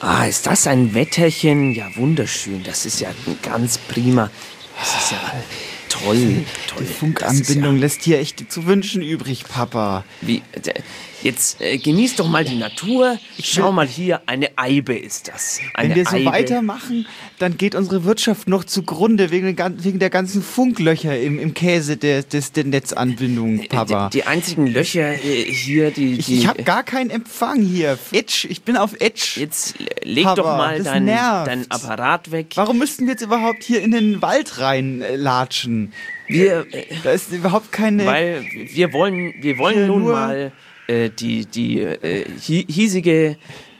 Ist das ein Wetterchen? Ja, wunderschön. Das ist ja ganz prima. Das ist ja toll. Die Funkanbindung lässt hier echt zu wünschen übrig, Papa. Jetzt genieß doch mal die Natur. Schau mal hier, eine Eibe ist das. Wenn wir so weitermachen, dann geht unsere Wirtschaft noch zugrunde wegen der ganzen Funklöcher im Käse der Netzanbindung, Papa. Die einzigen Löcher hier, die... Ich habe gar keinen Empfang hier. Edge, ich bin auf Edge. Jetzt leg Papa, doch mal dein Apparat weg. Warum müssten wir jetzt überhaupt hier in den Wald reinlatschen? Da ist überhaupt keine... Weil wir wollen nun mal die hiesige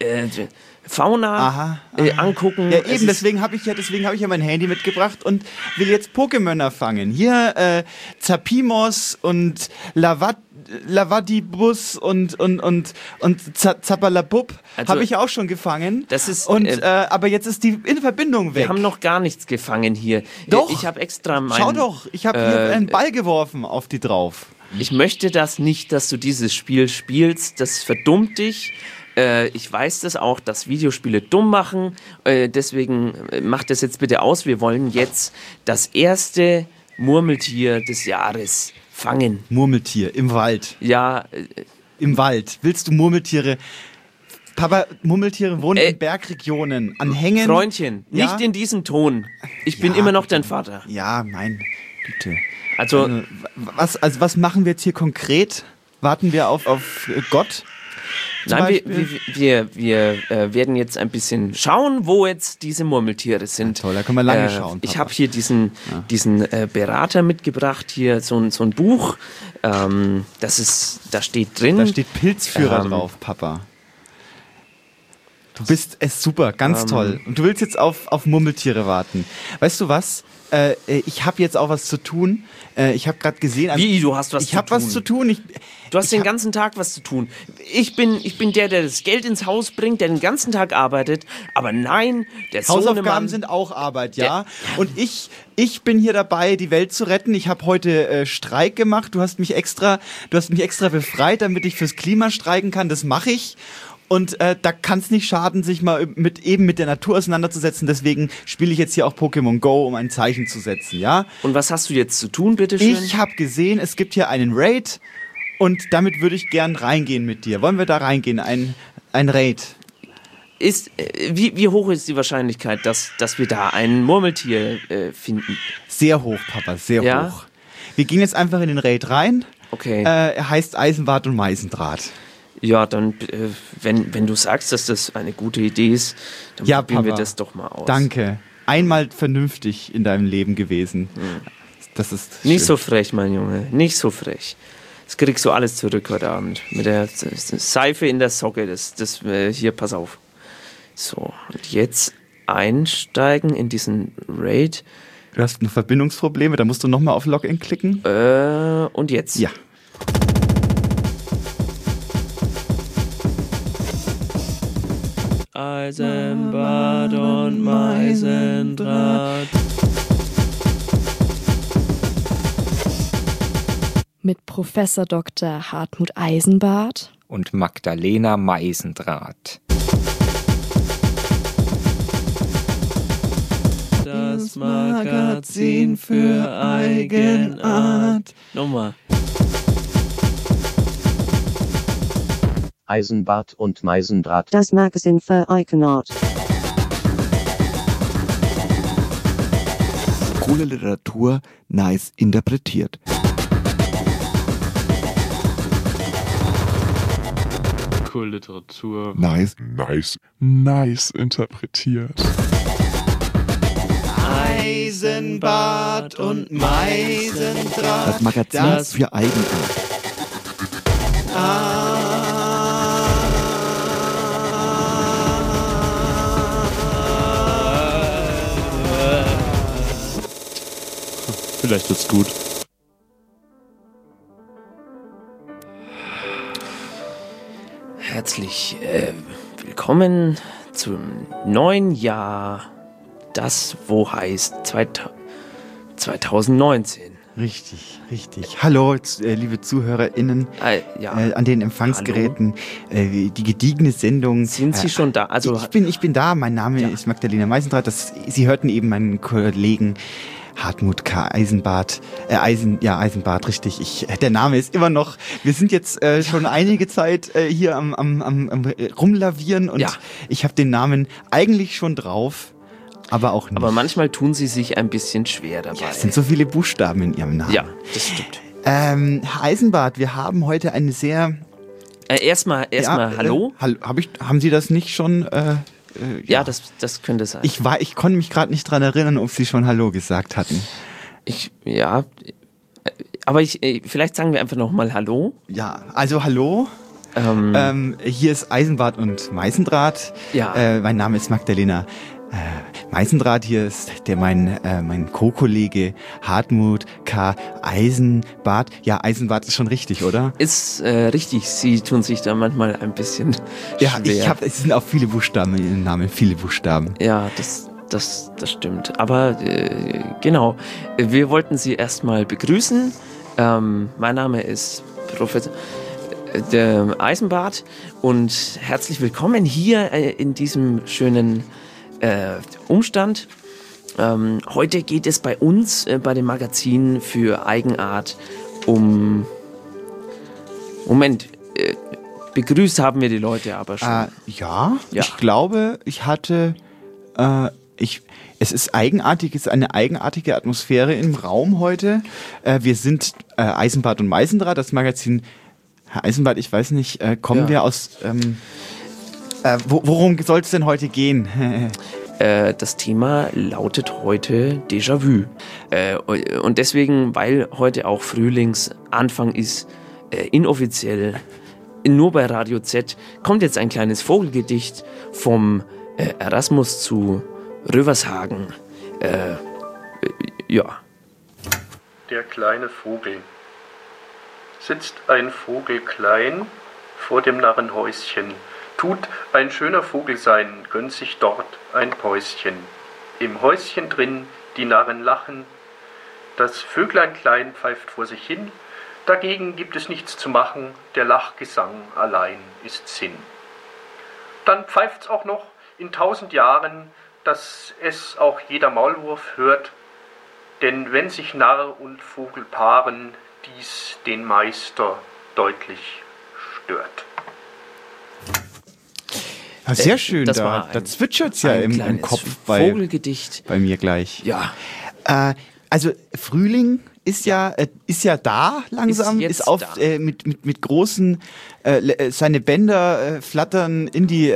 Fauna angucken. Ja, eben, deswegen habe ich ja mein Handy mitgebracht und will jetzt Pokémöner fangen. Hier Zapimos und Lavadibus und Zapalabub habe ich auch schon gefangen. Das ist, aber jetzt ist die Verbindung weg. Wir haben noch gar nichts gefangen hier. Doch. Ich habe extra Schau doch, ich habe hier einen Ball geworfen auf die drauf. Ich möchte das nicht, dass du dieses Spiel spielst. Das verdummt dich. Ich weiß das auch, dass Videospiele dumm machen. Deswegen mach das jetzt bitte aus. Wir wollen jetzt das erste Murmeltier des Jahres fangen. Murmeltier im Wald. Ja. Im Wald. Willst du Murmeltiere? Papa, Murmeltiere wohnen in Bergregionen, an Hängen. Freundchen, nicht in diesem Ton. Ich bin immer noch dein Vater. Ja, mein Güte. Also was machen wir jetzt hier konkret? Warten wir auf Gott? Nein, wir werden jetzt ein bisschen schauen, wo jetzt diese Murmeltiere sind. Ja, toll, da können wir lange schauen. Papa. Ich habe hier diesen Berater mitgebracht, hier so ein Buch. Da steht drin. Da steht Pilzführer drauf, Papa. Du bist super, ganz toll. Und du willst jetzt auf Murmeltiere warten. Weißt du was? Ich habe jetzt auch was zu tun. Ich habe gerade gesehen... Wie, du hast was zu tun? Ich habe was zu tun. Du hast den ganzen Tag was zu tun. Ich bin der das Geld ins Haus bringt, der den ganzen Tag arbeitet. Aber nein, der Sohnemann... Hausaufgaben sind auch Arbeit, ja. Und ich bin hier dabei, die Welt zu retten. Ich habe heute Streik gemacht. Du hast mich extra befreit, damit ich fürs Klima streiken kann. Das mache ich. Und da kann es nicht schaden, sich mal mit der Natur auseinanderzusetzen. Deswegen spiele ich jetzt hier auch Pokémon Go, um ein Zeichen zu setzen, ja? Und was hast du jetzt zu tun, bitteschön? Ich habe gesehen, es gibt hier einen Raid und damit würde ich gern reingehen mit dir. Wollen wir da reingehen? Ein Raid. Wie hoch ist die Wahrscheinlichkeit, dass wir da ein Murmeltier finden? Sehr hoch, Papa, sehr hoch. Wir gehen jetzt einfach in den Raid rein. Okay. Er heißt Eisenbart und Meisendraht. Ja, dann, wenn du sagst, dass das eine gute Idee ist, dann probieren wir das doch mal aus. Danke. Einmal vernünftig in deinem Leben gewesen. Das ist schön. Nicht so frech, mein Junge. Nicht so frech. Das kriegst du alles zurück heute Abend. Mit der Seife in der Socke. Hier, pass auf. So, und jetzt einsteigen in diesen Raid. Du hast noch Verbindungsprobleme, da musst du nochmal auf Login klicken. Und jetzt? Ja. Eisenbart und Meisendraht. Mit Professor Dr. Hartmut Eisenbart und Magdalena Meisendraht. Das Magazin für Eigenart. Nochmal. Eisenbart und Meisendraht. Das Magazin für Eigenart. Coole Literatur, nice interpretiert. Coole Literatur. Nice interpretiert. Eisenbart und Meisendraht. Das Magazin für Eigenart. Vielleicht wird's gut. Herzlich willkommen zum neuen Jahr, das wo heißt 2019. Richtig. Hallo, liebe ZuhörerInnen an den Empfangsgeräten. Die gediegene Sendung. Sind Sie schon da? Also ich bin da. Mein Name ist Magdalena Meisendrath. Sie hörten eben meinen Kollegen Hartmut K. Eisenbart. Eisenbart, richtig. Der Name ist immer noch. Wir sind jetzt schon einige Zeit hier am Rumlavieren und ich habe den Namen eigentlich schon drauf. Aber auch nicht. Aber manchmal tun sie sich ein bisschen schwer dabei. Ja, es sind so viele Buchstaben in ihrem Namen. Ja, das stimmt. Herr Eisenbart, wir haben heute eine sehr... Erstmal hallo? Haben Sie das nicht schon... Ja, das könnte sein. Ich konnte mich gerade nicht dran erinnern, ob Sie schon Hallo gesagt hatten. Aber vielleicht sagen wir einfach nochmal Hallo. Ja, also Hallo. Hier ist Eisenbart und Meisendrath. Ja. Mein Name ist Magdalena Meisendrath. Hier ist mein Co-Kollege Hartmut K. Eisenbart. Ja, Eisenbart ist schon richtig, oder? Ist richtig. Sie tun sich da manchmal ein bisschen schwer. Es sind auch viele Buchstaben in Ihrem Namen, viele Buchstaben. Ja, das stimmt. Aber genau, wir wollten Sie erstmal begrüßen. Mein Name ist Professor der Eisenbart und herzlich willkommen hier in diesem schönen Umstand. Heute geht es bei uns, bei dem Magazin für Eigenart um... Moment, begrüßt haben wir die Leute aber schon. Ja, ich glaube, ich hatte... es ist eigenartig, es ist eine eigenartige Atmosphäre im Raum heute. Wir sind Eisenbart und Meisendrath, das Magazin. Herr Eisenbart, ich weiß nicht, kommen wir aus... worum soll es denn heute gehen? Das Thema lautet heute Déjà-vu. Und deswegen, weil heute auch Frühlingsanfang ist, inoffiziell, nur bei Radio Z, kommt jetzt ein kleines Vogelgedicht vom Erasmus zu Rövershagen. Der kleine Vogel. Sitzt ein Vogel klein vor dem Narrenhäuschen, tut ein schöner Vogel sein, gönnt sich dort ein Päuschen. Im Häuschen drin die Narren lachen, das Vöglein klein pfeift vor sich hin, dagegen gibt es nichts zu machen, der Lachgesang allein ist Sinn. Dann pfeift's auch noch in 1000 Jahren, dass es auch jeder Maulwurf hört, denn wenn sich Narr und Vogel paaren, dies den Meister deutlich stört. Ja, sehr schön, da zwitschert's ja im Kopf Vogelgedicht. Bei mir gleich. Ja. Also Frühling ist ja da langsam, ist auf da. Mit großen seine Bänder flattern in die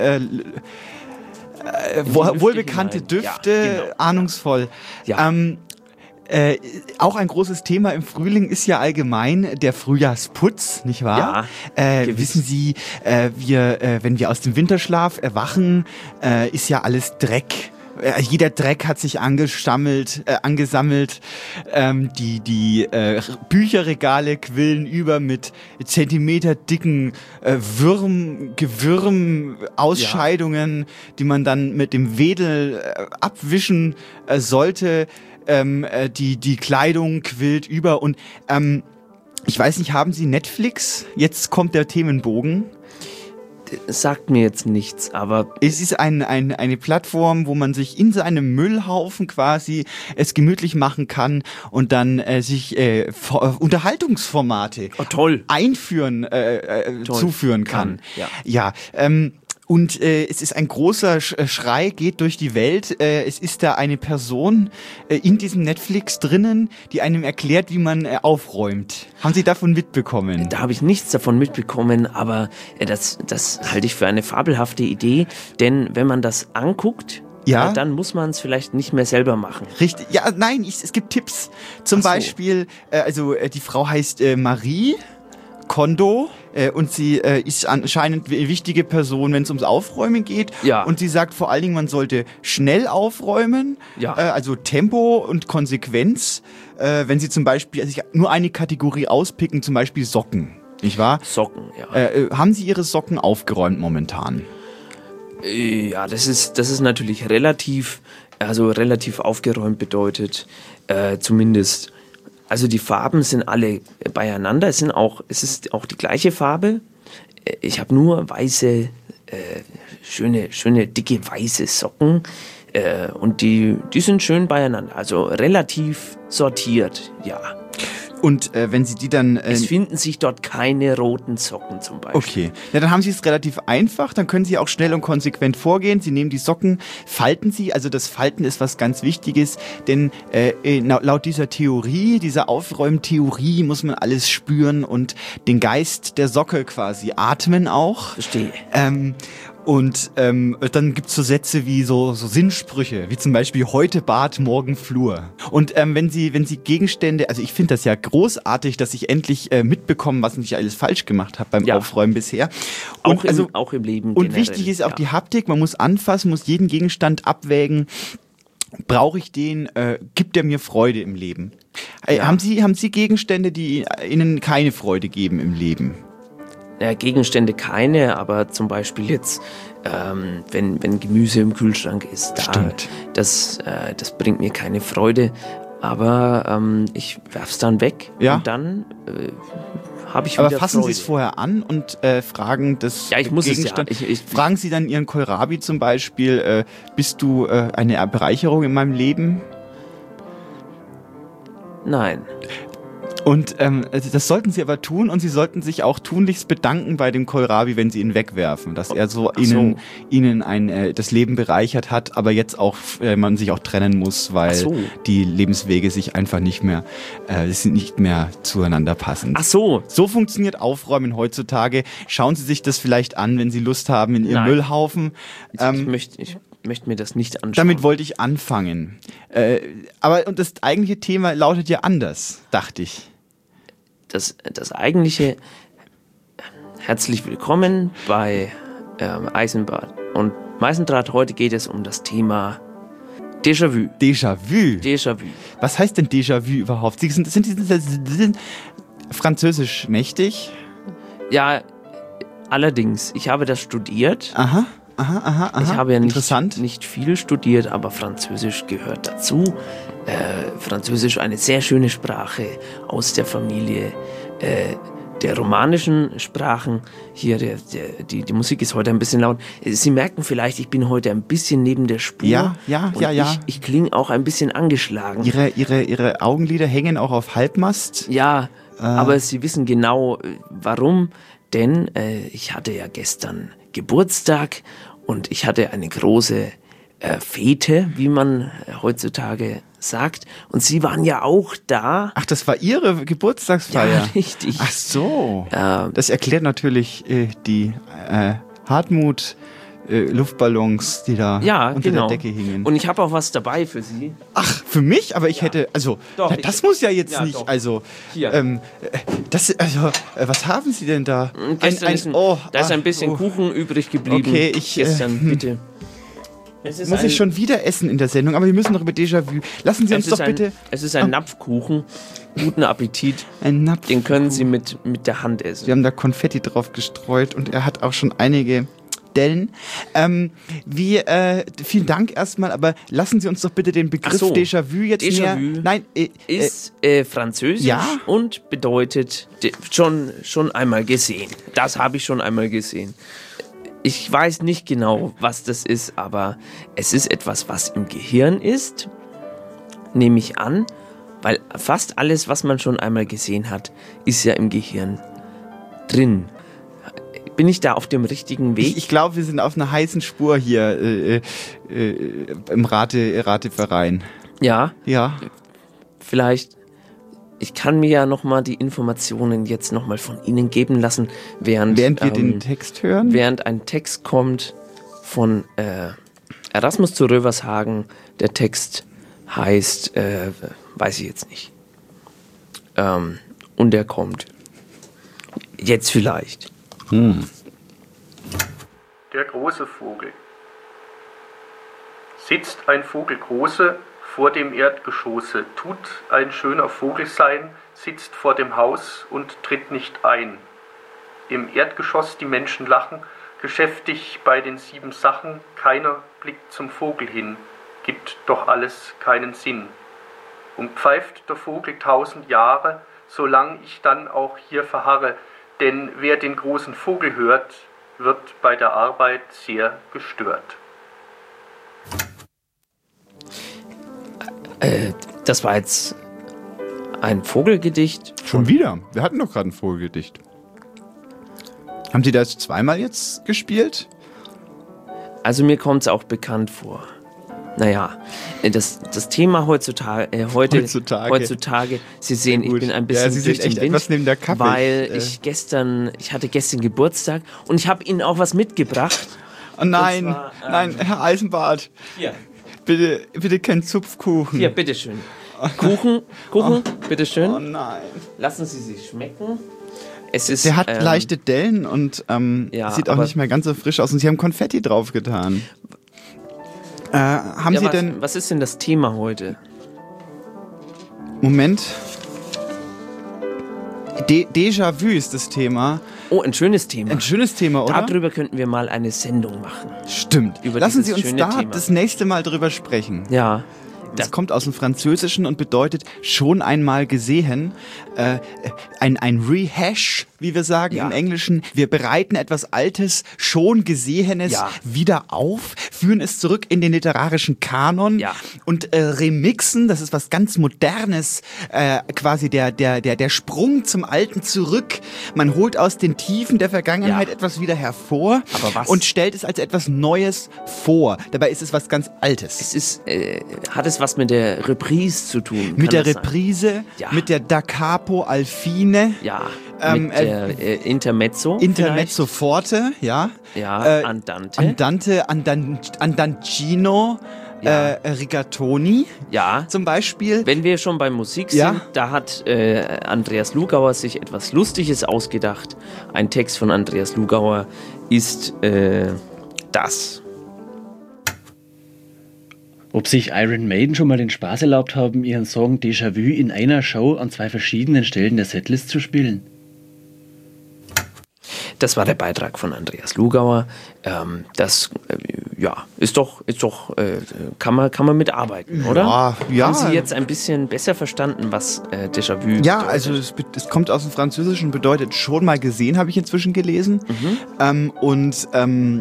wohlbekannte Düfte, ja, genau. Ahnungsvoll. Ja. Auch ein großes Thema im Frühling ist ja allgemein der Frühjahrsputz, nicht wahr? Ja, wissen Sie, wenn wir aus dem Winterschlaf erwachen, ist ja alles Dreck. Jeder Dreck hat sich angesammelt. Die Bücherregale quillen über mit zentimeterdicken Gewürm, Ausscheidungen, die man dann mit dem Wedel abwischen sollte. Die Kleidung quillt über und ich weiß nicht, haben Sie Netflix? Jetzt kommt der Themenbogen. Sagt mir jetzt nichts, aber... Es ist eine Plattform, wo man sich in seinem Müllhaufen quasi es gemütlich machen kann und dann sich Unterhaltungsformate zuführen kann. Ja. Und es ist ein großer Schrei, geht durch die Welt. Es ist da eine Person in diesem Netflix drinnen, die einem erklärt, wie man aufräumt. Haben Sie davon mitbekommen? Da habe ich nichts davon mitbekommen, aber das halte ich für eine fabelhafte Idee. Denn wenn man das anguckt, dann muss man es vielleicht nicht mehr selber machen. Richtig. Ja, nein, es gibt Tipps. Zum Beispiel, die Frau heißt Marie Kondo und sie ist anscheinend eine wichtige Person, wenn es ums Aufräumen geht. Ja. Und sie sagt vor allen Dingen, man sollte schnell aufräumen, also Tempo und Konsequenz. Wenn sie zum Beispiel sich nur eine Kategorie auspicken, zum Beispiel Socken, nicht wahr? Socken, ja. Haben Sie Ihre Socken aufgeräumt momentan? Ja, das ist natürlich relativ aufgeräumt bedeutet, zumindest Also die Farben sind alle beieinander. Es ist auch die gleiche Farbe. Ich habe nur weiße, schöne, dicke weiße Socken. Und die sind schön beieinander. Also relativ sortiert, ja. Und wenn Sie die dann... es finden sich dort keine roten Socken zum Beispiel. Okay, ja, dann haben Sie es relativ einfach. Dann können Sie auch schnell und konsequent vorgehen. Sie nehmen die Socken, falten sie. Also das Falten ist was ganz Wichtiges, denn laut dieser Theorie, dieser Aufräumtheorie, muss man alles spüren und den Geist der Socke quasi atmen auch. Verstehe. Und dann gibt's so Sätze wie so Sinnsprüche, wie zum Beispiel heute Bad, morgen Flur. Und wenn Sie Gegenstände, also ich finde das ja großartig, dass ich endlich mitbekomme, was ich alles falsch gemacht habe beim Aufräumen bisher. Und auch im Leben Und generell, wichtig ist auch die Haptik, man muss anfassen, muss jeden Gegenstand abwägen. Brauche ich den? Gibt er mir Freude im Leben? Haben Sie Gegenstände, die Ihnen keine Freude geben im Leben? Gegenstände keine, aber zum Beispiel jetzt, wenn Gemüse im Kühlschrank ist, das bringt mir keine Freude, aber ich werf's dann weg und dann habe ich wieder Freude. Aber fassen Sie es vorher an und fragen das Gegenstand. Fragen Sie dann Ihren Kohlrabi zum Beispiel, bist du eine Bereicherung in meinem Leben? Nein. Und das sollten Sie aber tun und Sie sollten sich auch tunlichst bedanken bei dem Kohlrabi, wenn Sie ihn wegwerfen, dass er Ihnen das Leben bereichert hat, aber jetzt auch man sich auch trennen muss, weil die Lebenswege sich einfach nicht mehr zueinander passen. Ach so. So funktioniert Aufräumen heutzutage. Schauen Sie sich das vielleicht an, wenn Sie Lust haben, in Ihrem Müllhaufen. Ich möchte mir das nicht anschauen. Damit wollte ich anfangen. Aber das eigentliche Thema lautet ja anders, dachte ich. Das eigentliche, herzlich willkommen bei Eisenbahn und Meisendraht. Heute geht es um das Thema Déjà-vu. Déjà-vu? Déjà-vu. Was heißt denn Déjà-vu überhaupt? Sie sind Französisch mächtig? Ja, allerdings. Ich habe das studiert. Aha. Ich habe ja nicht viel studiert, aber Französisch gehört dazu. Französisch eine sehr schöne Sprache aus der Familie der romanischen Sprachen. Hier, die Musik ist heute ein bisschen laut. Sie merken vielleicht, ich bin heute ein bisschen neben der Spur. Ja. Ich klinge auch ein bisschen angeschlagen. Ihre Augenlider hängen auch auf Halbmast? Ja, aber Sie wissen genau, warum. Denn ich hatte ja gestern Geburtstag und ich hatte eine große Fete, wie man heutzutage sagt. Und Sie waren ja auch da. Ach, das war Ihre Geburtstagsfeier? Ja, richtig. Ach so. Das erklärt natürlich die Hartmut Luftballons, die da unter der Decke hingen. Und ich habe auch was dabei für Sie. Ach, für mich? Aber ich hätte, das muss ja jetzt nicht, doch. also, Hier. Was haben Sie denn da? Da ist ein bisschen Kuchen übrig geblieben. Okay, bitte. Muss ich schon wieder essen in der Sendung, aber wir müssen noch über Déjà-vu. Lassen Sie uns doch bitte... Es ist ein Napfkuchen. Guten Appetit. Ein Napfkuchen. Den können Sie mit der Hand essen. Sie haben da Konfetti drauf gestreut und er hat auch schon einige Dellen. Vielen Dank erstmal, aber lassen Sie uns doch bitte den Begriff Déjà-vu jetzt Déjà-vu ist französisch und bedeutet schon einmal gesehen. Das habe ich schon einmal gesehen. Ich weiß nicht genau, was das ist, aber es ist etwas, was im Gehirn ist, nehme ich an, weil fast alles, was man schon einmal gesehen hat, ist ja im Gehirn drin. Bin ich da auf dem richtigen Weg? Ich glaube, wir sind auf einer heißen Spur hier im Rateverein. Ja? Ja. Vielleicht, ich kann mir ja nochmal die Informationen jetzt nochmal von Ihnen geben lassen, während wir den Text hören? Während ein Text kommt von Erasmus zu Rövershagen. Der Text heißt, weiß ich jetzt nicht. Und der kommt jetzt vielleicht. Der große Vogel. Sitzt ein Vogel große vor dem Erdgeschosse, tut ein schöner Vogel sein, sitzt vor dem Haus und tritt nicht ein. Im Erdgeschoss die Menschen lachen, geschäftig bei den 7 Sachen, keiner blickt zum Vogel hin, gibt doch alles keinen Sinn. und pfeift der Vogel 1000 Jahre, solang ich dann auch hier verharre. Denn wer den großen Vogel hört, wird bei der Arbeit sehr gestört. Das war jetzt ein Vogelgedicht. Schon wieder? Wir hatten doch gerade ein Vogelgedicht. Haben Sie das zweimal jetzt gespielt? Also mir kommt es auch bekannt vor. Naja, das Thema heutzutage, Sie sehen, ich bin ein bisschen Sie durch sind echt den Wind, etwas neben der Kappe. weil ich hatte gestern Geburtstag und ich habe Ihnen auch was mitgebracht. Oh nein, zwar, nein, Herr Eisenbart. Hier. Bitte kein Zupfkuchen. Hier, bitteschön. Kuchen, bitteschön. Oh nein. Lassen Sie sich schmecken. Es ist, Der hat leichte Dellen und ja, sieht auch nicht mehr ganz so frisch aus. Und Sie haben Konfetti drauf getan. Haben Sie denn... Was ist denn das Thema heute? Moment. Déjà-vu ist das Thema. Oh, ein schönes Thema. Ein schönes Thema, oder? Darüber könnten wir mal eine Sendung machen. Stimmt. Über Lassen Sie dieses uns schöne da Thema. das nächste Mal drüber sprechen. Ja. Das kommt aus dem Französischen und bedeutet schon einmal gesehen. Ein Rehash, wie wir sagen im Englischen. Wir bereiten etwas Altes, schon Gesehenes wieder auf, führen es zurück in den literarischen Kanon und remixen, das ist was ganz Modernes, quasi der Sprung zum Alten zurück. Man holt aus den Tiefen der Vergangenheit etwas wieder hervor und stellt es als etwas Neues vor. Dabei ist es was ganz Altes. Es ist, hat es was mit der Reprise zu tun? Mit der Reprise, mit der Da Capo al Fine. Ja, mit der Intermezzo. Intermezzo forte, ja. Ja, Andante. Andantino, Rigatoni. Ja. Zum Beispiel. Wenn wir schon bei Musik sind, da hat Andreas Lugauer sich etwas Lustiges ausgedacht. Ein Text von Andreas Lugauer ist das. Ob sich Iron Maiden schon mal den Spaß erlaubt haben, ihren Song Déjà-vu in einer Show an 2 verschiedenen Stellen der Setlist zu spielen? Das war der Beitrag von Andreas Lugauer. Das ist doch kann man mitarbeiten, oder? Ja. Haben Sie jetzt ein bisschen besser verstanden, was Déjà-vu bedeutet? Ja, also es kommt aus dem Französischen, bedeutet schon mal gesehen, habe ich inzwischen gelesen. Und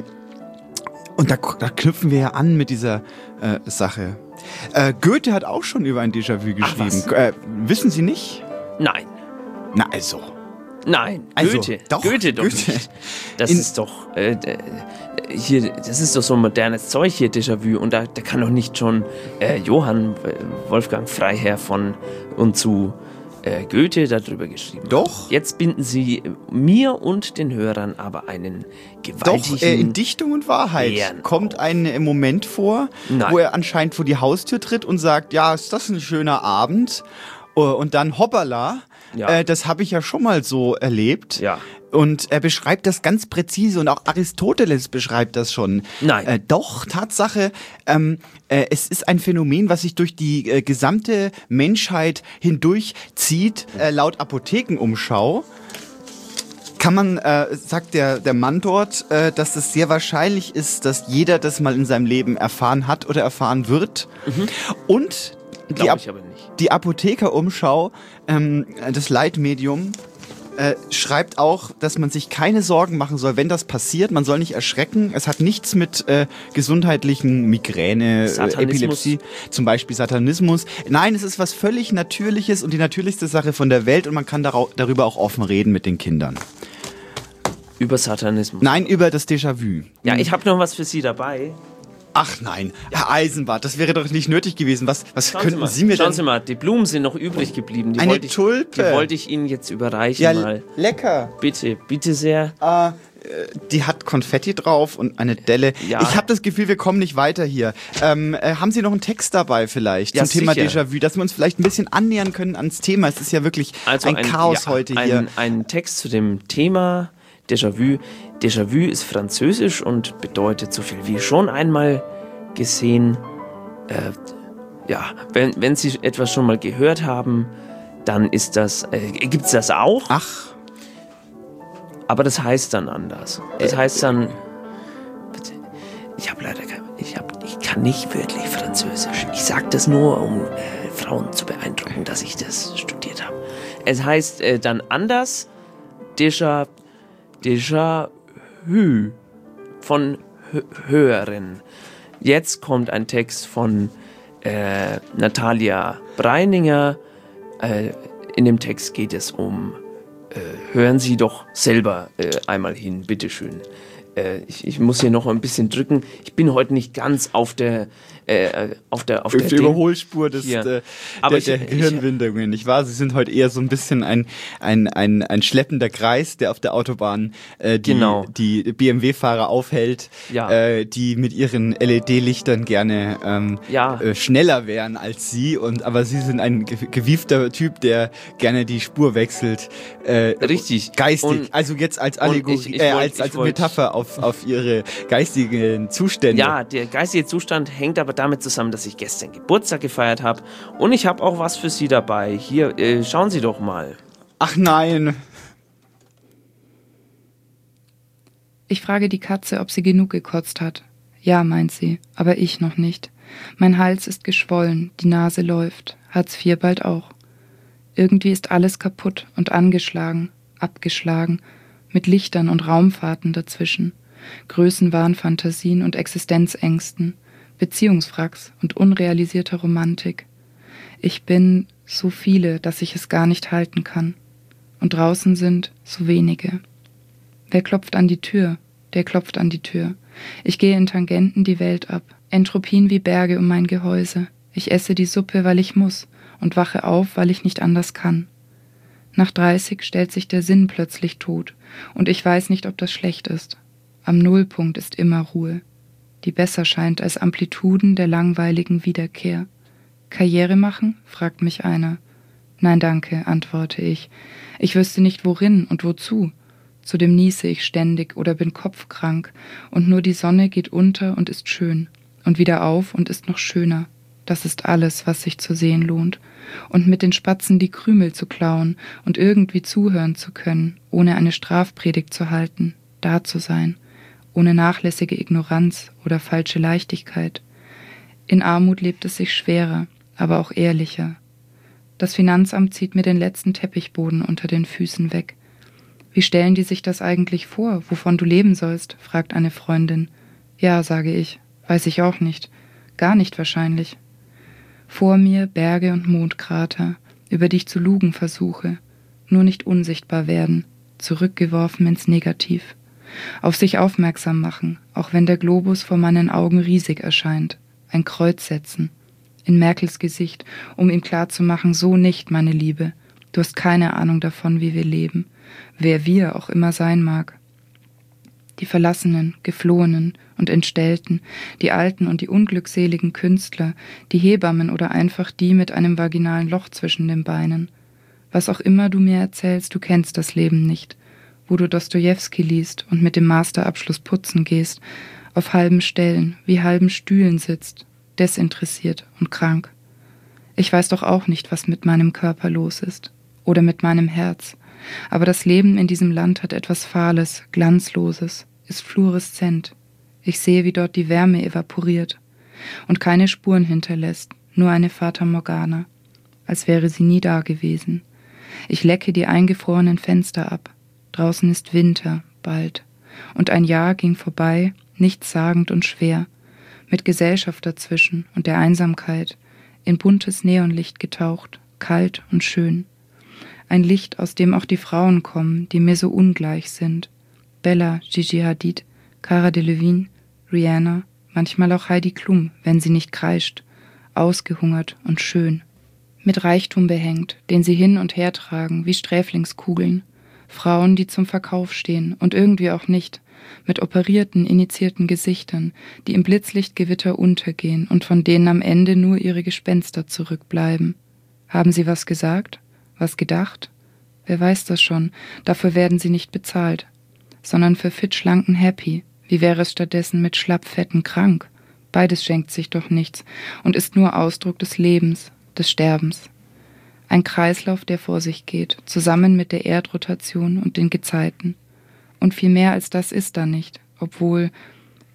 da knüpfen wir ja an mit dieser Sache. Goethe hat auch schon über ein Déjà-vu geschrieben. Wissen Sie nicht? Nein. Na also. Nein, Goethe. Goethe doch nicht. Das ist doch das ist doch so modernes Zeug hier, Déjà-vu. Und da kann doch nicht schon Johann Wolfgang Freiherr von und zu Goethe darüber geschrieben. Doch. Jetzt binden Sie mir und den Hörern aber einen gewaltigen... Doch, in Dichtung und Wahrheit kommt ein Moment vor, wo er anscheinend vor die Haustür tritt und sagt, ja, ist das ein schöner Abend? Und dann hoppala, das habe ich ja schon mal so erlebt. Ja. Und er beschreibt das ganz präzise und auch Aristoteles beschreibt das schon. Nein. Doch, Tatsache, es ist ein Phänomen, was sich durch die gesamte Menschheit hindurchzieht. Laut Apothekenumschau kann man, sagt der Mann dort, dass es sehr wahrscheinlich ist, dass jeder das mal in seinem Leben erfahren hat oder erfahren wird. Und Glaube ich aber nicht. Die Apothekerumschau, das Leitmedium, schreibt auch, dass man sich keine Sorgen machen soll, wenn das passiert. Man soll nicht erschrecken. Es hat nichts mit gesundheitlichen Migräne, Epilepsie, zum Beispiel Satanismus. Nein, es ist was völlig Natürliches und die natürlichste Sache von der Welt und man kann darüber auch offen reden mit den Kindern. Über Satanismus? Nein, über das Déjà-vu. Ja, ich habe noch was für Sie dabei. Ach nein, Herr Eisenbart, das wäre doch nicht nötig gewesen. Was könnten Sie mir denn... Schauen Sie mal, die Blumen sind noch übrig geblieben. Eine Tulpe. Die wollte ich Ihnen jetzt überreichen. Ja, mal. Lecker. Bitte sehr. Die hat Konfetti drauf und eine Delle. Ja. Ich habe das Gefühl, wir kommen nicht weiter hier. Haben Sie noch einen Text dabei vielleicht zum Thema Déjà-vu, dass wir uns vielleicht ein bisschen annähern können ans Thema? Es ist ja wirklich ein Chaos heute hier. Ein Text zu dem Thema Déjà-vu. Déjà-vu ist französisch und bedeutet so viel wie schon einmal gesehen. Wenn Sie etwas schon mal gehört haben, dann ist das, gibt's das auch. Ach. Aber das heißt dann anders. Das heißt dann, Ich kann nicht wirklich Französisch. Ich sage das nur, um Frauen zu beeindrucken, dass ich das studiert habe. Es heißt dann anders, déjà vu, von Höherin. Jetzt kommt ein Text von Natalia Breininger. In dem Text geht es um, hören Sie doch selber einmal hin, bitteschön. Ich muss hier noch ein bisschen drücken. Ich bin heute nicht ganz auf der Überholspur der Gehirnwindungen, nicht wahr? Sie sind heute eher so ein bisschen ein schleppender Kreis, der auf der Autobahn die BMW-Fahrer aufhält, die mit ihren LED-Lichtern gerne schneller wären als sie. Aber sie sind ein gewiefter Typ, der gerne die Spur wechselt. Richtig. Geistig. Also jetzt als Allegorie, als Metapher auf ihre geistigen Zustände. Ja, der geistige Zustand hängt aber damit zusammen, dass ich gestern Geburtstag gefeiert habe und ich habe auch was für Sie dabei. Hier, schauen Sie doch mal. Ach nein. Ich frage die Katze, ob sie genug gekotzt hat. Ja, meint sie, aber ich noch nicht. Mein Hals ist geschwollen, die Nase läuft, Hartz IV bald auch. Irgendwie ist alles kaputt und angeschlagen, abgeschlagen, mit Lichtern und Raumfahrten dazwischen, Größenwahnfantasien und Existenzängsten, Beziehungswracks und unrealisierter Romantik. Ich bin so viele, dass ich es gar nicht halten kann. Und draußen sind so wenige. Wer klopft an die Tür? Der klopft an die Tür. Ich gehe in Tangenten die Welt ab. Entropien wie Berge um mein Gehäuse. Ich esse die Suppe, weil ich muss und wache auf, weil ich nicht anders kann. Nach 30 stellt sich der Sinn plötzlich tot und ich weiß nicht, ob das schlecht ist. Am Nullpunkt ist immer Ruhe, die besser scheint als Amplituden der langweiligen Wiederkehr. Karriere machen? Fragt mich einer. Nein, danke, antworte ich. Ich wüsste nicht worin und wozu. Zudem niese ich ständig oder bin kopfkrank und nur die Sonne geht unter und ist schön und wieder auf und ist noch schöner. Das ist alles, was sich zu sehen lohnt. Und mit den Spatzen die Krümel zu klauen und irgendwie zuhören zu können, ohne eine Strafpredigt zu halten, da zu sein, ohne nachlässige Ignoranz oder falsche Leichtigkeit. In Armut lebt es sich schwerer, aber auch ehrlicher. Das Finanzamt zieht mir den letzten Teppichboden unter den Füßen weg. Wie stellen die sich das eigentlich vor, wovon du leben sollst, fragt eine Freundin. Ja, sage ich, weiß ich auch nicht, gar nicht wahrscheinlich. Vor mir Berge und Mondkrater, über die ich zu lugen versuche, nur nicht unsichtbar werden, zurückgeworfen ins Negativ. Auf sich aufmerksam machen, auch wenn der Globus vor meinen Augen riesig erscheint. Ein Kreuz setzen. In Merkels Gesicht, um ihm klarzumachen, so nicht, meine Liebe. Du hast keine Ahnung davon, wie wir leben. Wer wir auch immer sein mag. Die Verlassenen, Geflohenen und Entstellten, die alten und die unglückseligen Künstler, die Hebammen oder einfach die mit einem vaginalen Loch zwischen den Beinen. Was auch immer du mir erzählst, du kennst das Leben nicht. Wo du Dostojewski liest und mit dem Masterabschluss putzen gehst, auf halben Stellen, wie halben Stühlen sitzt, desinteressiert und krank. Ich weiß doch auch nicht, was mit meinem Körper los ist. Oder mit meinem Herz. Aber das Leben in diesem Land hat etwas Fahles, Glanzloses, ist fluoreszent. Ich sehe, wie dort die Wärme evaporiert und keine Spuren hinterlässt, nur eine Fata Morgana, als wäre sie nie da gewesen. Ich lecke die eingefrorenen Fenster ab. Draußen ist Winter, bald. Und ein Jahr ging vorbei, nichtssagend und schwer, mit Gesellschaft dazwischen und der Einsamkeit, in buntes Neonlicht getaucht, kalt und schön. Ein Licht, aus dem auch die Frauen kommen, die mir so ungleich sind. Bella, Gigi Hadid, Cara Delevingne, Rihanna, manchmal auch Heidi Klum, wenn sie nicht kreischt, ausgehungert und schön. Mit Reichtum behängt, den sie hin und her tragen, wie Sträflingskugeln. Frauen, die zum Verkauf stehen und irgendwie auch nicht, mit operierten, initiierten Gesichtern, die im Blitzlichtgewitter untergehen und von denen am Ende nur ihre Gespenster zurückbleiben. Haben sie was gesagt? Was gedacht? Wer weiß das schon, dafür werden sie nicht bezahlt, sondern für fit schlanken Happy. Wie wäre es stattdessen mit schlappfetten krank? Beides schenkt sich doch nichts und ist nur Ausdruck des Lebens, des Sterbens. Ein Kreislauf, der vor sich geht, zusammen mit der Erdrotation und den Gezeiten. Und viel mehr als das ist da nicht, obwohl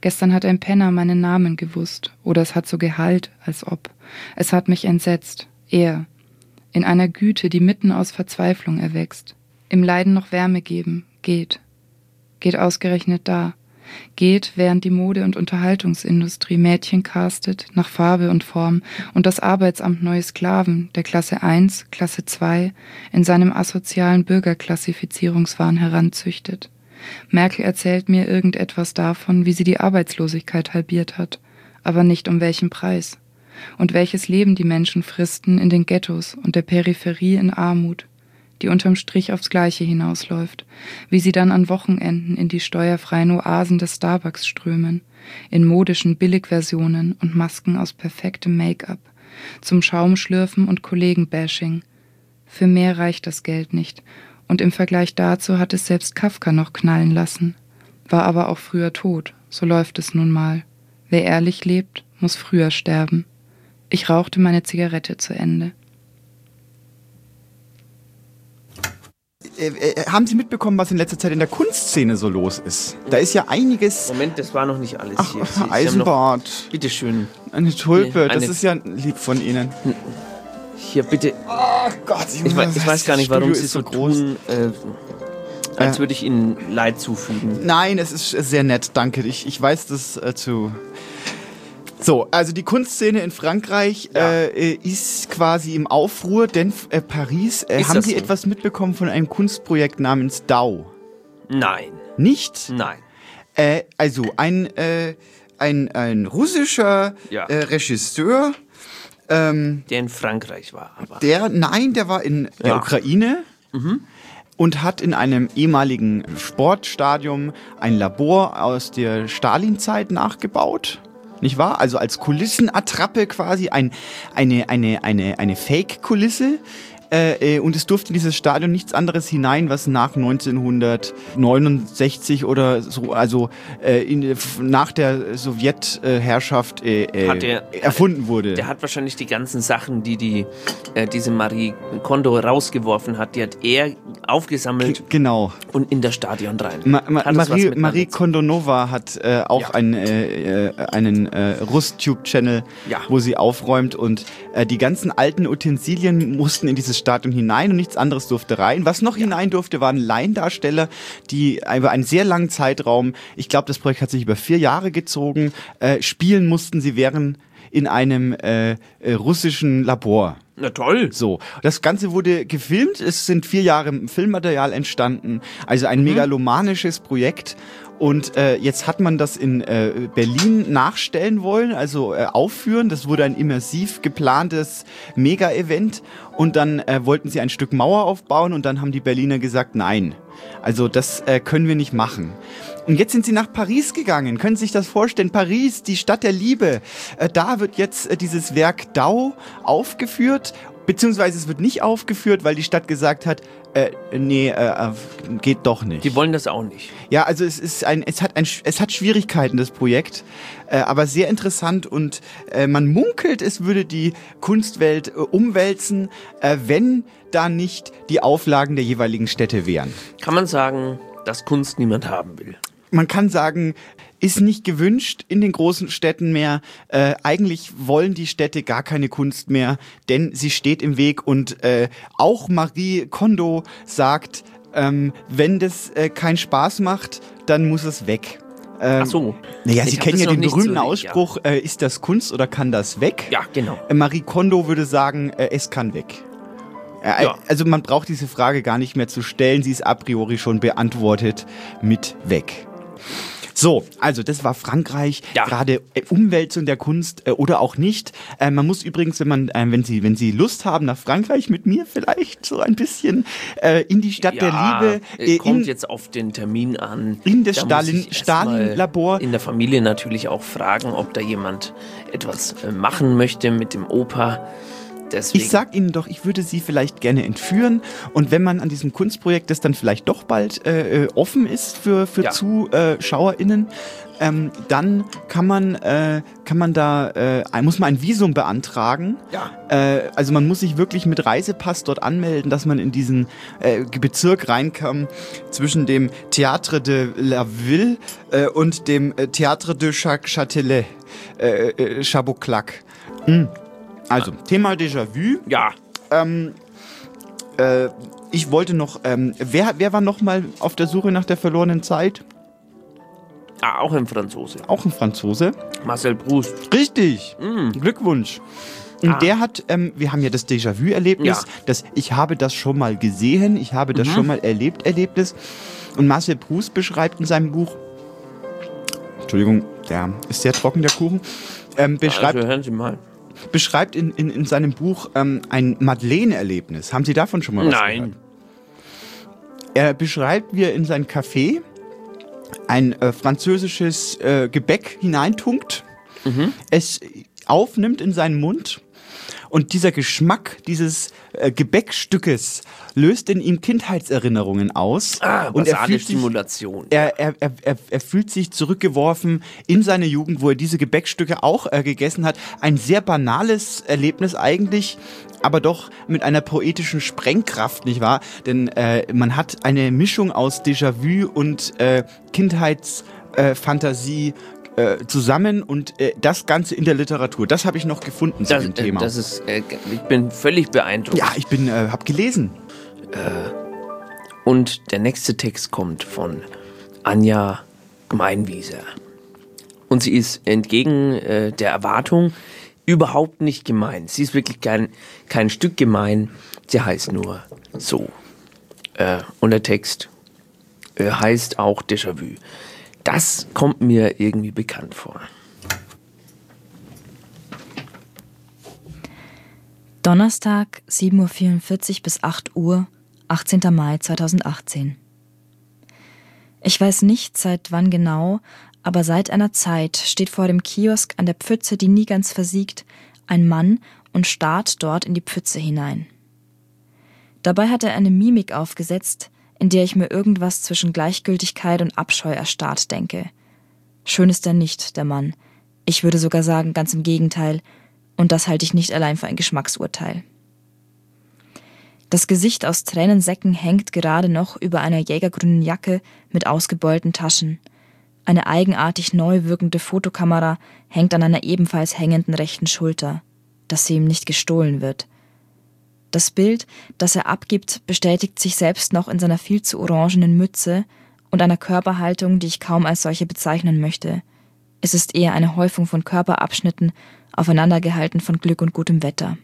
Gestern hat ein Penner meinen Namen gewusst. Oder es hat so gehallt, als ob. Es hat mich entsetzt. Er. In einer Güte, die mitten aus Verzweiflung erwächst. Im Leiden noch Wärme geben. Geht. Geht ausgerechnet da. Geht, während die Mode- und Unterhaltungsindustrie Mädchen castet, nach Farbe und Form und das Arbeitsamt neue Sklaven der Klasse 1, Klasse 2 in seinem asozialen Bürgerklassifizierungswahn heranzüchtet. Merkel erzählt mir irgendetwas davon, wie sie die Arbeitslosigkeit halbiert hat, aber nicht um welchen Preis. Und welches Leben die Menschen fristen in den Ghettos und der Peripherie in Armut, die unterm Strich aufs Gleiche hinausläuft, wie sie dann an Wochenenden in die steuerfreien Oasen des Starbucks strömen, in modischen Billigversionen und Masken aus perfektem Make-up, zum Schaumschlürfen und Kollegenbashing. Für mehr reicht das Geld nicht, und im Vergleich dazu hat es selbst Kafka noch knallen lassen, war aber auch früher tot, so läuft es nun mal. Wer ehrlich lebt, muss früher sterben. Ich rauchte meine Zigarette zu Ende. Haben Sie mitbekommen, was in letzter Zeit in der Kunstszene so los ist? Da ist ja einiges... Moment, das war noch nicht alles hier. Ach, Eisenbart. Bitteschön. Eine Tulpe, das ist ja lieb von Ihnen. Hier, bitte. Oh Gott, ich weiß gar nicht, warum Sie so tun, als würde ich Ihnen Leid zufügen. Nein, es ist sehr nett, danke. Ich weiß das zu... So, also die Kunstszene in Frankreich ist quasi im Aufruhr, denn Paris, haben Sie etwas mitbekommen von einem Kunstprojekt namens DAO? Nein. Nicht? Nein. Also ein russischer Regisseur, der in Frankreich war. Aber der war in der Ukraine. Und hat in einem ehemaligen Sportstadion ein Labor aus der Stalinzeit nachgebaut. Nicht wahr? Also als Kulissenattrappe quasi eine Fake-Kulisse. Und es durfte in dieses Stadion nichts anderes hinein, was nach 1969 oder so, also nach der Sowjetherrschaft erfunden wurde. Der hat wahrscheinlich die ganzen Sachen, die diese Marie Kondo rausgeworfen hat, die hat er aufgesammelt. Genau. Und in das Stadion rein. Marie Kondonova hat auch einen Rust-Tube-Channel, wo sie aufräumt und die ganzen alten Utensilien mussten in dieses Stadion hinein und nichts anderes durfte rein. Was noch hinein durfte, waren Laiendarsteller, die über einen sehr langen Zeitraum, ich glaube, das Projekt hat sich über 4 Jahre gezogen, spielen mussten. Sie wären in einem russischen Labor. Na toll. So, das Ganze wurde gefilmt, es sind 4 Jahre Filmmaterial entstanden, also ein megalomanisches Projekt. Und jetzt hat man das in Berlin nachstellen wollen, also aufführen. Das wurde ein immersiv geplantes Mega-Event. Und dann wollten sie ein Stück Mauer aufbauen und dann haben die Berliner gesagt, nein, also das können wir nicht machen. Und jetzt sind sie nach Paris gegangen. Können Sie sich das vorstellen? Paris, die Stadt der Liebe. Da wird jetzt dieses Werk DAO aufgeführt. Beziehungsweise es wird nicht aufgeführt, weil die Stadt gesagt hat, geht doch nicht. Die wollen das auch nicht. Ja, also es hat Schwierigkeiten, das Projekt, aber sehr interessant und man munkelt, es würde die Kunstwelt umwälzen, wenn da nicht die Auflagen der jeweiligen Städte wären. Kann man sagen, dass Kunst niemand haben will? Man kann sagen, ist nicht gewünscht in den großen Städten mehr. Eigentlich wollen die Städte gar keine Kunst mehr, denn sie steht im Weg. Und auch Marie Kondo sagt, wenn das keinen Spaß macht, dann muss es weg. Ach so. Naja, Sie kennen ja den berühmten Ausspruch, ist das Kunst oder kann das weg? Ja, genau. Marie Kondo würde sagen, es kann weg. Also man braucht diese Frage gar nicht mehr zu stellen, sie ist a priori schon beantwortet mit weg. So, also das war Frankreich, gerade Umwälzung der Kunst oder auch nicht. Man muss übrigens, wenn Sie Lust haben, nach Frankreich mit mir vielleicht so ein bisschen in die Stadt der Liebe. Kommt jetzt auf den Termin an. In das Stalin-Labor. In der Familie natürlich auch fragen, ob da jemand etwas machen möchte mit dem Opa. deswegen. Ich sag Ihnen doch, ich würde Sie vielleicht gerne entführen und wenn man an diesem Kunstprojekt, das dann vielleicht doch bald offen ist für ZuschauerInnen, dann kann man da muss man ein Visum beantragen. Ja. Also man muss sich wirklich mit Reisepass dort anmelden, dass man in diesen Bezirk reinkam zwischen dem Théâtre de la Ville und dem Théâtre de Châtelet, Chaboclac. Also, Thema Déjà-vu. Ja. Ich wollte noch, wer war noch mal auf der Suche nach der verlorenen Zeit? Ah, auch ein Franzose. Auch ein Franzose. Marcel Proust. Richtig. Glückwunsch. Und der hat, wir haben ja das Déjà-vu-Erlebnis, das ich habe das schon mal gesehen, ich habe das schon mal erlebt, Erlebnis. Und Marcel Proust beschreibt in seinem Buch, Entschuldigung, der ist sehr trocken, der Kuchen, hören Sie mal. Beschreibt in seinem Buch ein Madeleine-Erlebnis. Haben Sie davon schon mal was gehört? Er beschreibt, wie er in sein Café ein französisches Gebäck hineintunkt, es aufnimmt in seinen Mund und dieser Geschmack dieses Gebäckstückes löst in ihm Kindheitserinnerungen aus. Und er fühlt Stimulation. Er fühlt sich zurückgeworfen in seine Jugend, wo er diese Gebäckstücke auch gegessen hat. Ein sehr banales Erlebnis eigentlich, aber doch mit einer poetischen Sprengkraft, nicht wahr? Denn man hat eine Mischung aus Déjà-vu und Kindheitsfantasie zusammen und das Ganze in der Literatur. Das habe ich noch gefunden zu dem Thema. Ich bin völlig beeindruckt. Ja, ich habe gelesen. Und der nächste Text kommt von Anja Gemeinwieser. Und sie ist entgegen der Erwartung überhaupt nicht gemein. Sie ist wirklich kein Stück gemein. Sie heißt nur so. Und der Text heißt auch Déjà-vu. Das kommt mir irgendwie bekannt vor. Donnerstag, 7:44 bis 8 Uhr, 18. Mai 2018. Ich weiß nicht, seit wann genau, aber seit einer Zeit steht vor dem Kiosk an der Pfütze, die nie ganz versiegt, ein Mann und starrt dort in die Pfütze hinein. Dabei hat er eine Mimik aufgesetzt, in der ich mir irgendwas zwischen Gleichgültigkeit und Abscheu erstarrt denke. Schön ist er nicht, der Mann. Ich würde sogar sagen, ganz im Gegenteil. Und das halte ich nicht allein für ein Geschmacksurteil. Das Gesicht aus Tränensäcken hängt gerade noch über einer jägergrünen Jacke mit ausgebeulten Taschen. Eine eigenartig neu wirkende Fotokamera hängt an einer ebenfalls hängenden rechten Schulter, dass sie ihm nicht gestohlen wird. Das Bild, das er abgibt, bestätigt sich selbst noch in seiner viel zu orangenen Mütze und einer Körperhaltung, die ich kaum als solche bezeichnen möchte. Es ist eher eine Häufung von Körperabschnitten, aufeinandergehalten von Glück und gutem Wetter.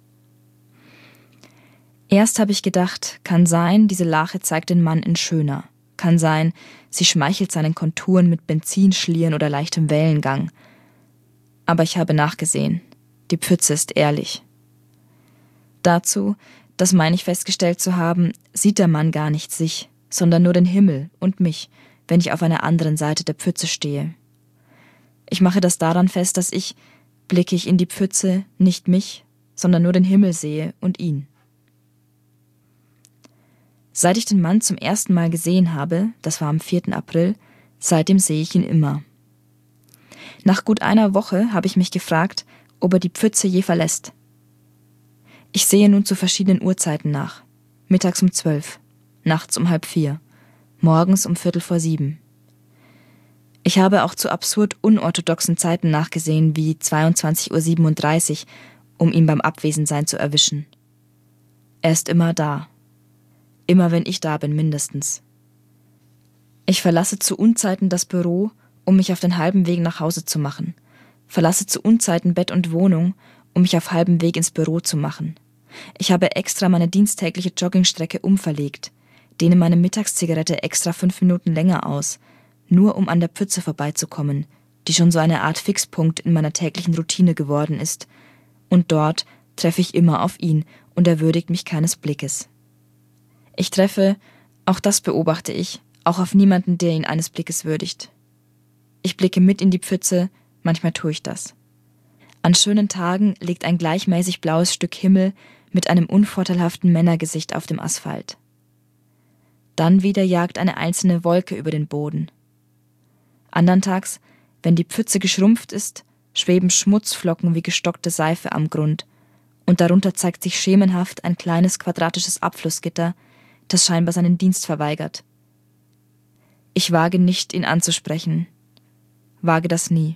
Erst habe ich gedacht, kann sein, diese Lache zeigt den Mann in schöner. Kann sein, sie schmeichelt seinen Konturen mit Benzinschlieren oder leichtem Wellengang. Aber ich habe nachgesehen. Die Pfütze ist ehrlich. Dazu, das meine ich festgestellt zu haben, sieht der Mann gar nicht sich, sondern nur den Himmel und mich, wenn ich auf einer anderen Seite der Pfütze stehe. Ich mache das daran fest, dass ich, blicke ich in die Pfütze, nicht mich, sondern nur den Himmel sehe und ihn. Seit ich den Mann zum ersten Mal gesehen habe, das war am 4. April, seitdem sehe ich ihn immer. Nach gut einer Woche habe ich mich gefragt, ob er die Pfütze je verlässt. Ich sehe nun zu verschiedenen Uhrzeiten nach. Mittags um 12, nachts um 3:30, morgens um 6:45. Ich habe auch zu absurd unorthodoxen Zeiten nachgesehen, wie 22:37 Uhr, um ihn beim Abwesendsein zu erwischen. Er ist immer da. Immer wenn ich da bin, mindestens. Ich verlasse zu Unzeiten das Büro, um mich auf den halben Weg nach Hause zu machen. Verlasse zu Unzeiten Bett und Wohnung, um mich auf halbem Weg ins Büro zu machen. Ich habe extra meine diensttägliche Joggingstrecke umverlegt, dehne meine Mittagszigarette extra 5 Minuten länger aus, nur um an der Pfütze vorbeizukommen, die schon so eine Art Fixpunkt in meiner täglichen Routine geworden ist. Und dort treffe ich immer auf ihn und er würdigt mich keines Blickes. Ich treffe, auch das beobachte ich, auch auf niemanden, der ihn eines Blickes würdigt. Ich blicke mit in die Pfütze, manchmal tue ich das. An schönen Tagen liegt ein gleichmäßig blaues Stück Himmel mit einem unvorteilhaften Männergesicht auf dem Asphalt. Dann wieder jagt eine einzelne Wolke über den Boden. Anderntags, wenn die Pfütze geschrumpft ist, schweben Schmutzflocken wie gestockte Seife am Grund, und darunter zeigt sich schemenhaft ein kleines quadratisches Abflussgitter, das scheinbar seinen Dienst verweigert. Ich wage nicht, ihn anzusprechen, wage das nie.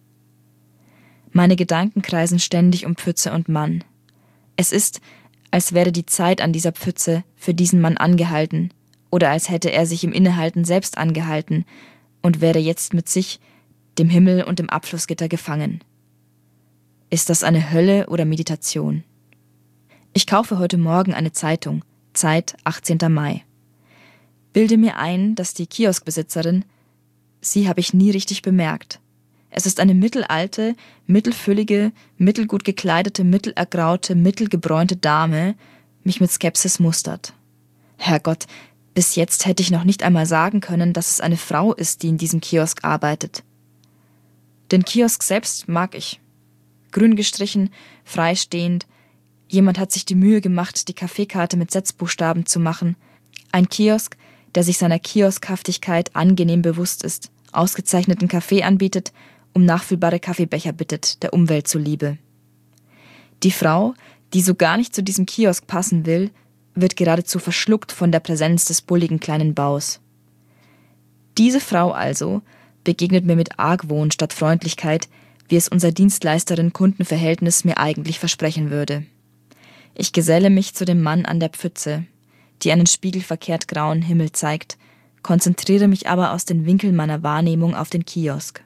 Meine Gedanken kreisen ständig um Pfütze und Mann. Es ist, als wäre die Zeit an dieser Pfütze für diesen Mann angehalten, oder als hätte er sich im Innehalten selbst angehalten und wäre jetzt mit sich, dem Himmel und dem Abflussgitter gefangen. Ist das eine Hölle oder Meditation? Ich kaufe heute Morgen eine Zeitung, Zeit, 18. Mai. Bilde mir ein, dass die Kioskbesitzerin, sie habe ich nie richtig bemerkt. Es ist eine mittelalte, mittelfüllige, mittelgut gekleidete, mittelergraute, mittelgebräunte Dame, mich mit Skepsis mustert. Herrgott, bis jetzt hätte ich noch nicht einmal sagen können, dass es eine Frau ist, die in diesem Kiosk arbeitet. Den Kiosk selbst mag ich. Grün gestrichen, freistehend. Jemand hat sich die Mühe gemacht, die Kaffeekarte mit Setzbuchstaben zu machen. Ein Kiosk, der sich seiner Kioskhaftigkeit angenehm bewusst ist, ausgezeichneten Kaffee anbietet, um nachfüllbare Kaffeebecher bittet, der Umwelt zuliebe. Die Frau, die so gar nicht zu diesem Kiosk passen will, wird geradezu verschluckt von der Präsenz des bulligen kleinen Baus. Diese Frau also begegnet mir mit Argwohn statt Freundlichkeit, wie es unser Dienstleisterin-Kundenverhältnis mir eigentlich versprechen würde. Ich geselle mich zu dem Mann an der Pfütze, die einen spiegelverkehrt grauen Himmel zeigt, konzentriere mich aber aus den Winkeln meiner Wahrnehmung auf den Kiosk.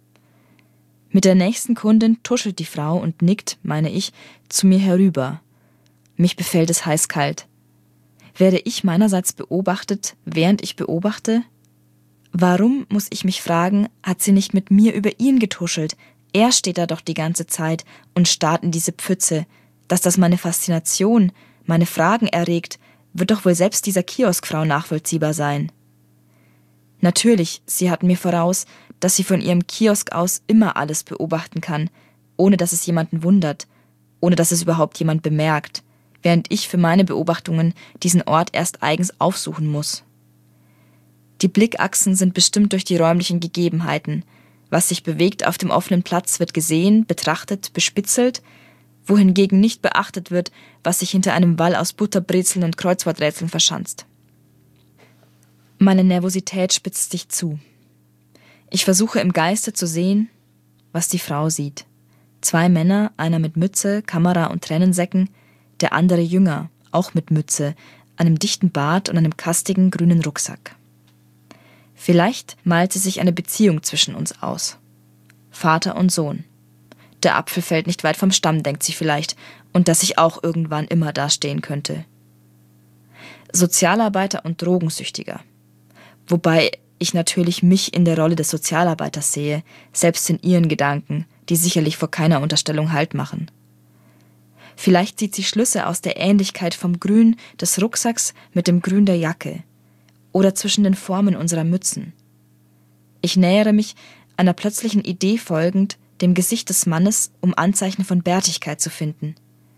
Mit der nächsten Kundin tuschelt die Frau und nickt, meine ich, zu mir herüber. Mich befällt es heiß-kalt. Werde ich meinerseits beobachtet, während ich beobachte? Warum, muss ich mich fragen, hat sie nicht mit mir über ihn getuschelt? Er steht da doch die ganze Zeit und starrt in diese Pfütze. Dass das meine Faszination, meine Fragen erregt, wird doch wohl selbst dieser Kioskfrau nachvollziehbar sein. Natürlich, sie hat mir voraus, dass sie von ihrem Kiosk aus immer alles beobachten kann, ohne dass es jemanden wundert, ohne dass es überhaupt jemand bemerkt, während ich für meine Beobachtungen diesen Ort erst eigens aufsuchen muss. Die Blickachsen sind bestimmt durch die räumlichen Gegebenheiten. Was sich bewegt auf dem offenen Platz, wird gesehen, betrachtet, bespitzelt, wohingegen nicht beachtet wird, was sich hinter einem Wall aus Butterbrezeln und Kreuzworträtseln verschanzt. Meine Nervosität spitzt sich zu. Ich versuche im Geiste zu sehen, was die Frau sieht. 2 Männer, einer mit Mütze, Kamera und Tränensäcken, der andere jünger, auch mit Mütze, einem dichten Bart und einem kastigen grünen Rucksack. Vielleicht malt sie sich eine Beziehung zwischen uns aus. Vater und Sohn. Der Apfel fällt nicht weit vom Stamm, denkt sie vielleicht, und dass ich auch irgendwann immer dastehen könnte. Sozialarbeiter und Drogensüchtiger. Wobei ich natürlich mich in der Rolle des Sozialarbeiters sehe, selbst in ihren Gedanken, die sicherlich vor keiner Unterstellung Halt machen. Vielleicht zieht sie Schlüsse aus der Ähnlichkeit vom Grün des Rucksacks mit dem Grün der Jacke oder zwischen den Formen unserer Mützen. Ich nähere mich, einer plötzlichen Idee folgend, dem Gesicht des Mannes, um Anzeichen von Bärtigkeit zu finden.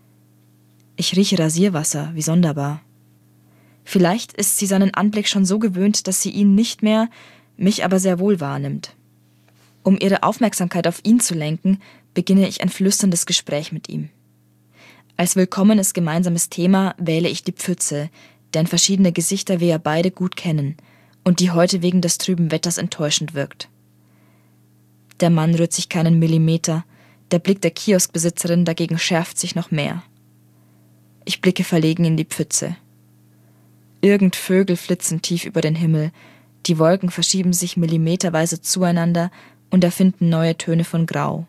Ich rieche Rasierwasser, wie sonderbar. Vielleicht ist sie seinen Anblick schon so gewöhnt, dass sie ihn nicht mehr, mich aber sehr wohl wahrnimmt. Um ihre Aufmerksamkeit auf ihn zu lenken, beginne ich ein flüsterndes Gespräch mit ihm. Als willkommenes gemeinsames Thema wähle ich die Pfütze, deren verschiedene Gesichter wir ja beide gut kennen und die heute wegen des trüben Wetters enttäuschend wirkt. Der Mann rührt sich keinen Millimeter, der Blick der Kioskbesitzerin dagegen schärft sich noch mehr. Ich blicke verlegen in die Pfütze. Irgend Vögel flitzen tief über den Himmel, die Wolken verschieben sich millimeterweise zueinander und erfinden neue Töne von Grau.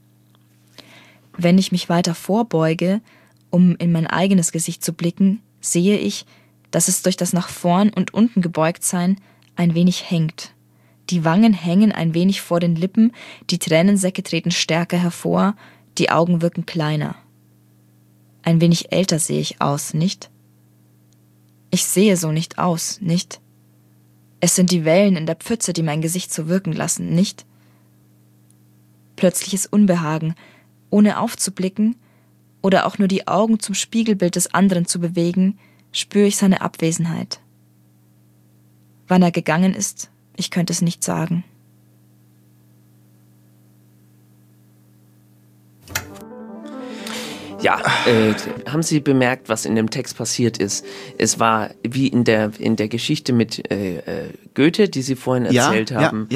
Wenn ich mich weiter vorbeuge, um in mein eigenes Gesicht zu blicken, sehe ich, dass es durch das nach vorn und unten Gebeugtsein ein wenig hängt. Die Wangen hängen ein wenig vor den Lippen, die Tränensäcke treten stärker hervor, die Augen wirken kleiner. Ein wenig älter sehe ich aus, nicht? Ich sehe so nicht aus, nicht? Es sind die Wellen in der Pfütze, die mein Gesicht so wirken lassen, nicht? Plötzliches Unbehagen, ohne aufzublicken oder auch nur die Augen zum Spiegelbild des anderen zu bewegen, spüre ich seine Abwesenheit. Wann er gegangen ist, ich könnte es nicht sagen. Ja, haben Sie bemerkt, was in dem Text passiert ist? Es war wie in der Geschichte mit Goethe, die Sie vorhin erzählt haben,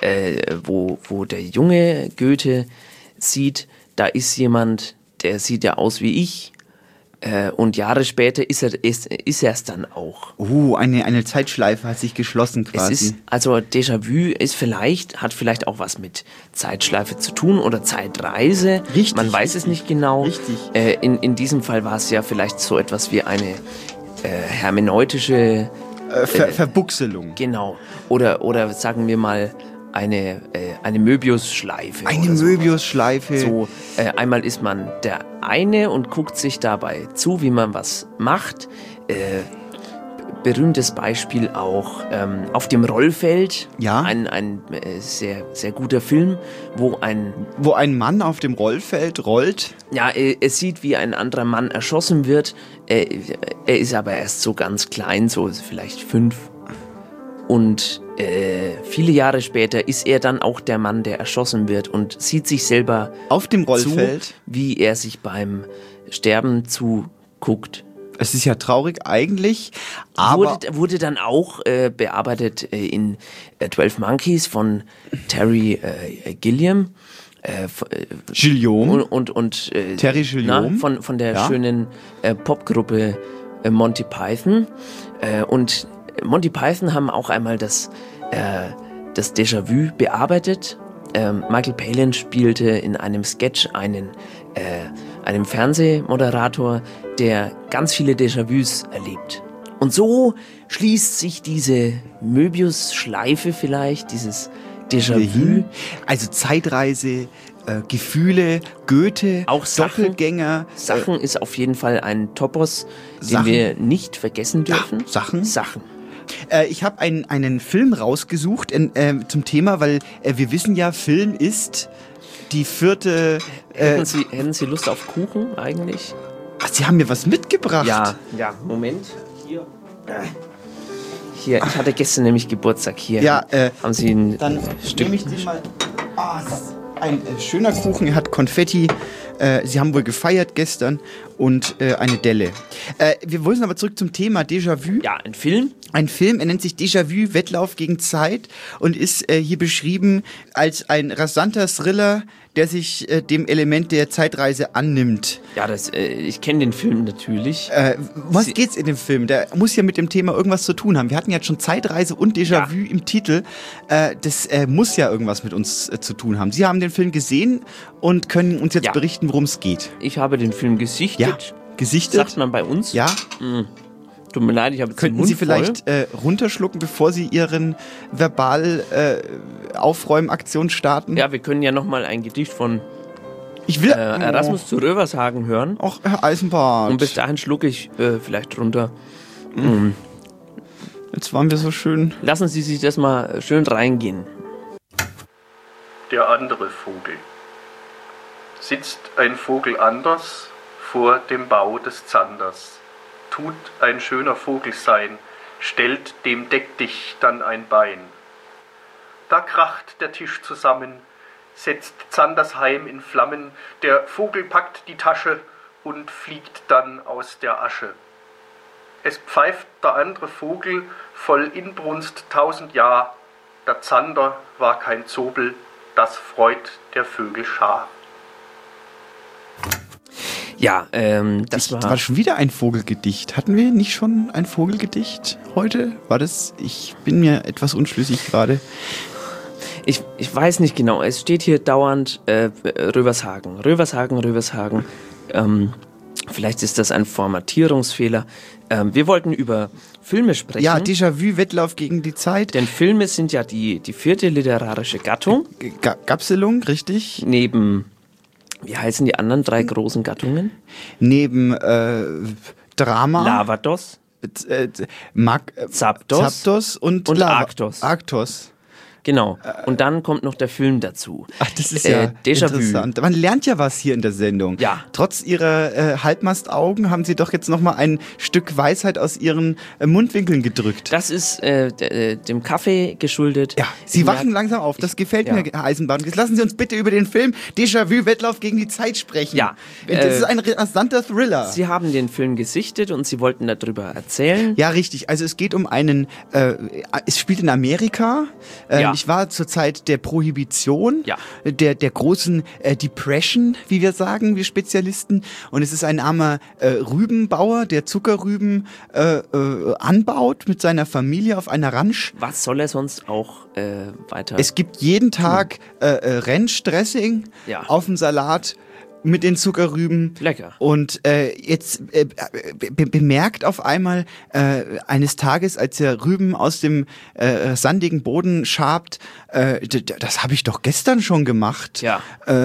wo der junge Goethe sieht, da ist jemand, der sieht ja aus wie ich. Und Jahre später ist er es dann auch. Eine Zeitschleife hat sich geschlossen quasi. Also Déjà-vu hat vielleicht auch was mit Zeitschleife zu tun oder Zeitreise. Richtig. Man weiß es nicht genau. Richtig. In diesem Fall war es ja vielleicht so etwas wie eine hermeneutische Verbuchselung. Genau. Oder sagen wir mal eine Möbius-Schleife. Eine Möbius-Schleife. So, einmal ist man der eine und guckt sich dabei zu, wie man was macht. Berühmtes Beispiel auch auf dem Rollfeld. Ja. Ein sehr, sehr guter Film, wo ein Mann auf dem Rollfeld rollt. Ja, er sieht, wie ein anderer Mann erschossen wird. Er ist aber erst so ganz klein, so vielleicht 5. Und viele Jahre später ist er dann auch der Mann, der erschossen wird und sieht sich selber auf dem Rollfeld, wie er sich beim Sterben zuguckt. Es ist ja traurig eigentlich, aber wurde dann auch bearbeitet in 12 Monkeys von Terry Gilliam. Gilliam und Terry Gilliam von der schönen Popgruppe Monty Python. Und Monty Python haben auch einmal das Déjà-vu bearbeitet. Michael Palin spielte in einem Sketch einem Fernsehmoderator, der ganz viele Déjà-vus erlebt. Und so schließt sich diese Möbius-Schleife vielleicht, dieses Déjà-vu. Also Zeitreise, Gefühle, Goethe, auch Doppelgänger. Sachen ist auf jeden Fall ein Topos, den wir nicht vergessen dürfen. Ja, Sachen. Ich habe einen Film rausgesucht zum Thema, weil wir wissen ja, Film ist die 4. Hätten Sie Lust auf Kuchen eigentlich? Ach, Sie haben mir was mitgebracht. Ja, Moment. Hier, ich hatte gestern nämlich Geburtstag. Hier haben Sie ein dann Stück. Nehme ich den mal. Ein schöner Kuchen, er hat Konfetti. Sie haben wohl gefeiert gestern und eine Delle. Wir wollen aber zurück zum Thema Déjà-vu. Ja, ein Film. Ein Film, er nennt sich Déjà-vu, Wettlauf gegen Zeit und ist hier beschrieben als ein rasanter Thriller, der sich dem Element der Zeitreise annimmt. Ja, ich kenne den Film natürlich. Was geht's in dem Film? Der muss ja mit dem Thema irgendwas zu tun haben. Wir hatten jetzt schon Zeitreise und Déjà-vu im Titel. Das muss ja irgendwas mit uns zu tun haben. Sie haben den Film gesehen und können uns jetzt berichten, worum es geht. Ich habe den Film gesichtet. Ja, gesichtet. Sagt man bei uns? Ja. Tut mir leid, ich habe jetzt den Könnten Mund Sie vielleicht runterschlucken, bevor Sie Ihren Verbal-Aufräumaktion starten? Ja, wir können ja nochmal ein Gedicht von Erasmus zu Rövershagen hören. Ach, Herr Eisenbart. Und bis dahin schlucke ich vielleicht runter. Jetzt waren wir so schön. Lassen Sie sich das mal schön reingehen. Der andere Vogel. Sitzt ein Vogel anders vor dem Bau des Zanders. Tut ein schöner Vogel sein, stellt dem Deckdich dann ein Bein. Da kracht der Tisch zusammen, setzt Zanders Heim in Flammen, der Vogel packt die Tasche und fliegt dann aus der Asche. Es pfeift der andere Vogel voll Inbrunst 1000 Jahr, der Zander war kein Zobel, das freut der Vögel Schar. Ja, das war schon wieder ein Vogelgedicht. Hatten wir nicht schon ein Vogelgedicht heute? War das? Ich bin mir etwas unschlüssig gerade. Ich weiß nicht genau. Es steht hier dauernd Rövershagen. Vielleicht ist das ein Formatierungsfehler. Wir wollten über Filme sprechen. Ja, Déjà-vu, Wettlauf gegen die Zeit. Denn Filme sind ja die 4. literarische Gattung. Gapselung, richtig. Neben, wie heißen die anderen 3 großen Gattungen? Neben Drama. Lavados. Zapdos und Arktos. Genau. Und dann kommt noch der Film dazu. Ach, das ist ja interessant. Man lernt ja was hier in der Sendung. Ja. Trotz ihrer Halbmastaugen haben Sie doch jetzt nochmal ein Stück Weisheit aus Ihren Mundwinkeln gedrückt. Das ist dem Kaffee geschuldet. Ja, Sie wachen langsam auf. Das gefällt mir, Herr Eisenbahn. Jetzt lassen Sie uns bitte über den Film Déjà-vu, Wettlauf gegen die Zeit sprechen. Ja. Das ist ein rasanter Thriller. Sie haben den Film gesichtet und Sie wollten darüber erzählen. Ja, richtig. Also es geht um einen, es spielt in Amerika. Ich war zur Zeit der Prohibition, der großen Depression, wie wir sagen, wir Spezialisten. Und es ist ein armer Rübenbauer, der Zuckerrüben anbaut mit seiner Familie auf einer Ranch. Was soll er sonst auch weiter? Es gibt jeden Tag Ranch-Dressing auf dem Salat mit den Zuckerrüben. Lecker. Und jetzt bemerkt auf einmal eines Tages, als er Rüben aus dem sandigen Boden schabt, das habe ich doch gestern schon gemacht. Ja.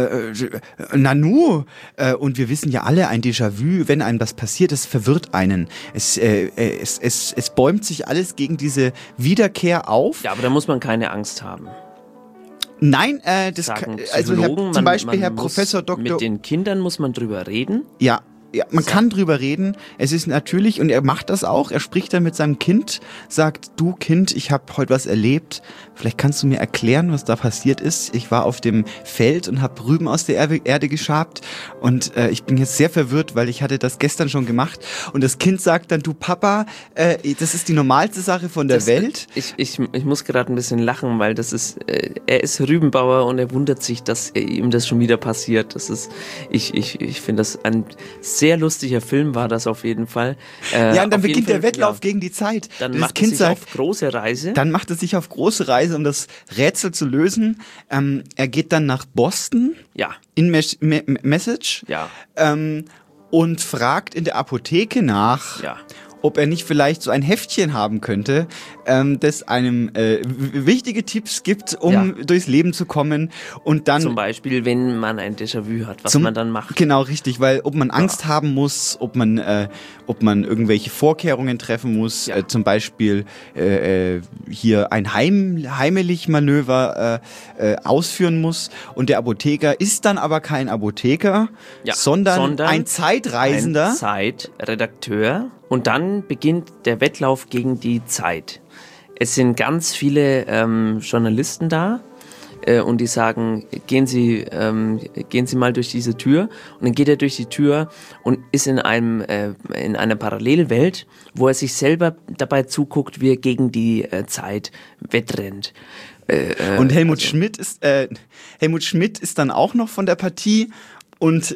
Nanu. Und wir wissen ja alle, ein Déjà-vu, wenn einem das passiert, das verwirrt einen. Es bäumt sich alles gegen diese Wiederkehr auf. Ja, aber da muss man keine Angst haben. Nein, Zum Beispiel Herr Professor Dr. Mit den Kindern muss man drüber reden. Ja, man kann drüber reden. Es ist natürlich, und er macht das auch, er spricht dann mit seinem Kind, sagt, du Kind, ich habe heute was erlebt, vielleicht kannst du mir erklären, was da passiert ist. Ich war auf dem Feld und habe Rüben aus der Erde geschabt und ich bin jetzt sehr verwirrt, weil ich hatte das gestern schon gemacht. Und das Kind sagt dann, du Papa, das ist die normalste Sache von der Welt. Ich muss gerade ein bisschen lachen, weil das ist, er ist Rübenbauer und er wundert sich, dass ihm das schon wieder passiert. Das ist, ich finde das ein sehr lustiger Film war das auf jeden Fall. Ja, und dann beginnt der Wettlauf gegen die Zeit. Dann macht er sich auf große Reise. Dann macht er sich auf große Reise, um das Rätsel zu lösen. Er geht dann nach Boston. Ja. In Message. Ja. Und fragt in der Apotheke nach. Ja. Ob er nicht vielleicht so ein Heftchen haben könnte, das einem wichtige Tipps gibt, um durchs Leben zu kommen. Und dann zum Beispiel, wenn man ein Déjà-vu hat, was man dann macht. Genau, richtig, weil ob man Angst haben muss, ob man irgendwelche Vorkehrungen treffen muss, zum Beispiel hier ein Heimlich-Manöver ausführen muss. Und der Apotheker ist dann aber kein Apotheker, sondern ein Zeitreisender. Ein Zeitredakteur. Und dann beginnt der Wettlauf gegen die Zeit. Es sind ganz viele Journalisten da und die sagen, gehen Sie mal durch diese Tür. Und dann geht er durch die Tür und ist in einer Parallelwelt, wo er sich selber dabei zuguckt, wie er gegen die Zeit wettrennt. Und Helmut Schmidt ist dann auch noch von der Partie und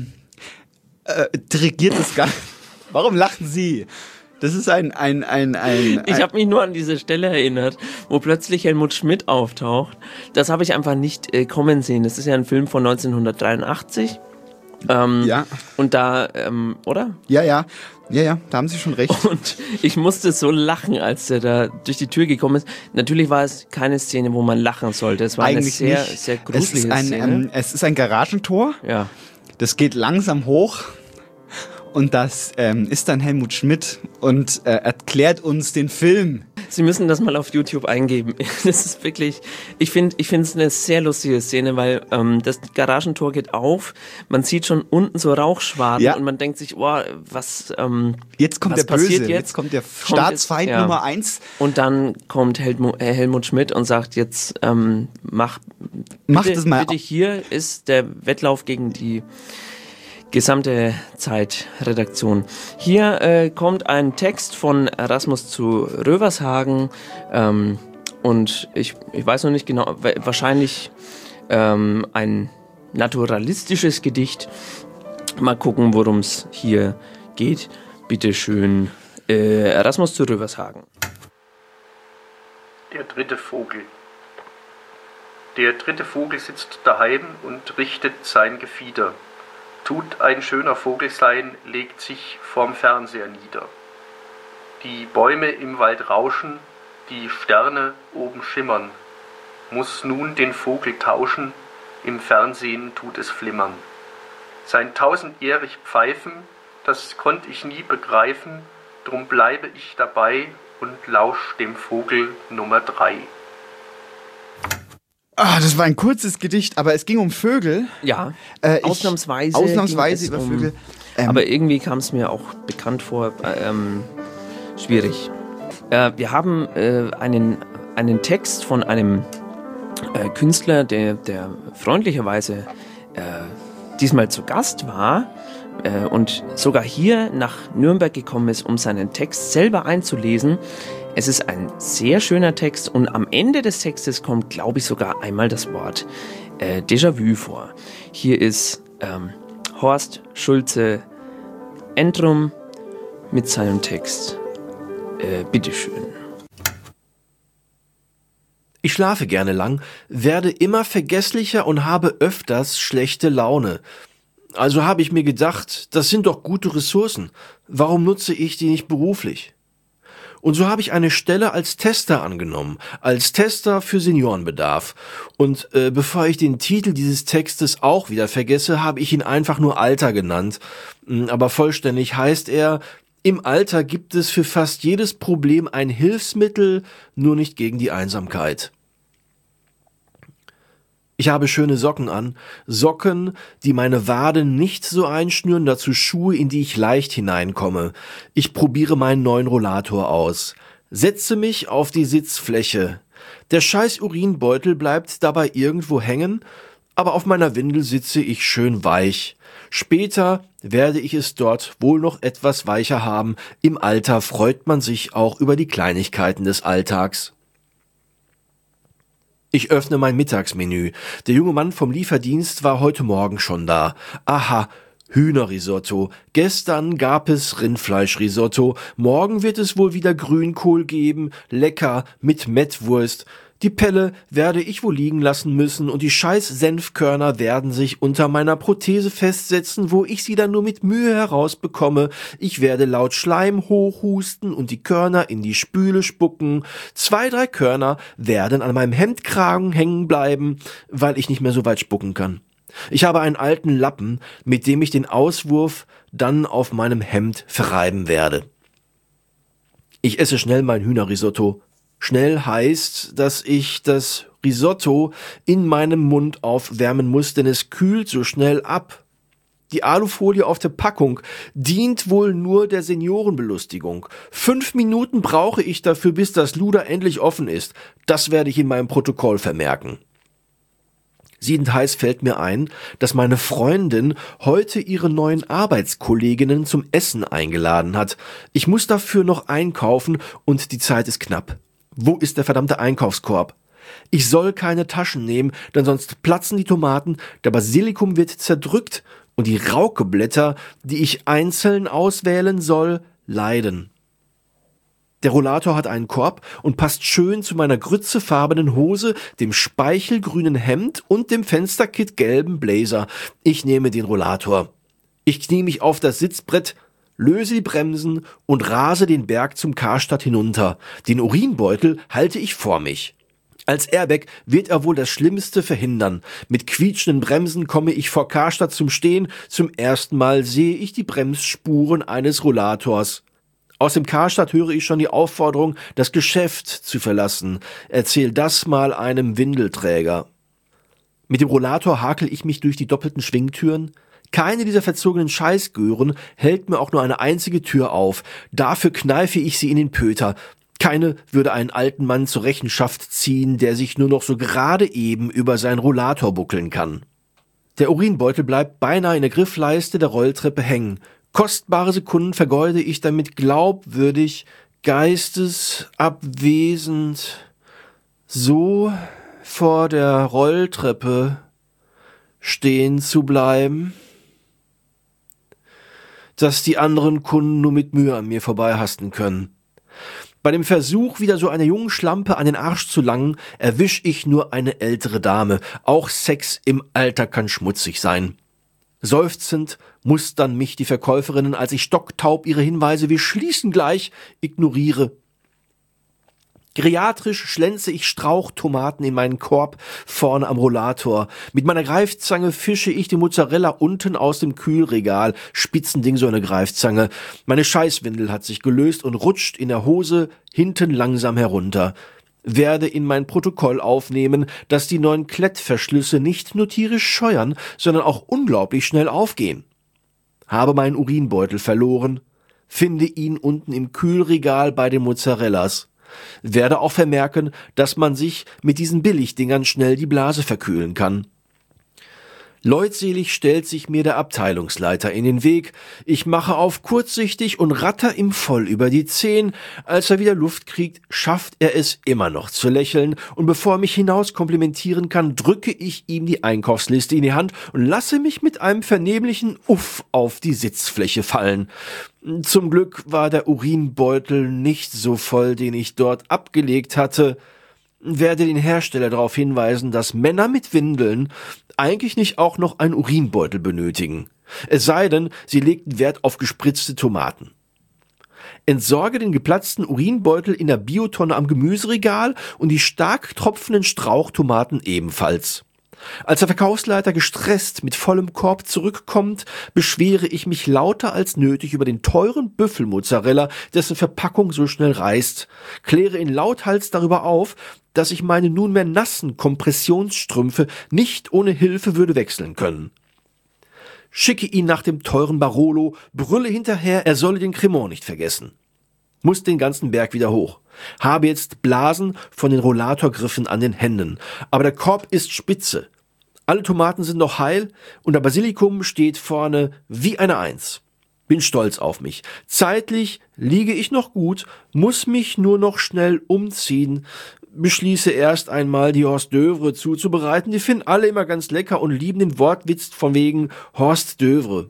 dirigiert das Ganze. Warum lachen Sie? Das ist ein Ich habe mich nur an diese Stelle erinnert, wo plötzlich Helmut Schmidt auftaucht. Das habe ich einfach nicht kommen sehen. Das ist ja ein Film von 1983. Ja. Und da, oder? Ja, da haben Sie schon recht. Und ich musste so lachen, als er da durch die Tür gekommen ist. Natürlich war es keine Szene, wo man lachen sollte. Es war eigentlich eine sehr gruselige Szene. Es ist ein Garagentor. Ja. Das geht langsam hoch. Und das ist dann Helmut Schmidt und erklärt uns den Film. Sie müssen das mal auf YouTube eingeben. Das ist wirklich, ich finde es eine sehr lustige Szene, weil das Garagentor geht auf, man sieht schon unten so Rauchschwaden und man denkt sich, oh, was jetzt kommt was der Böse, jetzt kommt der Staatsfeind Nummer 1. Und dann kommt Helmut Schmidt und sagt jetzt, mach das mal. Bitte, hier ist der Wettlauf gegen die gesamte Zeitredaktion. Hier kommt ein Text von Erasmus zu Rövershagen und ich weiß noch nicht genau, wahrscheinlich ein naturalistisches Gedicht. Mal gucken, worum es hier geht. Bitte schön, Erasmus zu Rövershagen. Der dritte Vogel. Der dritte Vogel sitzt daheim und richtet sein Gefieder. Tut ein schöner Vogel sein, legt sich vorm Fernseher nieder. Die Bäume im Wald rauschen, die Sterne oben schimmern. Muss nun den Vogel tauschen, im Fernsehen tut es flimmern. Sein tausendjährig Pfeifen, das konnt ich nie begreifen, drum bleibe ich dabei und lausch dem Vogel Nummer 3. Das war ein kurzes Gedicht, aber es ging um Vögel. Ja, ausnahmsweise über Vögel. Aber irgendwie kam es mir auch bekannt vor, schwierig. Wir haben einen Text von einem Künstler, der freundlicherweise diesmal zu Gast war und sogar hier nach Nürnberg gekommen ist, um seinen Text selber einzulesen. Es ist ein sehr schöner Text und am Ende des Textes kommt, glaube ich, sogar einmal das Wort Déjà-vu vor. Hier ist Horst Schulze Entrum mit seinem Text. Bitteschön. Ich schlafe gerne lang, werde immer vergesslicher und habe öfters schlechte Laune. Also habe ich mir gedacht, das sind doch gute Ressourcen. Warum nutze ich die nicht beruflich? Und so habe ich eine Stelle als Tester angenommen, als Tester für Seniorenbedarf. Und bevor ich den Titel dieses Textes auch wieder vergesse, habe ich ihn einfach nur Alter genannt. Aber vollständig heißt er: Im Alter gibt es für fast jedes Problem ein Hilfsmittel, nur nicht gegen die Einsamkeit. Ich habe schöne Socken an, Socken, die meine Waden nicht so einschnüren, dazu Schuhe, in die ich leicht hineinkomme. Ich probiere meinen neuen Rollator aus, setze mich auf die Sitzfläche. Der scheiß Urinbeutel bleibt dabei irgendwo hängen, aber auf meiner Windel sitze ich schön weich. Später werde ich es dort wohl noch etwas weicher haben. Im Alter freut man sich auch über die Kleinigkeiten des Alltags. Ich öffne mein Mittagsmenü. Der junge Mann vom Lieferdienst war heute Morgen schon da. Aha, Hühnerrisotto. Gestern gab es Rindfleischrisotto. Morgen wird es wohl wieder Grünkohl geben. Lecker, mit Mettwurst. Die Pelle werde ich wohl liegen lassen müssen und die scheiß Senfkörner werden sich unter meiner Prothese festsetzen, wo ich sie dann nur mit Mühe herausbekomme. Ich werde laut Schleim hochhusten und die Körner in die Spüle spucken. 2, 3 Körner werden an meinem Hemdkragen hängen bleiben, weil ich nicht mehr so weit spucken kann. Ich habe einen alten Lappen, mit dem ich den Auswurf dann auf meinem Hemd verreiben werde. Ich esse schnell mein Hühnerrisotto. Schnell heißt, dass ich das Risotto in meinem Mund aufwärmen muss, denn es kühlt so schnell ab. Die Alufolie auf der Packung dient wohl nur der Seniorenbelustigung. 5 Minuten brauche ich dafür, bis das Luder endlich offen ist. Das werde ich in meinem Protokoll vermerken. Siedend heiß fällt mir ein, dass meine Freundin heute ihre neuen Arbeitskolleginnen zum Essen eingeladen hat. Ich muss dafür noch einkaufen und die Zeit ist knapp. Wo ist der verdammte Einkaufskorb? Ich soll keine Taschen nehmen, denn sonst platzen die Tomaten, der Basilikum wird zerdrückt und die Raukeblätter, die ich einzeln auswählen soll, leiden. Der Rollator hat einen Korb und passt schön zu meiner grützefarbenen Hose, dem speichelgrünen Hemd und dem Fensterkit-gelben Blazer. Ich nehme den Rollator. Ich knie mich auf das Sitzbrett, löse die Bremsen und rase den Berg zum Karstadt hinunter. Den Urinbeutel halte ich vor mich. Als Airbag wird er wohl das Schlimmste verhindern. Mit quietschenden Bremsen komme ich vor Karstadt zum Stehen. Zum ersten Mal sehe ich die Bremsspuren eines Rollators. Aus dem Karstadt höre ich schon die Aufforderung, das Geschäft zu verlassen. Erzähl das mal einem Windelträger. Mit dem Rollator hakel ich mich durch die doppelten Schwingtüren. Keine dieser verzogenen Scheißgören hält mir auch nur eine einzige Tür auf. Dafür kneife ich sie in den Pöter. Keine würde einen alten Mann zur Rechenschaft ziehen, der sich nur noch so gerade eben über seinen Rollator buckeln kann. Der Urinbeutel bleibt beinahe in der Griffleiste der Rolltreppe hängen. Kostbare Sekunden vergeude ich damit glaubwürdig, geistesabwesend, so vor der Rolltreppe stehen zu bleiben, dass die anderen Kunden nur mit Mühe an mir vorbeihasten können. Bei dem Versuch, wieder so einer jungen Schlampe an den Arsch zu langen, erwisch ich nur eine ältere Dame. Auch Sex im Alter kann schmutzig sein. Seufzend mustern mich die Verkäuferinnen, als ich stocktaub ihre Hinweise „wir schließen gleich" ignoriere. Geriatrisch schlänze ich Strauchtomaten in meinen Korb vorne am Rollator. Mit meiner Greifzange fische ich die Mozzarella unten aus dem Kühlregal. Spitzending so eine Greifzange. Meine Scheißwindel hat sich gelöst und rutscht in der Hose hinten langsam herunter. Werde in mein Protokoll aufnehmen, dass die neuen Klettverschlüsse nicht nur tierisch scheuern, sondern auch unglaublich schnell aufgehen. Habe meinen Urinbeutel verloren. Finde ihn unten im Kühlregal bei den Mozzarellas. Werde auch vermerken, dass man sich mit diesen Billigdingern schnell die Blase verkühlen kann. Leutselig stellt sich mir der Abteilungsleiter in den Weg. Ich mache auf kurzsichtig und ratter ihm voll über die 10. Als er wieder Luft kriegt, schafft er es immer noch zu lächeln. Und bevor er mich hinaus komplimentieren kann, drücke ich ihm die Einkaufsliste in die Hand und lasse mich mit einem vernehmlichen Uff auf die Sitzfläche fallen. Zum Glück war der Urinbeutel nicht so voll, den ich dort abgelegt hatte. Werde den Hersteller darauf hinweisen, dass Männer mit Windeln eigentlich nicht auch noch einen Urinbeutel benötigen. Es sei denn, sie legten Wert auf gespritzte Tomaten. Entsorge den geplatzten Urinbeutel in der Biotonne am Gemüseregal und die stark tropfenden Strauchtomaten ebenfalls. Als der Verkaufsleiter gestresst mit vollem Korb zurückkommt, beschwere ich mich lauter als nötig über den teuren Büffelmozzarella, dessen Verpackung so schnell reißt, kläre ihn lauthals darüber auf, dass ich meine nunmehr nassen Kompressionsstrümpfe nicht ohne Hilfe würde wechseln können. Schicke ihn nach dem teuren Barolo, brülle hinterher, er solle den Cremant nicht vergessen. Muss den ganzen Berg wieder hoch. Habe jetzt Blasen von den Rollatorgriffen an den Händen. Aber der Korb ist spitze. Alle Tomaten sind noch heil und der Basilikum steht vorne wie eine 1. Bin stolz auf mich. Zeitlich liege ich noch gut, muss mich nur noch schnell umziehen. Beschließe erst einmal, die Horst Dövre zuzubereiten. Die finden alle immer ganz lecker und lieben den Wortwitz von wegen Horst Dövre.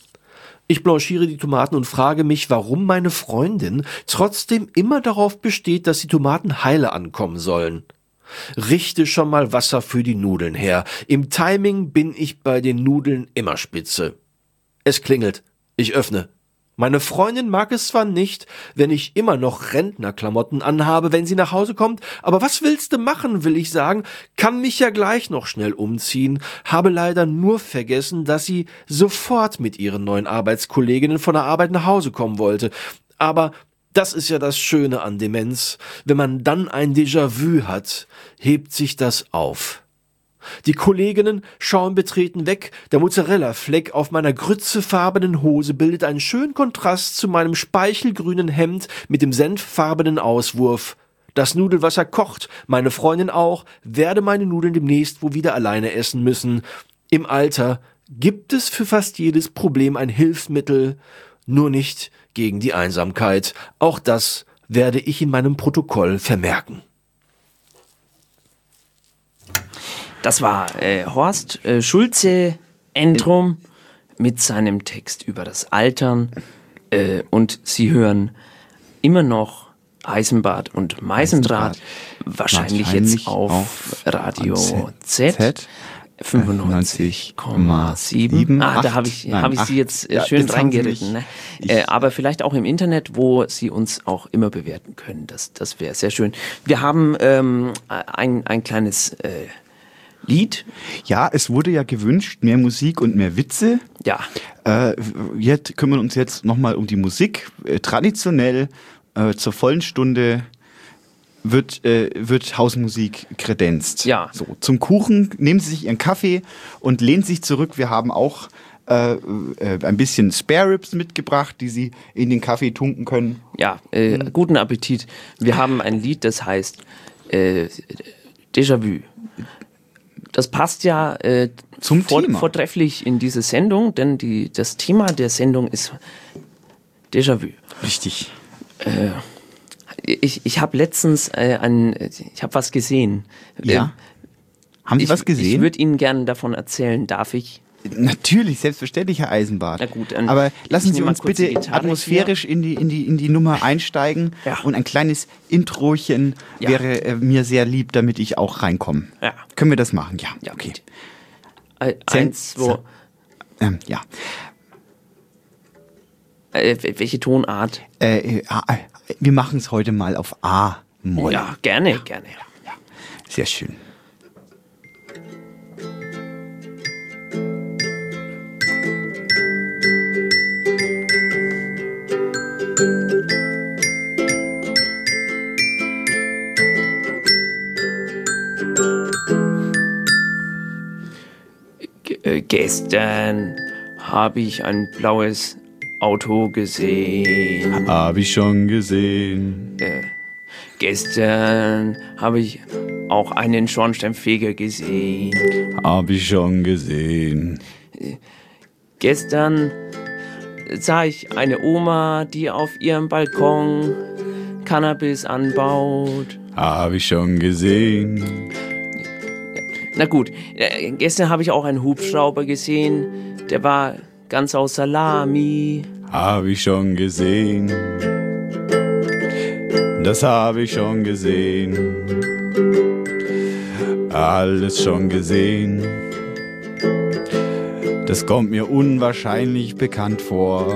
Ich blanchiere die Tomaten und frage mich, warum meine Freundin trotzdem immer darauf besteht, dass die Tomaten heile ankommen sollen. Richte schon mal Wasser für die Nudeln her. Im Timing bin ich bei den Nudeln immer spitze. Es klingelt. Ich öffne. Meine Freundin mag es zwar nicht, wenn ich immer noch Rentnerklamotten anhabe, wenn sie nach Hause kommt, aber was willst du machen, will ich sagen, kann mich ja gleich noch schnell umziehen, habe leider nur vergessen, dass sie sofort mit ihren neuen Arbeitskolleginnen von der Arbeit nach Hause kommen wollte. Aber das ist ja das Schöne an Demenz, wenn man dann ein Déjà-vu hat, hebt sich das auf. Die Kolleginnen schauen betreten weg, der Mozzarella-Fleck auf meiner grützefarbenen Hose bildet einen schönen Kontrast zu meinem speichelgrünen Hemd mit dem senffarbenen Auswurf. Das Nudelwasser kocht, meine Freundin auch, werde meine Nudeln demnächst wohl wieder alleine essen müssen. Im Alter gibt es für fast jedes Problem ein Hilfsmittel, nur nicht gegen die Einsamkeit. Auch das werde ich in meinem Protokoll vermerken. Das war Horst Schulze-Entrum mit seinem Text über das Altern. Und Sie hören immer noch Eisenbart und Meisendraht, wahrscheinlich jetzt auf Radio Z. 95,7. Da habe ich Sie jetzt schön reingeritten. Ne? Aber vielleicht auch im Internet, wo Sie uns auch immer bewerten können. Das wäre sehr schön. Wir haben ein kleines Lied. Ja, es wurde ja gewünscht, mehr Musik und mehr Witze. Ja. Wir kümmern uns jetzt nochmal um die Musik. Traditionell zur vollen Stunde wird Hausmusik kredenzt. Ja. So, zum Kuchen nehmen Sie sich Ihren Kaffee und lehnen sich zurück. Wir haben auch ein bisschen Spare Ribs mitgebracht, die Sie in den Kaffee tunken können. Ja, guten Appetit. Wir haben ein Lied, das heißt Déjà-vu. Das passt ja zum Thema vortrefflich in diese Sendung, denn das Thema der Sendung ist Déjà-vu. Richtig. Ich habe letztens ich habe was gesehen. Ja. Haben Sie was gesehen? Ich würde Ihnen gerne davon erzählen. Darf ich? Natürlich, selbstverständlich, Herr Eisenbart. Na gut, aber lassen Sie uns bitte atmosphärisch in die Nummer einsteigen. Ja. Und ein kleines Introchen wäre mir sehr lieb, damit ich auch reinkomme. Ja. Können wir das machen? Ja. Okay. 1, 2. Ja. Welche Tonart? Wir machen es heute mal auf A-Moll. Ja, gerne. Ja. Sehr schön. Gestern habe ich ein blaues Auto gesehen. Hab ich schon gesehen. Gestern habe ich auch einen Schornsteinfeger gesehen. Hab ich schon gesehen. Gestern sah ich eine Oma, die auf ihrem Balkon Cannabis anbaut. Hab ich schon gesehen. Na gut, gestern habe ich auch einen Hubschrauber gesehen. Der war ganz aus Salami. Hab ich schon gesehen. Das habe ich schon gesehen. Alles schon gesehen. Das kommt mir unwahrscheinlich bekannt vor.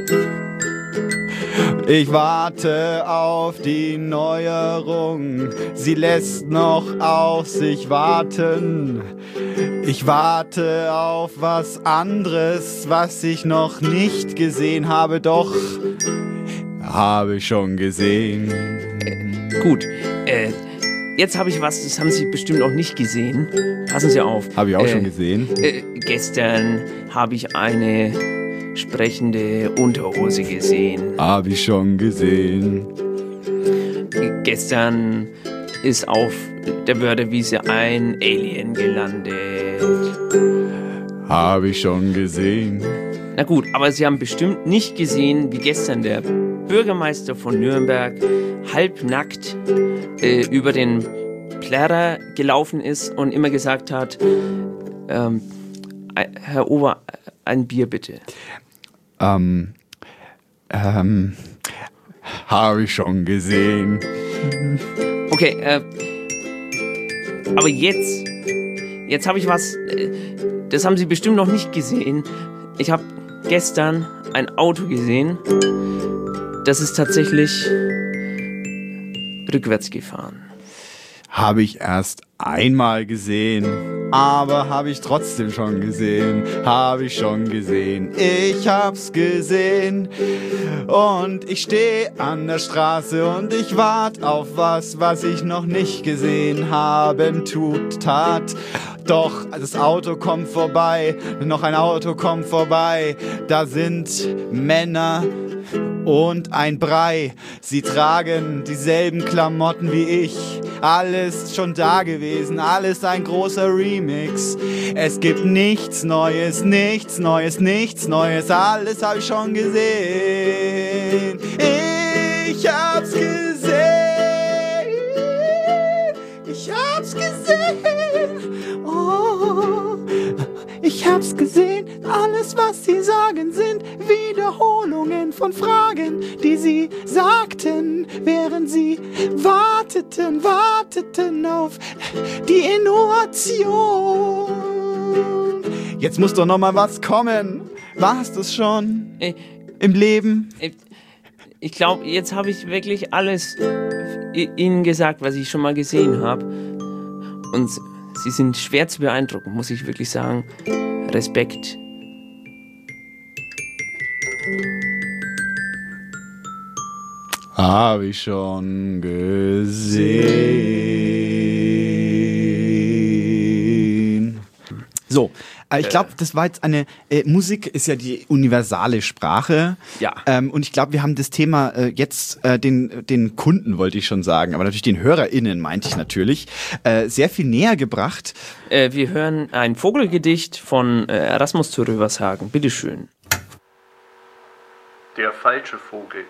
Ich warte auf die Neuerung, sie lässt noch auf sich warten. Ich warte auf was anderes, was ich noch nicht gesehen habe, doch habe ich schon gesehen. Gut, jetzt habe ich was, das haben Sie bestimmt noch nicht gesehen. Passen Sie auf. Habe ich auch schon gesehen. Gestern habe ich eine sprechende Unterhose gesehen. Habe ich schon gesehen. Gestern ist auf der Wörterwiese ein Alien gelandet. Habe ich schon gesehen. Na gut, aber Sie haben bestimmt nicht gesehen, wie gestern der Bürgermeister von Nürnberg halbnackt über den Plärrer gelaufen ist und immer gesagt hat, Herr Ober, ein Bier bitte. Habe ich schon gesehen. Okay, aber jetzt habe ich was, das haben Sie bestimmt noch nicht gesehen. Ich habe gestern ein Auto gesehen, das ist tatsächlich rückwärts gefahren. Habe ich erst einmal gesehen, aber habe ich trotzdem schon gesehen. Habe ich schon gesehen, ich hab's gesehen. Und ich stehe an der Straße und ich warte auf was ich noch nicht gesehen haben tat. Doch das Auto kommt vorbei, noch ein Auto kommt vorbei. Da sind Männer und ein Brei. Sie tragen dieselben Klamotten wie ich. Alles schon da gewesen, alles ein großer Remix. Es gibt nichts Neues, nichts Neues, nichts Neues. Alles habe ich schon gesehen. Ich hab's gesehen. Ich hab's gesehen. Oh, ich hab's gesehen. Alles, was sie sagen, sind Wiederholungen von Fragen, die sie sagten, während sie warteten auf die Innovation. Jetzt muss doch noch mal was kommen. War's das schon? Im Leben? Ich glaube, jetzt habe ich wirklich alles Ihnen gesagt, was ich schon mal gesehen habe. Und Sie sind schwer zu beeindrucken, muss ich wirklich sagen. Respekt. Habe ich schon gesehen. So, ich glaube, das war jetzt eine, Musik ist ja die universale Sprache. Ja. Und ich glaube, wir haben das Thema jetzt den Kunden, wollte ich schon sagen, aber natürlich den HörerInnen, meinte ich natürlich, sehr viel näher gebracht. Wir hören ein Vogelgedicht von Erasmus zu Rövershagen. Bitteschön. Der falsche Vogel.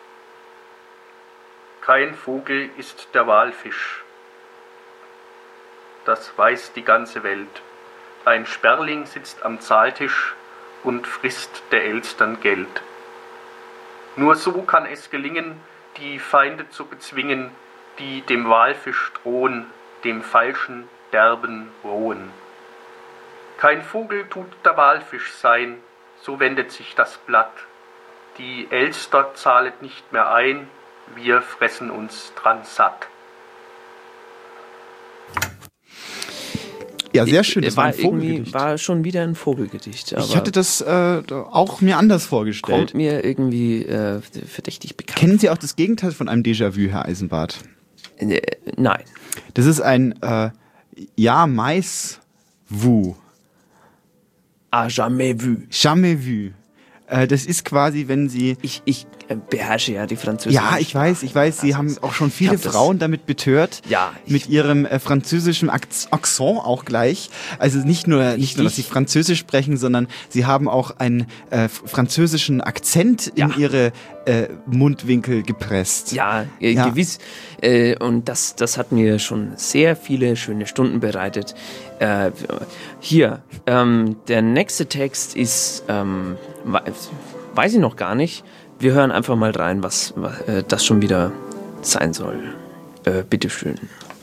Kein Vogel ist der Walfisch. Das weiß die ganze Welt. Ein Sperling sitzt am Zahltisch und frisst der Elstern Geld. Nur so kann es gelingen, die Feinde zu bezwingen, die dem Walfisch drohen, dem falschen, derben Rohen. Kein Vogel tut der Walfisch sein, so wendet sich das Blatt. Die Elster zahlet nicht mehr ein, wir fressen uns dran satt. Ja, sehr schön. Das war ein Vogelgedicht. War schon wieder ein Vogelgedicht. Aber ich hatte das auch mir anders vorgestellt. Kommt mir irgendwie verdächtig bekannt. Kennen Sie auch das Gegenteil von einem Déjà-vu, Herr Eisenbart? Nein. Das ist ein Ja-Mais-Wu. à jamais vu. Jamais vu. Das ist quasi, wenn sie... Ich beherrsche ja die französische Ja, ich weiß. Sie haben auch schon viele Frauen damit betört. Ja. Mit ihrem französischen Akzent auch gleich. Also nicht nur, dass sie Französisch sprechen, sondern sie haben auch einen französischen Akzent in ihre Mundwinkel gepresst. Ja, gewiss. Und das hat mir schon sehr viele schöne Stunden bereitet. Hier, der nächste Text ist, weiß ich noch gar nicht. Wir hören einfach mal rein, was das schon wieder sein soll. Bitteschön.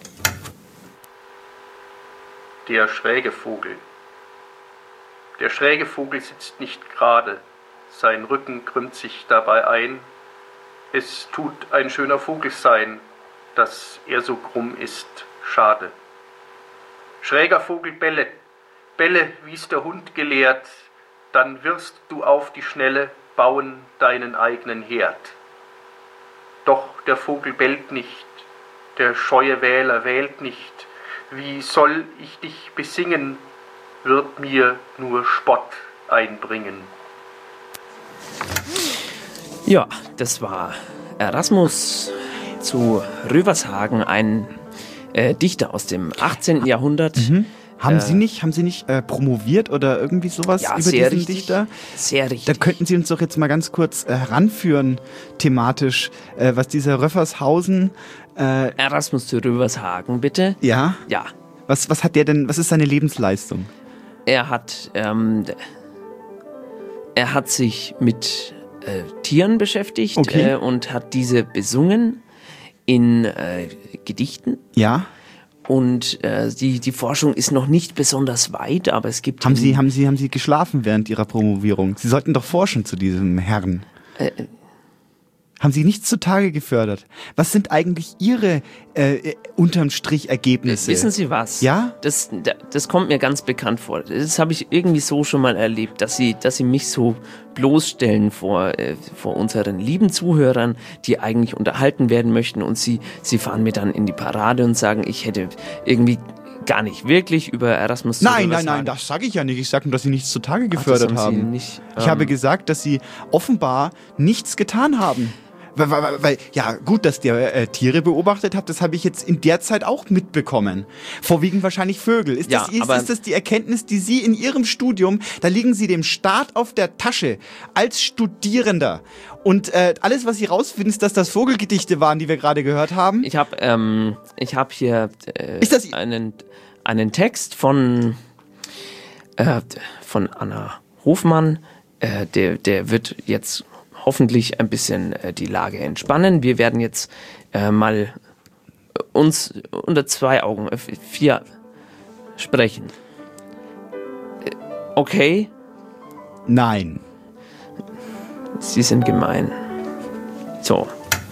Der schräge Vogel. Der schräge Vogel sitzt nicht gerade. Sein Rücken krümmt sich dabei ein. Es tut ein schöner Vogel sein, dass er so krumm ist. Schade. Schräger Vogel, belle. Belle, wie's der Hund gelehrt. Dann wirst du auf die Schnelle bauen deinen eigenen Herd. Doch der Vogel bellt nicht, der scheue Wähler wählt nicht. Wie soll ich dich besingen, wird mir nur Spott einbringen. Ja, das war Erasmus zu Rövershagen, ein Dichter aus dem 18. Jahrhundert. Haben Sie nicht promoviert oder irgendwie sowas über sehr diesen richtig, Dichter? Sehr richtig. Da könnten Sie uns doch jetzt mal ganz kurz heranführen, thematisch, was dieser Röffershausen... Erasmus zu Rövershagen, bitte. Ja? Ja. Was hat der denn, was ist seine Lebensleistung? Er hat sich mit Tieren beschäftigt und hat diese besungen in Gedichten. Ja. Und die Forschung ist noch nicht besonders weit, aber es gibt... Haben Sie geschlafen während Ihrer Promovierung? Sie sollten doch forschen zu diesem Herrn. Haben Sie nichts zutage gefördert? Was sind eigentlich Ihre unterm Strich Ergebnisse? Wissen Sie was? Ja? Das kommt mir ganz bekannt vor. Das habe ich irgendwie so schon mal erlebt, dass Sie mich so bloßstellen vor unseren lieben Zuhörern, die eigentlich unterhalten werden möchten, und Sie fahren mir dann in die Parade und sagen, ich hätte irgendwie gar nicht wirklich über Erasmus Nein, das sage ich ja nicht. Ich sage nur, dass Sie nichts zutage gefördert haben. Nicht, ich habe gesagt, dass Sie offenbar nichts getan haben. Weil, ja, gut, dass der Tiere beobachtet hat, das habe ich jetzt in der Zeit auch mitbekommen. Vorwiegend wahrscheinlich Vögel. Ist das die Erkenntnis, die Sie in Ihrem Studium, da liegen Sie dem Staat auf der Tasche als Studierender. Und alles, was Sie rausfinden, ist, dass das Vogelgedichte waren, die wir gerade gehört haben. Ich habe hier einen Text von Anna Hofmann, der wird jetzt hoffentlich ein bisschen die Lage entspannen. Wir werden jetzt mal uns unter 4 sprechen. Okay? Nein. Sie sind gemein. So.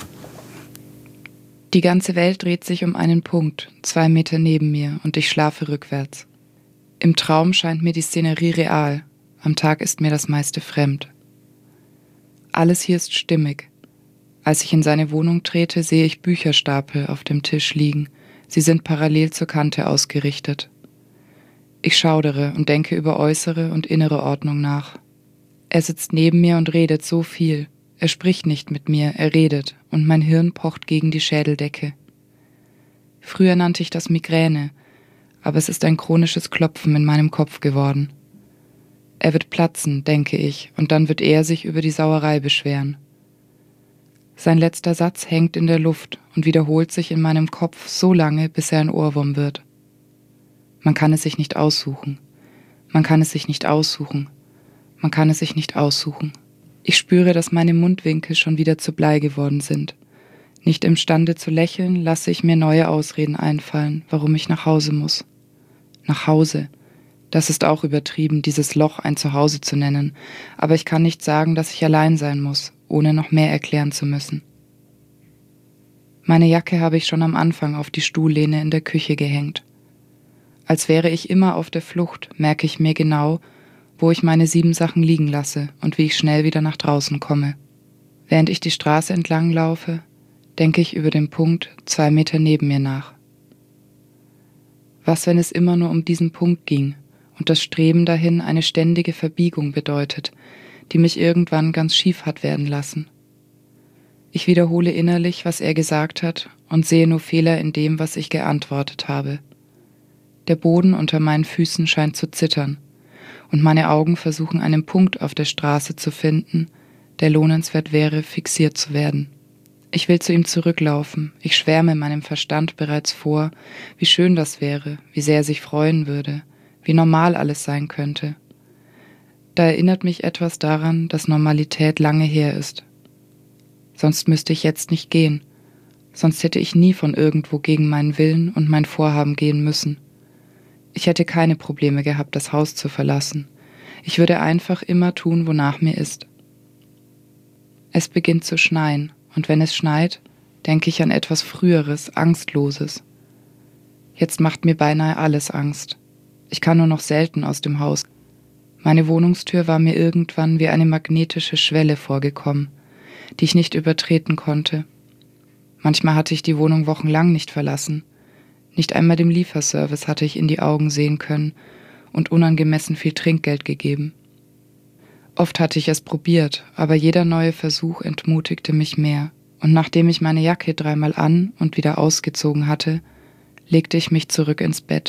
Die ganze Welt dreht sich um einen Punkt, 2 Meter neben mir, und ich schlafe rückwärts. Im Traum scheint mir die Szenerie real, am Tag ist mir das meiste fremd. Alles hier ist stimmig. Als ich in seine Wohnung trete, sehe ich Bücherstapel auf dem Tisch liegen. Sie sind parallel zur Kante ausgerichtet. Ich schaudere und denke über äußere und innere Ordnung nach. Er sitzt neben mir und redet so viel. Er spricht nicht mit mir, er redet, und mein Hirn pocht gegen die Schädeldecke. Früher nannte ich das Migräne, aber es ist ein chronisches Klopfen in meinem Kopf geworden. Er wird platzen, denke ich, und dann wird er sich über die Sauerei beschweren. Sein letzter Satz hängt in der Luft und wiederholt sich in meinem Kopf so lange, bis er ein Ohrwurm wird. Man kann es sich nicht aussuchen. Man kann es sich nicht aussuchen. Man kann es sich nicht aussuchen. Ich spüre, dass meine Mundwinkel schon wieder zu Blei geworden sind. Nicht imstande zu lächeln, lasse ich mir neue Ausreden einfallen, warum ich nach Hause muss. Nach Hause. Das ist auch übertrieben, dieses Loch ein Zuhause zu nennen, aber ich kann nicht sagen, dass ich allein sein muss, ohne noch mehr erklären zu müssen. Meine Jacke habe ich schon am Anfang auf die Stuhllehne in der Küche gehängt. Als wäre ich immer auf der Flucht, merke ich mir genau, wo ich meine 7 Sachen liegen lasse und wie ich schnell wieder nach draußen komme. Während ich die Straße entlang laufe, denke ich über den Punkt 2 Meter neben mir nach. Was, wenn es immer nur um diesen Punkt ging und das Streben dahin eine ständige Verbiegung bedeutet, die mich irgendwann ganz schief hat werden lassen. Ich wiederhole innerlich, was er gesagt hat und sehe nur Fehler in dem, was ich geantwortet habe. Der Boden unter meinen Füßen scheint zu zittern und meine Augen versuchen einen Punkt auf der Straße zu finden, der lohnenswert wäre, fixiert zu werden. Ich will zu ihm zurücklaufen, ich schwärme meinem Verstand bereits vor, wie schön das wäre, wie sehr er sich freuen würde, wie normal alles sein könnte. Da erinnert mich etwas daran, dass Normalität lange her ist. Sonst müsste ich jetzt nicht gehen, sonst hätte ich nie von irgendwo gegen meinen Willen und mein Vorhaben gehen müssen. Ich hätte keine Probleme gehabt, das Haus zu verlassen. Ich würde einfach immer tun, wonach mir ist. Es beginnt zu schneien, und wenn es schneit, denke ich an etwas Früheres, Angstloses. Jetzt macht mir beinahe alles Angst. Ich kann nur noch selten aus dem Haus. Meine Wohnungstür war mir irgendwann wie eine magnetische Schwelle vorgekommen, die ich nicht übertreten konnte. Manchmal hatte ich die Wohnung wochenlang nicht verlassen. Nicht einmal dem Lieferservice hatte ich in die Augen sehen können und unangemessen viel Trinkgeld gegeben. Oft hatte ich es probiert, aber jeder neue Versuch entmutigte mich mehr, und nachdem ich meine Jacke 3-mal an und wieder ausgezogen hatte, legte ich mich zurück ins Bett.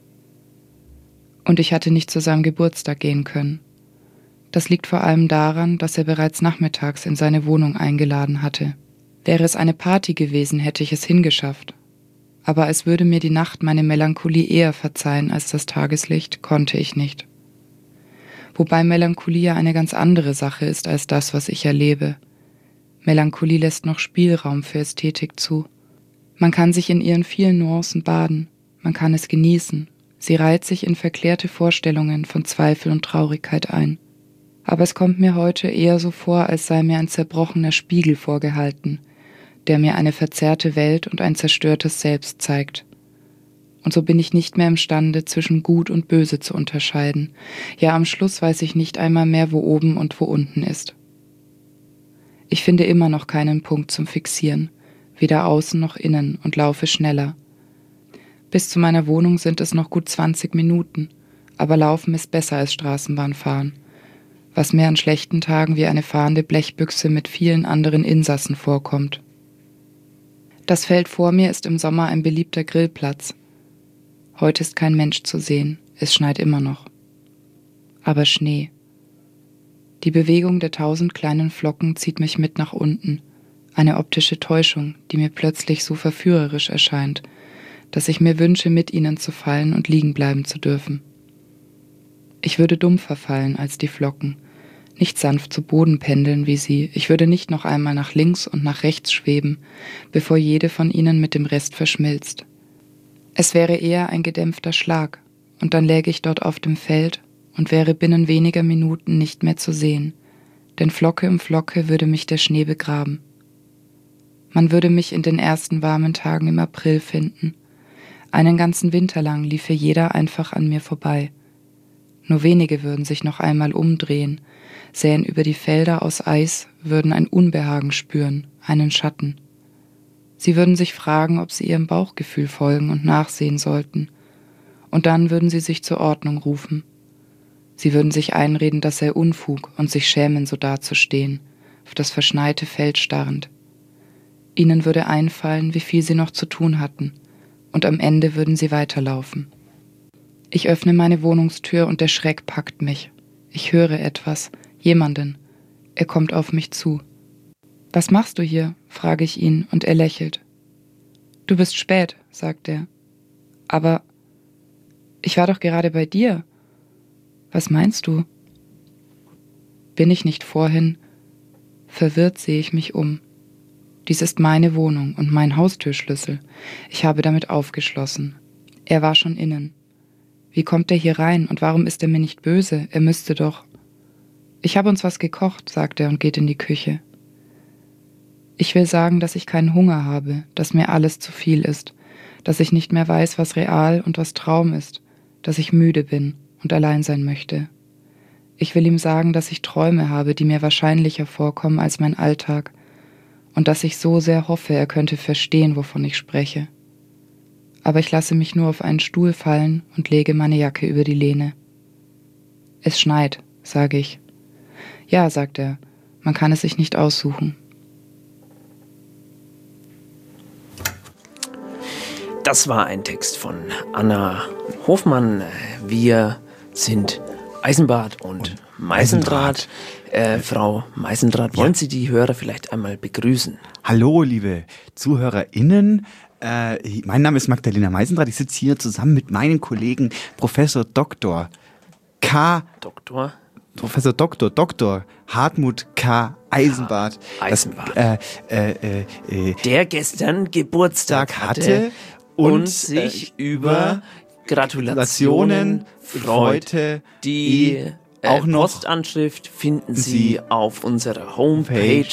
Und ich hatte nicht zu seinem Geburtstag gehen können. Das liegt vor allem daran, dass er bereits nachmittags in seine Wohnung eingeladen hatte. Wäre es eine Party gewesen, hätte ich es hingeschafft. Aber es würde mir die Nacht meine Melancholie eher verzeihen als das Tageslicht, konnte ich nicht. Wobei Melancholie ja eine ganz andere Sache ist als das, was ich erlebe. Melancholie lässt noch Spielraum für Ästhetik zu. Man kann sich in ihren vielen Nuancen baden, man kann es genießen. Sie reiht sich in verklärte Vorstellungen von Zweifel und Traurigkeit ein. Aber es kommt mir heute eher so vor, als sei mir ein zerbrochener Spiegel vorgehalten, der mir eine verzerrte Welt und ein zerstörtes Selbst zeigt. Und so bin ich nicht mehr imstande, zwischen Gut und Böse zu unterscheiden. Ja, am Schluss weiß ich nicht einmal mehr, wo oben und wo unten ist. Ich finde immer noch keinen Punkt zum Fixieren, weder außen noch innen, und laufe schneller. Bis zu meiner Wohnung sind es noch gut 20 Minuten, aber Laufen ist besser als Straßenbahnfahren, was mir an schlechten Tagen wie eine fahrende Blechbüchse mit vielen anderen Insassen vorkommt. Das Feld vor mir ist im Sommer ein beliebter Grillplatz. Heute ist kein Mensch zu sehen, es schneit immer noch. Aber Schnee. Die Bewegung der 1000 kleinen Flocken zieht mich mit nach unten. Eine optische Täuschung, die mir plötzlich so verführerisch erscheint, dass ich mir wünsche, mit ihnen zu fallen und liegen bleiben zu dürfen. Ich würde dumpfer fallen als die Flocken, nicht sanft zu Boden pendeln wie sie. Ich würde nicht noch einmal nach links und nach rechts schweben, bevor jede von ihnen mit dem Rest verschmilzt. Es wäre eher ein gedämpfter Schlag, und dann läge ich dort auf dem Feld und wäre binnen weniger Minuten nicht mehr zu sehen, denn Flocke um Flocke würde mich der Schnee begraben. Man würde mich in den ersten warmen Tagen im April finden. Einen ganzen Winter lang liefe jeder einfach an mir vorbei. Nur wenige würden sich noch einmal umdrehen, sähen über die Felder aus Eis, würden ein Unbehagen spüren, einen Schatten. Sie würden sich fragen, ob sie ihrem Bauchgefühl folgen und nachsehen sollten. Und dann würden sie sich zur Ordnung rufen. Sie würden sich einreden, das sei Unfug, und sich schämen, so dazustehen, auf das verschneite Feld starrend. Ihnen würde einfallen, wie viel sie noch zu tun hatten, und am Ende würden sie weiterlaufen. Ich öffne meine Wohnungstür und der Schreck packt mich. Ich höre etwas, jemanden. Er kommt auf mich zu. »Was machst du hier?« frage ich ihn, und er lächelt. »Du bist spät«, sagt er. »Aber ich war doch gerade bei dir. Was meinst du?« Bin ich nicht vorhin? Verwirrt sehe ich mich um. Dies ist meine Wohnung und mein Haustürschlüssel. Ich habe damit aufgeschlossen. Er war schon innen. Wie kommt er hier rein und warum ist er mir nicht böse? Er müsste doch. »Ich habe uns was gekocht«, sagt er und geht in die Küche. Ich will sagen, dass ich keinen Hunger habe, dass mir alles zu viel ist, dass ich nicht mehr weiß, was real und was Traum ist, dass ich müde bin und allein sein möchte. Ich will ihm sagen, dass ich Träume habe, die mir wahrscheinlicher vorkommen als mein Alltag, und dass ich so sehr hoffe, er könnte verstehen, wovon ich spreche. Aber ich lasse mich nur auf einen Stuhl fallen und lege meine Jacke über die Lehne. Es schneit, sage ich. Ja, sagt er, man kann es sich nicht aussuchen. Das war ein Text von Anna Hofmann. Wir sind Eisenbart und Meisendraht. Frau Meisendraht, wollen Sie die Hörer vielleicht einmal begrüßen? Hallo, liebe ZuhörerInnen. Mein Name ist Magdalena Meisendraht. Ich sitze hier zusammen mit meinem Kollegen Professor Dr. Hartmut K. Eisenbart. Der gestern Geburtstag hatte und sich über Gratulationen freute. Die Postanschrift finden Sie auf unserer Homepage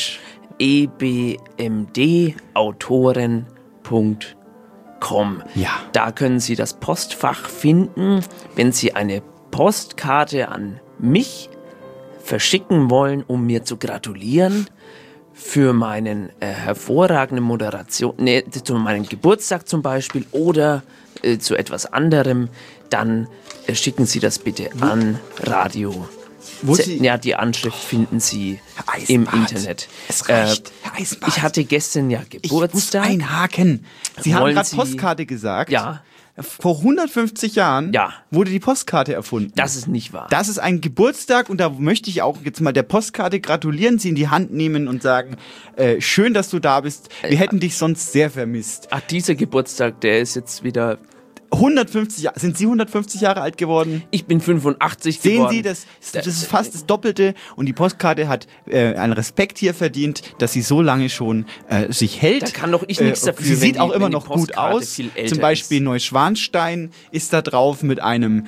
ebmdautoren.com. Ja. Da können Sie das Postfach finden. Wenn Sie eine Postkarte an mich verschicken wollen, um mir zu gratulieren für meinen hervorragenden Moderation, zu meinem Geburtstag zum Beispiel oder zu etwas anderem, dann schicken Sie das bitte an Radio. Die Anschrift finden Sie im Internet. Es reicht, Herr Eisenbart. Ich hatte gestern ja Geburtstag. Ich muss einhaken. Sie haben gerade Postkarte gesagt. Ja. Vor 150 Jahren wurde die Postkarte erfunden. Das ist nicht wahr. Das ist ein Geburtstag und da möchte ich auch jetzt mal der Postkarte gratulieren, sie in die Hand nehmen und sagen, schön, dass du da bist. Wir hätten dich sonst sehr vermisst. Ach, dieser Geburtstag, der ist jetzt wieder... 150 Jahre. Sind Sie 150 Jahre alt geworden? Ich bin 85 geworden. Sehen Sie, das ist fast das Doppelte und die Postkarte hat einen Respekt hier verdient, dass sie so lange schon sich hält. Da kann doch ich nichts dafür. Sie sieht auch immer noch gut aus. Zum Beispiel Neuschwanstein ist da drauf mit einem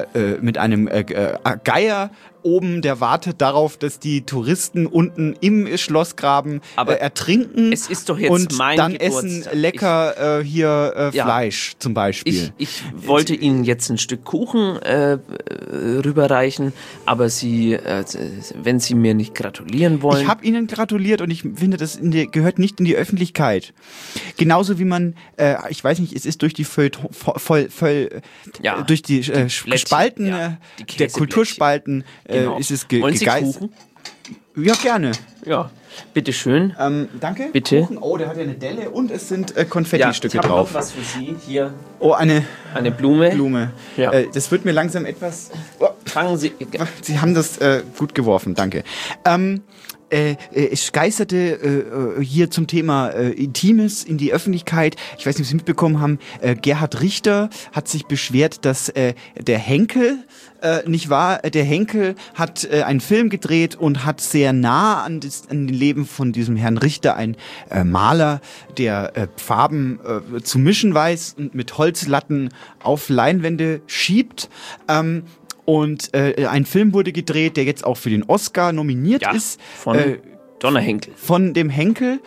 Geier oben, der wartet darauf, dass die Touristen unten im Schlossgraben ertrinken. Es ist doch jetzt und mein dann Geburtstag. essen lecker Fleisch zum Beispiel. Ich wollte Ihnen jetzt ein Stück Kuchen rüberreichen, aber wenn Sie mir nicht gratulieren wollen... Ich habe Ihnen gratuliert und ich finde, das gehört nicht in die Öffentlichkeit. Genauso wie man, ich weiß nicht, es ist durch die durch die Spalten der Kulturspalten ist es gegeist. Ja, gerne. Ja, bitteschön. Danke. Bitte. Kuchen. Oh, der hat ja eine Delle und es sind Konfettistücke drauf. Ich habe noch was für Sie hier. Oh, eine Blume. Ja. Das wird mir langsam etwas... Fangen Sie... Sie haben das gut geworfen, danke. Es geisterte hier zum Thema Intimes in die Öffentlichkeit. Ich weiß nicht, ob Sie mitbekommen haben, Gerhard Richter hat sich beschwert, dass der Henkel, nicht wahr, der Henkel hat einen Film gedreht und hat sehr nah an das Leben von diesem Herrn Richter, ein Maler, der Farben zu mischen weiß und mit Holzlatten auf Leinwände schiebt. Und ein Film wurde gedreht, der jetzt auch für den Oscar nominiert ist. Von Donner Henkel. Von dem Henkel.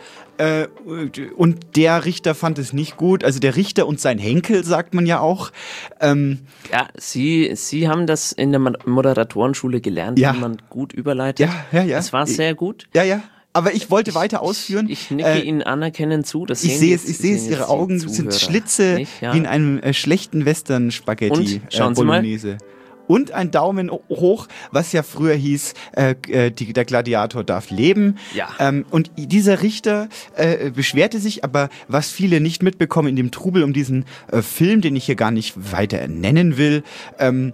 Und der Richter fand es nicht gut. Also der Richter und sein Henkel, sagt man ja auch. Ja, Sie haben das in der Moderatorenschule gelernt, wie man gut überleitet. Ja. Das war sehr gut. Ja. Aber ich wollte weiter ausführen. Ich nicke Ihnen anerkennend zu. Das ich sehe es, Ihre Augen sind Schlitze wie in einem schlechten Western-Spaghetti Bolognese. Und ein Daumen hoch, was ja früher hieß, der Gladiator darf leben. Ja. Und dieser Richter beschwerte sich, aber was viele nicht mitbekommen in dem Trubel um diesen Film, den ich hier gar nicht weiter nennen will, dem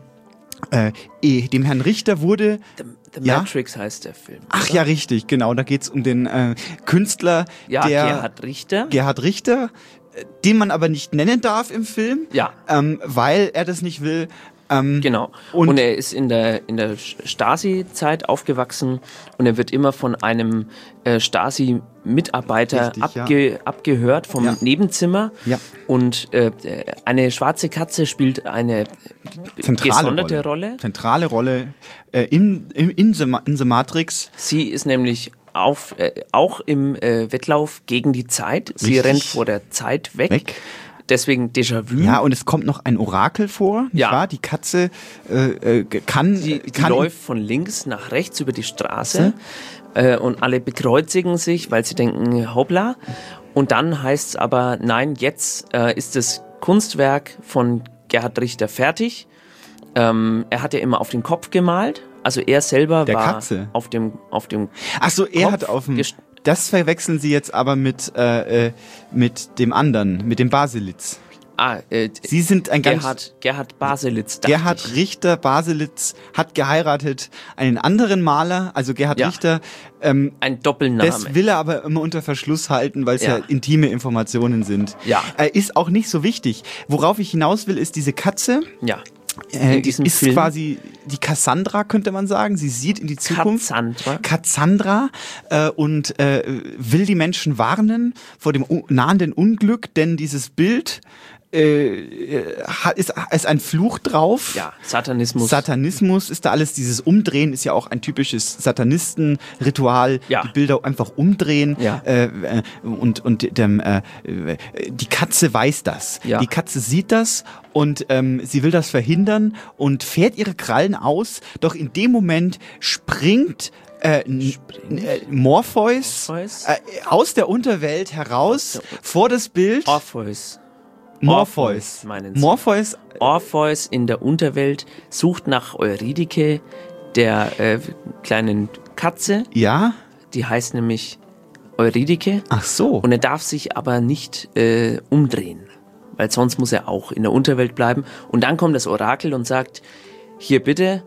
Herrn Richter wurde... The Matrix heißt der Film. Ach oder? Ja, richtig, genau. Da geht es um den Künstler, Gerhard Richter, den man aber nicht nennen darf im Film, weil er das nicht will. Genau. Und er ist in der Stasi-Zeit aufgewachsen und er wird immer von einem Stasi-Mitarbeiter abgehört vom Nebenzimmer. Ja. Und eine schwarze Katze spielt eine gesonderte Rolle. Zentrale Rolle in The Matrix. Sie ist nämlich auch im Wettlauf gegen die Zeit. Sie rennt vor der Zeit weg. Deswegen Déjà-vu. Ja, und es kommt noch ein Orakel vor, nicht wahr? Die Katze kann... Die läuft von links nach rechts über die Straße und alle bekreuzigen sich, weil sie denken, hoppla. Und dann heißt es aber, nein, jetzt ist das Kunstwerk von Gerhard Richter fertig. Er hat ja immer auf den Kopf gemalt. Also er selber Der war Katze. auf dem Ach so, er Kopf hat auf dem... Das verwechseln Sie jetzt aber mit dem anderen, mit dem Baselitz. Sie sind ein ganz... Gerhard Baselitz. Gerhard Richter Baselitz hat geheiratet einen anderen Maler, also Gerhard Richter. Ein Doppelname. Das will er aber immer unter Verschluss halten, weil es ja intime Informationen sind. Ja. Ist auch nicht so wichtig. Worauf ich hinaus will, ist diese Katze. Ja. Ist Film quasi die Cassandra, könnte man sagen. Sie sieht in die Zukunft. Cassandra und will die Menschen warnen vor dem nahenden Unglück, denn dieses Bild ist ein Fluch drauf. Ja, Satanismus. Satanismus ist da alles. Dieses Umdrehen ist ja auch ein typisches Satanistenritual. Ja. Die Bilder einfach umdrehen. Ja. Die Katze weiß das. Ja. Die Katze sieht das und sie will das verhindern und fährt ihre Krallen aus. Doch in dem Moment springt Morpheus aus der Unterwelt heraus vor das Bild. Morpheus meinen Sie. Morpheus in der Unterwelt sucht nach Eurydike, der kleinen Katze. Ja. Die heißt nämlich Eurydike. Ach so. Und er darf sich aber nicht umdrehen, weil sonst muss er auch in der Unterwelt bleiben. Und dann kommt das Orakel und sagt, hier bitte,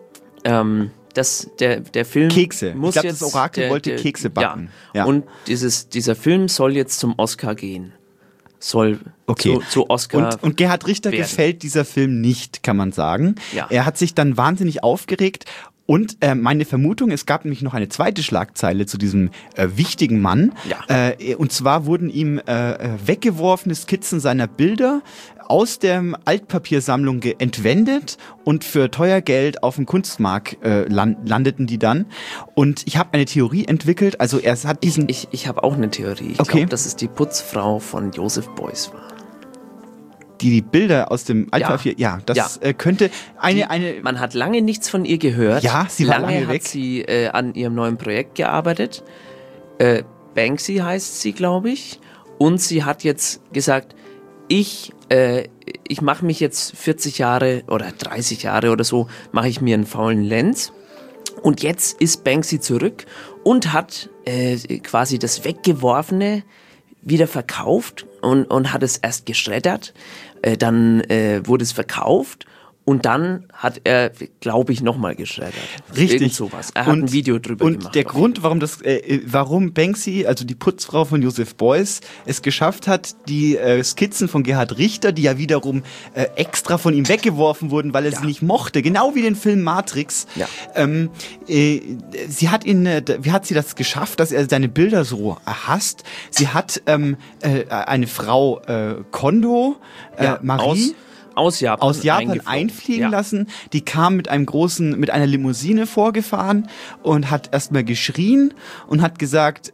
der Film Kekse. muss ich glaube, jetzt... das Orakel wollte Kekse backen. Ja. Und dieser Film soll jetzt zum Oscar gehen. Zu Oscar und Gerhard Richter gefällt dieser Film nicht, kann man sagen. Ja. Er hat sich dann wahnsinnig aufgeregt und meine Vermutung, es gab nämlich noch eine zweite Schlagzeile zu diesem wichtigen Mann. Ja. Und zwar wurden ihm weggeworfene Skizzen seiner Bilder aus der Altpapiersammlung entwendet und für teuer Geld auf dem Kunstmarkt landeten die dann. Und ich habe eine Theorie entwickelt, also er hat diesen... Ich habe auch eine Theorie. Ich glaube, dass es die Putzfrau von Joseph Beuys war. Die Bilder aus dem Altpapier, könnte eine... Man hat lange nichts von ihr gehört. Ja, sie war lange weg. Hat sie an ihrem neuen Projekt gearbeitet. Banksy heißt sie, glaube ich. Und sie hat jetzt gesagt, ich mache mich jetzt 40 Jahre oder 30 Jahre oder so, mache ich mir einen faulen Lenz. Und jetzt ist Banksy zurück und hat quasi das Weggeworfene wieder verkauft und hat es erst geschreddert. Dann wurde es verkauft und dann hat er, glaube ich, nochmal geschreddert. Richtig. Irgend sowas. Er hat ein Video drüber gemacht. Und der Grund, warum Banksy, also die Putzfrau von Joseph Beuys, es geschafft hat, die Skizzen von Gerhard Richter, die ja wiederum extra von ihm weggeworfen wurden, weil er sie nicht mochte, genau wie den Film Matrix. Ja. Wie hat sie das geschafft, dass er seine Bilder so hasst? Sie hat eine Frau Kondo, Marie, aus Japan einfliegen lassen. Die kam mit einer Limousine vorgefahren und hat erstmal geschrien und hat gesagt,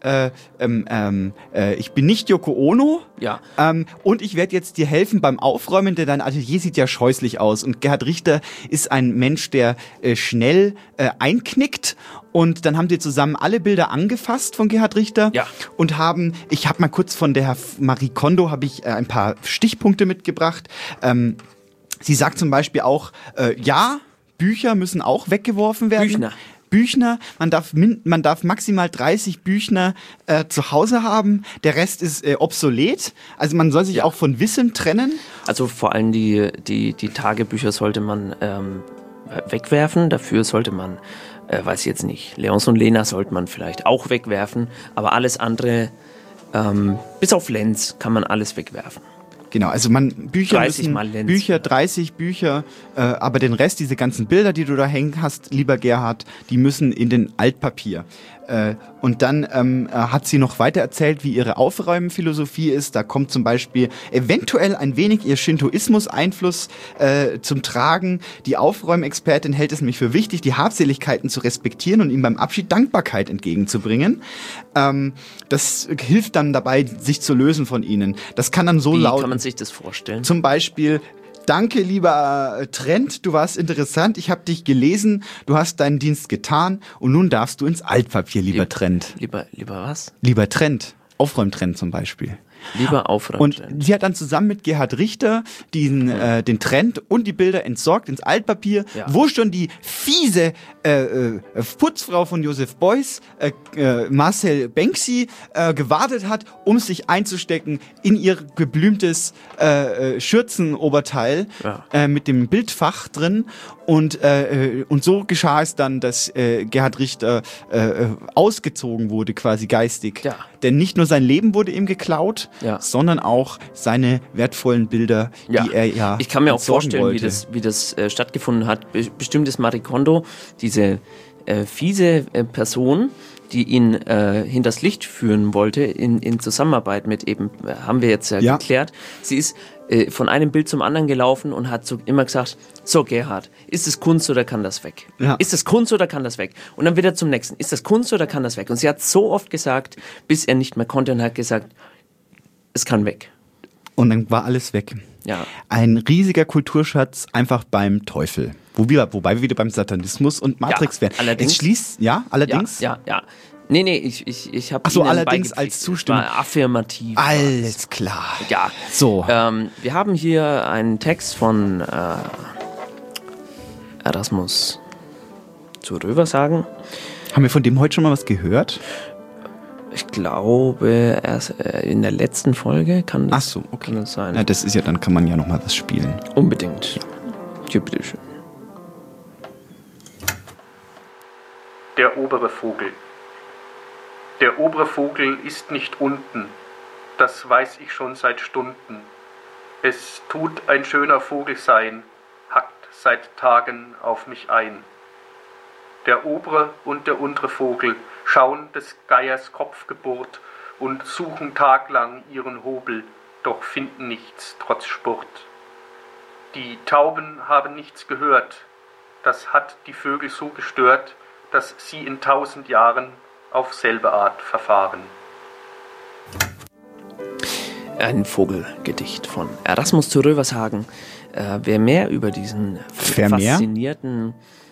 ich bin nicht Yoko Ono. Ja. Und ich werde jetzt dir helfen beim Aufräumen, denn dein Atelier sieht ja scheußlich aus. Und Gerhard Richter ist ein Mensch, der schnell einknickt. Und dann haben sie zusammen alle Bilder angefasst von Gerhard Richter und ich habe mal kurz von der Marie Kondo ein paar Stichpunkte mitgebracht. Sie sagt zum Beispiel auch, Bücher müssen auch weggeworfen werden. Büchner, man darf maximal 30 Büchner zu Hause haben, der Rest ist obsolet, also man soll sich auch von Wissen trennen. Also vor allem die Tagebücher sollte man wegwerfen, dafür sollte man, weiß ich jetzt nicht, Leons und Lena sollte man vielleicht auch wegwerfen, aber alles andere, bis auf Lenz, kann man alles wegwerfen. Genau, also 30 Bücher, aber den Rest, diese ganzen Bilder, die du da hängen hast, lieber Gerhard, die müssen in den Altpapier. Und dann hat sie noch weiter erzählt, wie ihre Aufräumenphilosophie ist. Da kommt zum Beispiel eventuell ein wenig ihr Shintoismus-Einfluss zum Tragen. Die Aufräumexpertin hält es nämlich für wichtig, die Habseligkeiten zu respektieren und ihm beim Abschied Dankbarkeit entgegenzubringen. Das hilft dann dabei, sich zu lösen von ihnen. Das kann dann so lauten. Wie kann man sich das vorstellen? Zum Beispiel: Danke, lieber Trent, du warst interessant, ich habe dich gelesen, du hast deinen Dienst getan und nun darfst du ins Altpapier, lieber Trent. Lieber was? Lieber Trent, Aufräumtrend zum Beispiel. Lieber aufräumen. Und sie hat dann zusammen mit Gerhard Richter den Trend und die Bilder entsorgt ins Altpapier, wo schon die fiese Putzfrau von Joseph Beuys, Marcel Banksy, gewartet hat, um sich einzustecken in ihr geblümtes Schürzenoberteil mit dem Bildfach drin. Und so geschah es dann, dass Gerhard Richter ausgezogen wurde, quasi geistig. Ja. Denn nicht nur sein Leben wurde ihm geklaut, sondern auch seine wertvollen Bilder, die er Ich kann mir auch vorstellen, wie das stattgefunden hat. Bestimmt ist Marie Kondo, diese fiese Person, die ihn hinters Licht führen wollte, in Zusammenarbeit mit eben, haben wir jetzt geklärt. Sie ist von einem Bild zum anderen gelaufen und hat so immer gesagt, so Gerhard, ist es Kunst oder kann das weg? Ja. Ist es Kunst oder kann das weg? Und dann wieder zum nächsten, ist das Kunst oder kann das weg? Und sie hat so oft gesagt, bis er nicht mehr konnte und hat gesagt, es kann weg. Und dann war alles weg. Ja. Ein riesiger Kulturschatz einfach beim Teufel. Wobei wir wieder beim Satanismus und Matrix wären. Allerdings. Allerdings? Ja. Nee, ich habe allerdings als Zustimmung. War affirmativ. Alles klar. Ja. So. Wir haben hier einen Text von Erasmus zu Röversagen. Haben wir von dem heute schon mal was gehört? Ich glaube, erst in der letzten Folge kann das, okay. Kann das sein. Ja, das ist ja, dann kann man ja noch mal was spielen. Unbedingt. Hier, bitteschön. Der obere Vogel. Der obere Vogel ist nicht unten, das weiß ich schon seit Stunden. Es tut ein schöner Vogel sein, hackt seit Tagen auf mich ein. Der obere und der untere Vogel schauen des Geiers Kopfgeburt und suchen taglang ihren Hobel, doch finden nichts trotz Spurt. Die Tauben haben nichts gehört, das hat die Vögel so gestört, dass sie in 1000 Jahren auf selbe Art verfahren. Ein Vogelgedicht von Erasmus zu Rövershagen. Wer mehr über diesen faszinierenden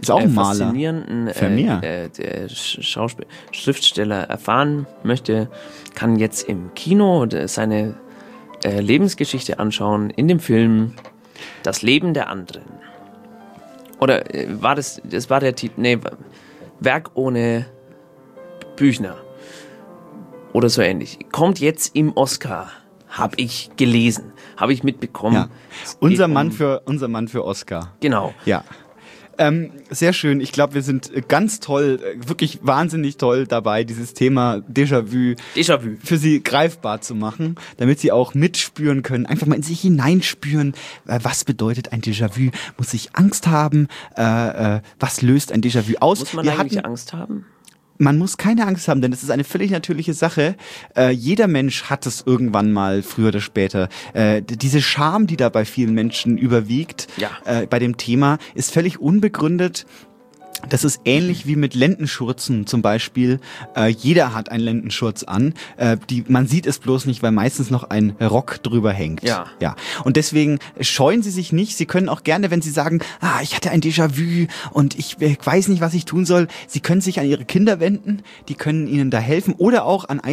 Schriftsteller erfahren möchte, kann jetzt im Kino seine Lebensgeschichte anschauen in dem Film Das Leben der anderen. Oder war das war der Titel? Nee, Werk ohne Büchner. Oder so ähnlich. Kommt jetzt im Oscar. Habe ich gelesen. Habe ich mitbekommen. Ja. Unser Mann für Oscar. Genau. Ja. Sehr schön. Ich glaube, wir sind ganz toll, wirklich wahnsinnig toll dabei, dieses Thema Déjà-vu für Sie greifbar zu machen, damit Sie auch mitspüren können, einfach mal in sich hineinspüren, was bedeutet ein Déjà-vu? Muss ich Angst haben? Was löst ein Déjà-vu aus? Muss man eigentlich Angst haben? Man muss keine Angst haben, denn es ist eine völlig natürliche Sache. Jeder Mensch hat es irgendwann mal, früher oder später. Diese Scham, die da bei vielen Menschen überwiegt, bei dem Thema, ist völlig unbegründet. Das ist ähnlich wie mit Lendenschurzen zum Beispiel. Jeder hat einen Lendenschurz an. Man sieht es bloß nicht, weil meistens noch ein Rock drüber hängt. Ja. Und deswegen scheuen Sie sich nicht. Sie können auch gerne, wenn Sie sagen, ich hatte ein Déjà-vu und ich weiß nicht, was ich tun soll, Sie können sich an Ihre Kinder wenden. Die können Ihnen da helfen. Oder auch an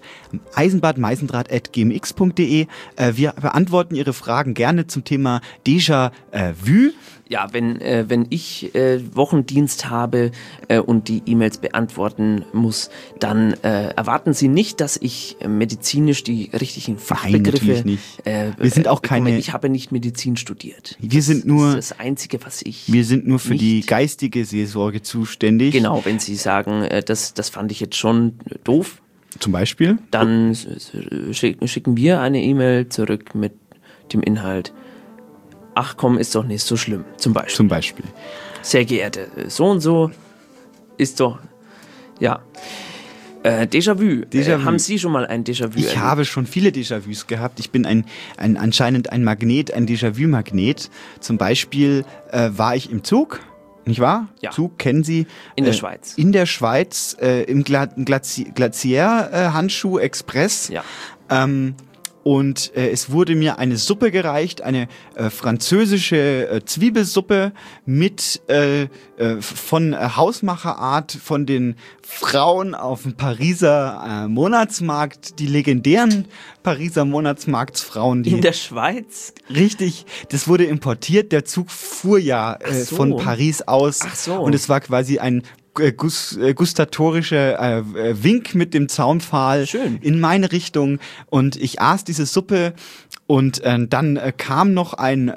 eisenbadmeisendraht@gmx.de. Wir beantworten Ihre Fragen gerne zum Thema Déjà-vu. Ja, wenn ich Wochendienst habe und die E-Mails beantworten muss, dann erwarten Sie nicht, dass ich medizinisch die richtigen Fachbegriffe... Nein, natürlich nicht. Wir sind auch keine... Ich habe nicht Medizin studiert. Das ist das Einzige, was ich... Wir sind nur für die geistige Seelsorge zuständig. Genau, wenn Sie sagen, das fand ich jetzt schon doof. Zum Beispiel? Dann schicken wir eine E-Mail zurück mit dem Inhalt: Ach komm, ist doch nicht so schlimm, zum Beispiel. Sehr geehrte, so und so ist doch, ja. Déjà-vu. Haben Sie schon mal ein Déjà-vu erlebt? Ich habe schon viele Déjà-vus gehabt. Ich bin anscheinend ein Magnet, ein Déjà-vu-Magnet. Zum Beispiel war ich im Zug, nicht wahr? Ja. Zug kennen Sie. In der Schweiz. In der Schweiz, im Glacier-Handschuh Express. Ja. und es wurde mir eine Suppe gereicht, eine französische Zwiebelsuppe mit von Hausmacherart von den Frauen auf dem Pariser Monatsmarkt, die legendären Pariser Monatsmarktsfrauen. In der Schweiz? Richtig, das wurde importiert, der Zug fuhr ja von Paris aus und es war quasi ein gustatorischer Wink mit dem Zaunpfahl in meine Richtung und ich aß diese Suppe und dann kam noch ein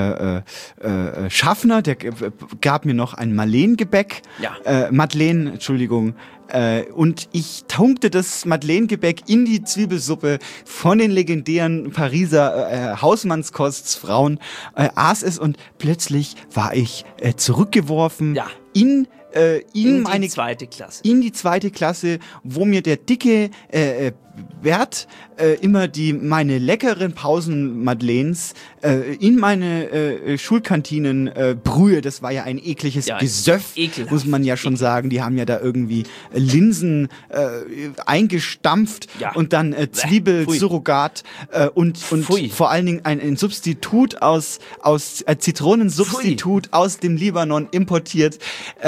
Schaffner, der gab mir noch ein Madeleine-Gebäck, Madeleine, Entschuldigung, und ich tunkte das Madeleine-Gebäck in die Zwiebelsuppe von den legendären Pariser Hausmannskostsfrauen, aß es und plötzlich war ich zurückgeworfen in die zweite Klasse. In die zweite Klasse, wo mir der dicke Bert immer meine leckeren Pausen-Madeleines in meine Schulkantinen-Brühe, das war ja ein ekliges Gesöff, muss man ja schon sagen. Die haben ja da irgendwie Linsen eingestampft und dann Zwiebelsurrogat und vor allen Dingen ein Substitut aus Zitronensubstitut aus dem Libanon importiert.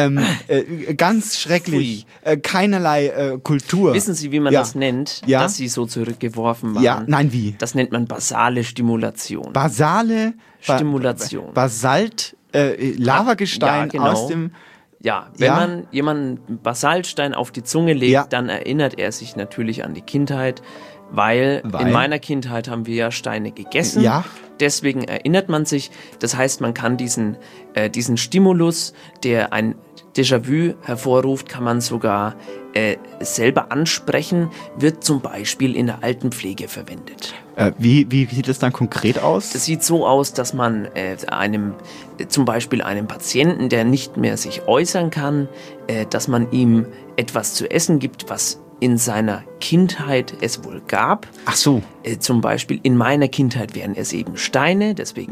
Ganz schrecklich. Keinerlei Kultur. Wissen Sie, wie man das nennt? Ja. Dass sie so zurückgeworfen waren? Ja, nein, wie? Das nennt man basale Stimulation. Basale Stimulation. Basalt, Lavagestein aus dem... Ja, wenn man jemanden Basaltstein auf die Zunge legt, dann erinnert er sich natürlich an die Kindheit, weil in meiner Kindheit haben wir ja Steine gegessen. Ja. Deswegen erinnert man sich. Das heißt, man kann diesen Stimulus, der ein Déjà-vu hervorruft, kann man sogar selber ansprechen, wird zum Beispiel in der Altenpflege verwendet. Wie sieht das dann konkret aus? Das sieht so aus, dass man zum Beispiel einem Patienten, der nicht mehr sich äußern kann, dass man ihm etwas zu essen gibt, was in seiner Kindheit es wohl gab. Ach so. Zum Beispiel in meiner Kindheit wären es eben Steine, deswegen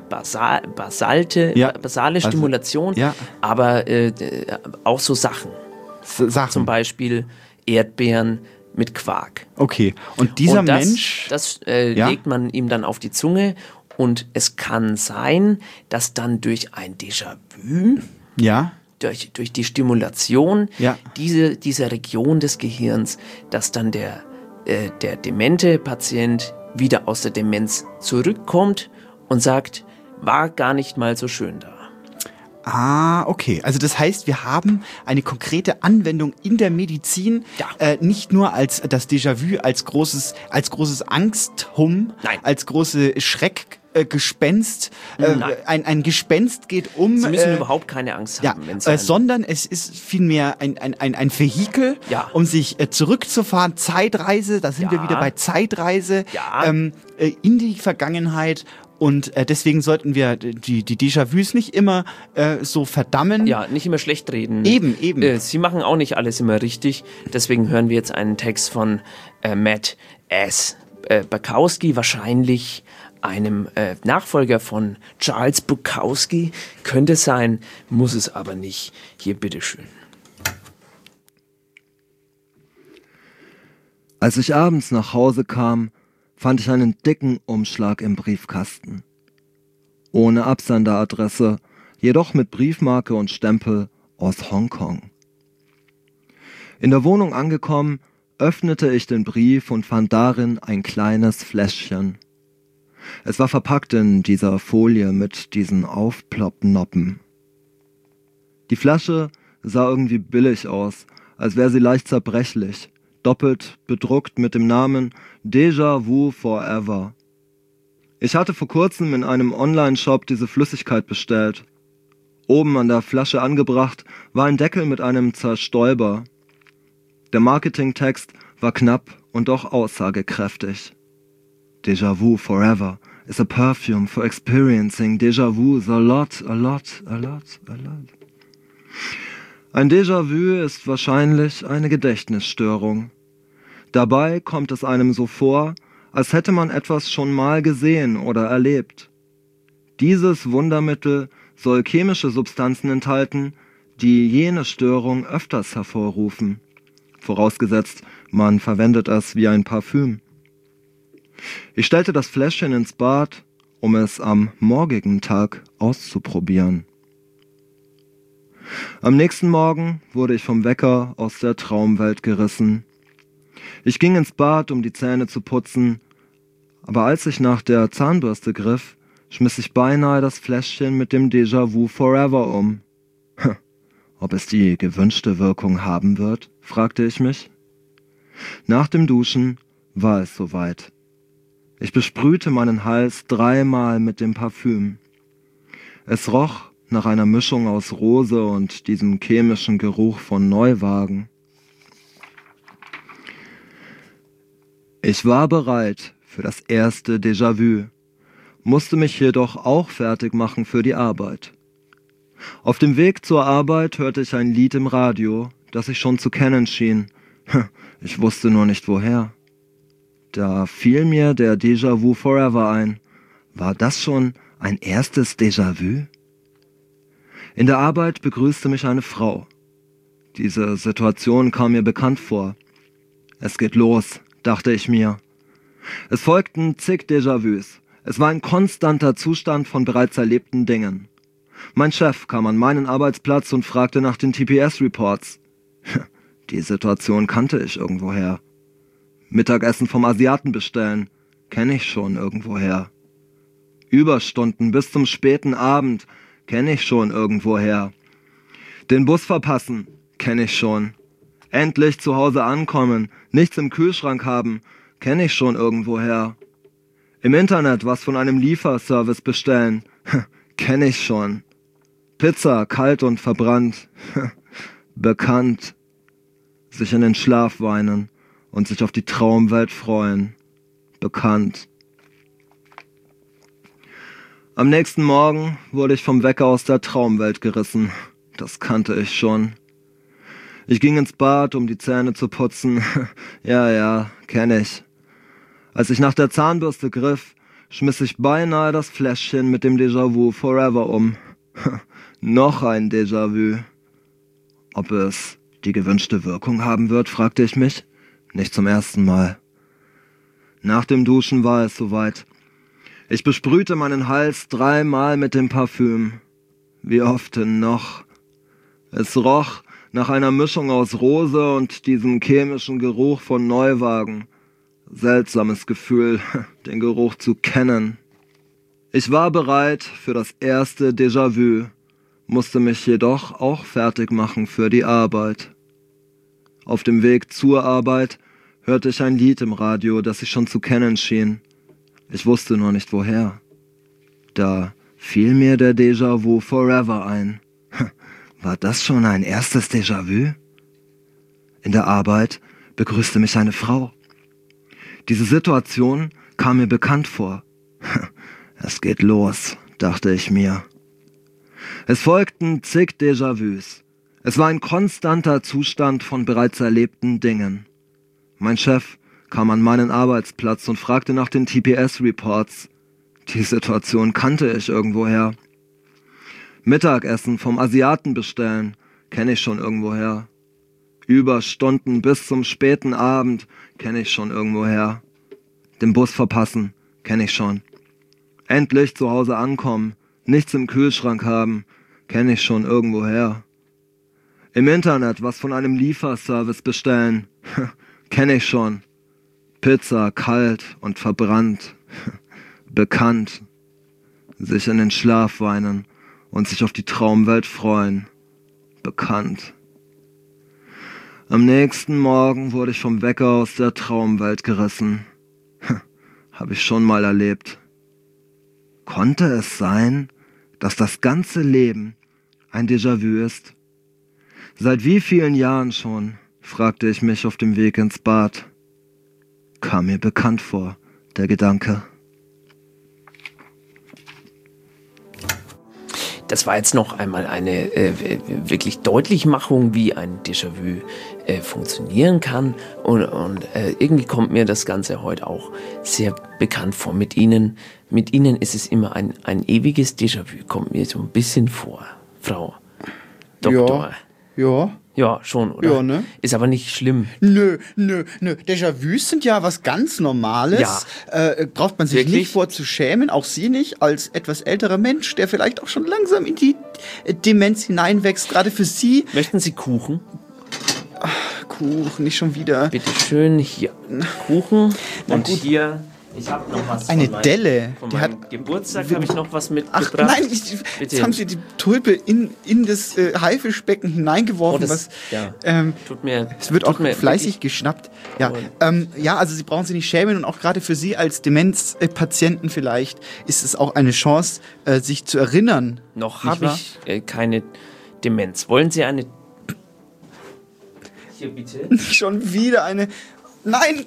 basale Stimulation, aber auch so Sachen. Zum Beispiel Erdbeeren mit Quark. Okay, und dieser Mensch... Das legt man ihm dann auf die Zunge und es kann sein, dass dann durch ein Déjà-vu... Durch die Stimulation dieser Region des Gehirns, dass dann der demente Patient wieder aus der Demenz zurückkommt und sagt, war gar nicht mal so schön da. Ah, okay. Also das heißt, wir haben eine konkrete Anwendung in der Medizin, nicht nur als das Déjà-vu, als großes Angsthum, als große Schreckgespenst. Ein Gespenst geht um. Sie müssen überhaupt keine Angst haben. Sondern es ist vielmehr ein Vehikel, um sich zurückzufahren. Zeitreise, da sind wir wieder bei Zeitreise in die Vergangenheit. Und deswegen sollten wir die Déjà-vus nicht immer so verdammen. Ja, nicht immer schlecht reden. Eben. Sie machen auch nicht alles immer richtig. Deswegen hören wir jetzt einen Text von Matt S. Bukowski, wahrscheinlich einem Nachfolger von Charles Bukowski. Könnte sein, muss es aber nicht. Hier, bitteschön. Als ich abends nach Hause kam, fand ich einen dicken Umschlag im Briefkasten. Ohne Absenderadresse, jedoch mit Briefmarke und Stempel aus Hongkong. In der Wohnung angekommen, öffnete ich den Brief und fand darin ein kleines Fläschchen. Es war verpackt in dieser Folie mit diesen Aufploppnoppen. Die Flasche sah irgendwie billig aus, als wäre sie leicht zerbrechlich, doppelt bedruckt mit dem Namen Déjà Vu Forever. Ich hatte vor kurzem in einem Online-Shop diese Flüssigkeit bestellt. Oben an der Flasche angebracht war ein Deckel mit einem Zerstäuber. Der Marketingtext war knapp und doch aussagekräftig. Déjà Vu Forever is a perfume for experiencing déjà vus a lot. Ein Déjà-vu ist wahrscheinlich eine Gedächtnisstörung. Dabei kommt es einem so vor, als hätte man etwas schon mal gesehen oder erlebt. Dieses Wundermittel soll chemische Substanzen enthalten, die jene Störung öfters hervorrufen. Vorausgesetzt, man verwendet es wie ein Parfüm. Ich stellte das Fläschchen ins Bad, um es am morgigen Tag auszuprobieren. Am nächsten Morgen wurde ich vom Wecker aus der Traumwelt gerissen. Ich ging ins Bad, um die Zähne zu putzen, aber als ich nach der Zahnbürste griff, schmiss ich beinahe das Fläschchen mit dem Déjà-vu Forever um. Ob es die gewünschte Wirkung haben wird, fragte ich mich. Nach dem Duschen war es soweit. Ich besprühte meinen Hals 3-mal mit dem Parfüm. Es roch nach einer Mischung aus Rose und diesem chemischen Geruch von Neuwagen. Ich war bereit für das erste Déjà-vu, musste mich jedoch auch fertig machen für die Arbeit. Auf dem Weg zur Arbeit hörte ich ein Lied im Radio, das ich schon zu kennen schien. Ich wusste nur nicht woher. Da fiel mir der Déjà-vu Forever ein. War das schon ein erstes Déjà-vu? In der Arbeit begrüßte mich eine Frau. Diese Situation kam mir bekannt vor. Es geht los, dachte ich mir. Es folgten zig Déjà-vus. Es war ein konstanter Zustand von bereits erlebten Dingen. Mein Chef kam an meinen Arbeitsplatz und fragte nach den TPS-Reports. Die Situation kannte ich irgendwoher. Mittagessen vom Asiaten bestellen, kenne ich schon irgendwoher. Überstunden bis zum späten Abend, kenne ich schon irgendwoher. Den Bus verpassen, kenne ich schon. Endlich zu Hause ankommen, nichts im Kühlschrank haben, kenne ich schon irgendwoher. Im Internet was von einem Lieferservice bestellen, kenne ich schon. Pizza, kalt und verbrannt, bekannt. Sich in den Schlaf weinen und sich auf die Traumwelt freuen, bekannt. Am nächsten Morgen wurde ich vom Wecker aus der Traumwelt gerissen. Das kannte ich schon. Ich ging ins Bad, um die Zähne zu putzen. Ja, kenne ich. Als ich nach der Zahnbürste griff, schmiss ich beinahe das Fläschchen mit dem Déjà-vu Forever um. Noch ein Déjà-vu. Ob es die gewünschte Wirkung haben wird, fragte ich mich. Nicht zum ersten Mal. Nach dem Duschen war es soweit. Ich besprühte meinen Hals 3-mal mit dem Parfüm. Wie oft denn noch? Es roch nach einer Mischung aus Rose und diesem chemischen Geruch von Neuwagen. Seltsames Gefühl, den Geruch zu kennen. Ich war bereit für das erste Déjà-vu, musste mich jedoch auch fertig machen für die Arbeit. Auf dem Weg zur Arbeit hörte ich ein Lied im Radio, das ich schon zu kennen schien. Ich wusste nur nicht woher. Da fiel mir der Déjà-vu Forever ein. War das schon ein erstes Déjà-vu? In der Arbeit begrüßte mich eine Frau. Diese Situation kam mir bekannt vor. Es geht los, dachte ich mir. Es folgten zig Déjà-vus. Es war ein konstanter Zustand von bereits erlebten Dingen. Mein Chef kam an meinen Arbeitsplatz und fragte nach den TPS-Reports. Die Situation kannte ich irgendwoher. Mittagessen vom Asiaten bestellen, kenne ich schon irgendwoher. Überstunden bis zum späten Abend, kenne ich schon irgendwoher. Den Bus verpassen, kenne ich schon. Endlich zu Hause ankommen, nichts im Kühlschrank haben, kenne ich schon irgendwoher. Im Internet was von einem Lieferservice bestellen, kenne ich schon. Pizza, kalt und verbrannt, bekannt. Sich in den Schlaf weinen und sich auf die Traumwelt freuen, bekannt. Am nächsten Morgen wurde ich vom Wecker aus der Traumwelt gerissen. Habe ich schon mal erlebt. Konnte es sein, dass das ganze Leben ein Déjà-vu ist? Seit wie vielen Jahren schon, fragte ich mich auf dem Weg ins Bad. Kam mir bekannt vor, der Gedanke. Das war jetzt noch einmal eine wirklich Deutlichmachung, wie ein Déjà-vu funktionieren kann. Und irgendwie kommt mir das Ganze heute auch sehr bekannt vor. Mit Ihnen ist es immer ein ewiges Déjà-vu, kommt mir so ein bisschen vor, Frau Doktor. Ja. Ja, schon, oder? Ja, ne? Ist aber nicht schlimm. Nö. Déjà-vus sind ja was ganz Normales. Ja. Braucht man sich Wirklich? nicht vor zu schämen, auch Sie nicht, als etwas älterer Mensch, der vielleicht auch schon langsam in die Demenz hineinwächst. Gerade für Sie. Möchten Sie Kuchen? Kuchen, nicht schon wieder. Bitte schön, hier Kuchen. Und hier, ich habe noch was Eine von meinem, Delle. Von Die meinem hat Geburtstag habe ich noch was Ach mitgebracht. nein, jetzt haben Sie die Tulpe in das Haifischbecken hineingeworfen. Oh, das- was, ja. Tut mir- es wird tut auch mir fleißig wirklich- geschnappt. Ja, also Sie brauchen sich nicht schämen und auch gerade für Sie als Demenzpatienten vielleicht ist es auch eine Chance, sich zu erinnern. Noch nicht habe wahr? ich keine Demenz. Wollen Sie eine... Hier bitte. Schon wieder eine... Nein!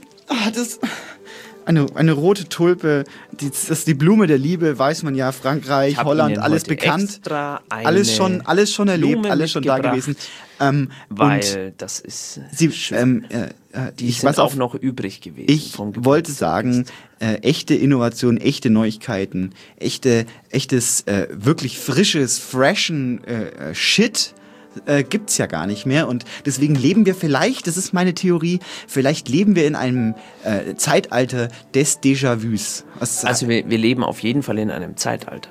Eine rote Tulpe, das ist die Blume der Liebe, weiß man ja, Frankreich, Ich hab Holland, Ihnen alles heute bekannt. extra eine Alles schon erlebt, Blume alles schon da mitgebracht, gewesen. weil das ist Sie, schön. Die ich sind weiß auch noch übrig gewesen. Ich wollte sagen, echte Innovation, echte Neuigkeiten, echtes, wirklich frisches, freshen Shit gibt's ja gar nicht mehr. Und deswegen leben wir vielleicht, das ist meine Theorie, vielleicht leben wir in einem Zeitalter des Déjà-vus. Also wir leben auf jeden Fall in einem Zeitalter.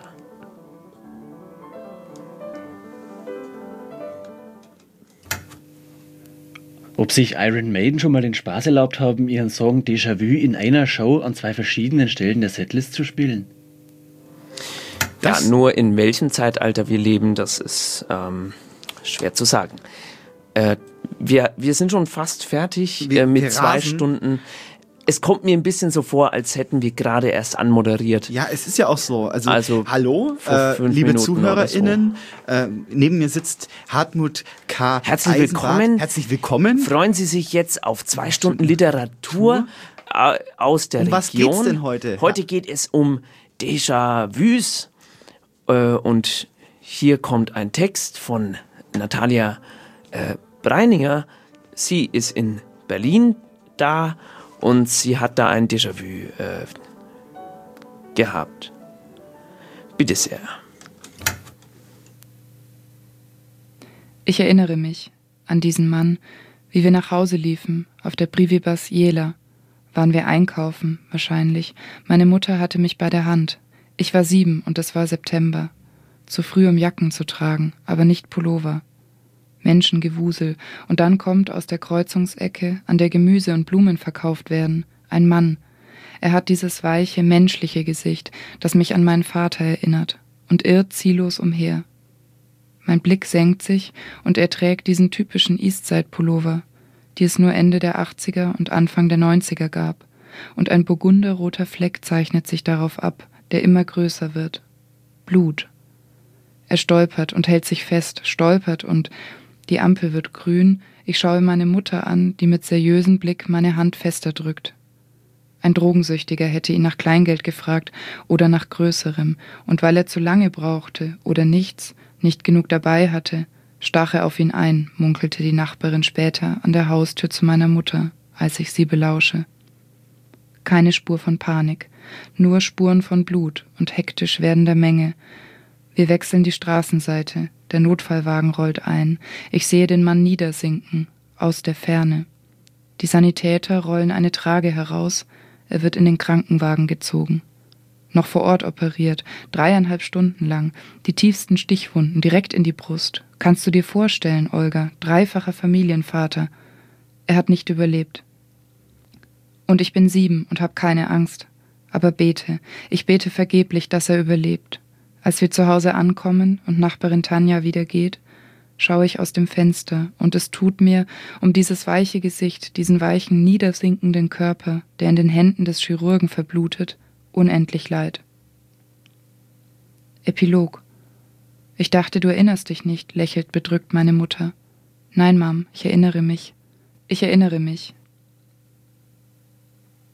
Ob sich Iron Maiden schon mal den Spaß erlaubt haben, ihren Song Déjà-vu in einer Show an 2 verschiedenen Stellen der Setlist zu spielen? Ja, nur in welchem Zeitalter wir leben, das ist schwer zu sagen. Wir sind schon fast fertig mit wir 2 rasen. Stunden. Es kommt mir ein bisschen so vor, als hätten wir gerade erst anmoderiert. Ja, es ist ja auch so. Also hallo, vor 5 liebe Minuten ZuhörerInnen. Neben mir sitzt Hartmut K. Herzlich Eisenbart. willkommen. Herzlich willkommen. Freuen Sie sich jetzt auf 2 Stunden Literatur aus der Region. Was geht's denn heute? Heute geht es um Déjà-vus. Und hier kommt ein Text von Natalia Breininger. Sie ist in Berlin da und sie hat da ein Déjà-vu gehabt. Bitte sehr. Ich erinnere mich an diesen Mann, wie wir nach Hause liefen, auf der Privibus Jela. Waren wir einkaufen, wahrscheinlich. Meine Mutter hatte mich bei der Hand. Ich war 7 und es war September. Zu früh, um Jacken zu tragen, aber nicht Pullover. Menschengewusel. Und dann kommt aus der Kreuzungsecke, an der Gemüse und Blumen verkauft werden, ein Mann. Er hat dieses weiche, menschliche Gesicht, das mich an meinen Vater erinnert, und irrt ziellos umher. Mein Blick senkt sich und er trägt diesen typischen Eastside-Pullover, die es nur Ende der 80er und Anfang der 90er gab, und ein burgunderroter Fleck zeichnet sich darauf ab, der immer größer wird. Blut. Er stolpert und hält sich fest, stolpert und die Ampel wird grün. Ich schaue meine Mutter an, die mit seriösem Blick meine Hand fester drückt. Ein Drogensüchtiger hätte ihn nach Kleingeld gefragt oder nach Größerem, und weil er zu lange brauchte oder nichts, nicht genug dabei hatte, stach er auf ihn ein, munkelte die Nachbarin später an der Haustür zu meiner Mutter, als ich sie belausche. Keine Spur von Panik, nur Spuren von Blut und hektisch werdender Menge. Wir wechseln die Straßenseite, der Notfallwagen rollt ein, ich sehe den Mann niedersinken, aus der Ferne. Die Sanitäter rollen eine Trage heraus, er wird in den Krankenwagen gezogen. Noch vor Ort operiert, 3,5 Stunden lang, die tiefsten Stichwunden direkt in die Brust. Kannst du dir vorstellen, Olga, 3-facher Familienvater. Er hat nicht überlebt. Und ich bin 7 und habe keine Angst. Aber ich bete vergeblich, dass er überlebt. Als wir zu Hause ankommen und Nachbarin Tanja wieder geht, schaue ich aus dem Fenster und es tut mir um dieses weiche Gesicht, diesen weichen, niedersinkenden Körper, der in den Händen des Chirurgen verblutet, unendlich leid. Epilog. Ich dachte, du erinnerst dich nicht, lächelt bedrückt meine Mutter. Nein, Mom, ich erinnere mich. Ich erinnere mich.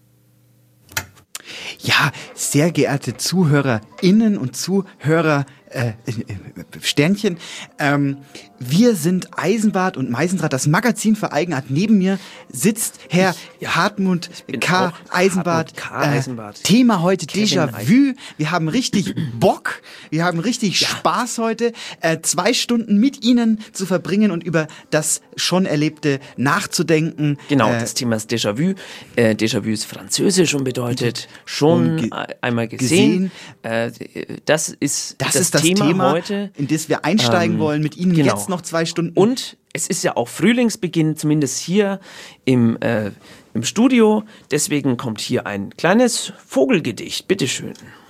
Ja, sehr geehrte ZuhörerInnen und Zuhörer, Sternchen. Wir sind Eisenbart und Meisendraht, das Magazin für Eigenart. Neben mir sitzt Herr Hartmut K. Eisenbart. Thema heute Déjà-vu. Wir haben richtig Bock, wir haben richtig Spaß heute, 2 Stunden mit Ihnen zu verbringen und über das schon Erlebte nachzudenken. Genau, das Thema ist Déjà-vu. Déjà-vu ist französisch und bedeutet schon einmal gesehen. Das ist das Thema heute, in das wir einsteigen wollen mit Ihnen jetzt noch 2 Stunden. Und es ist ja auch Frühlingsbeginn, zumindest hier im Studio. Deswegen kommt hier ein kleines Vogelgedicht. Bitteschön.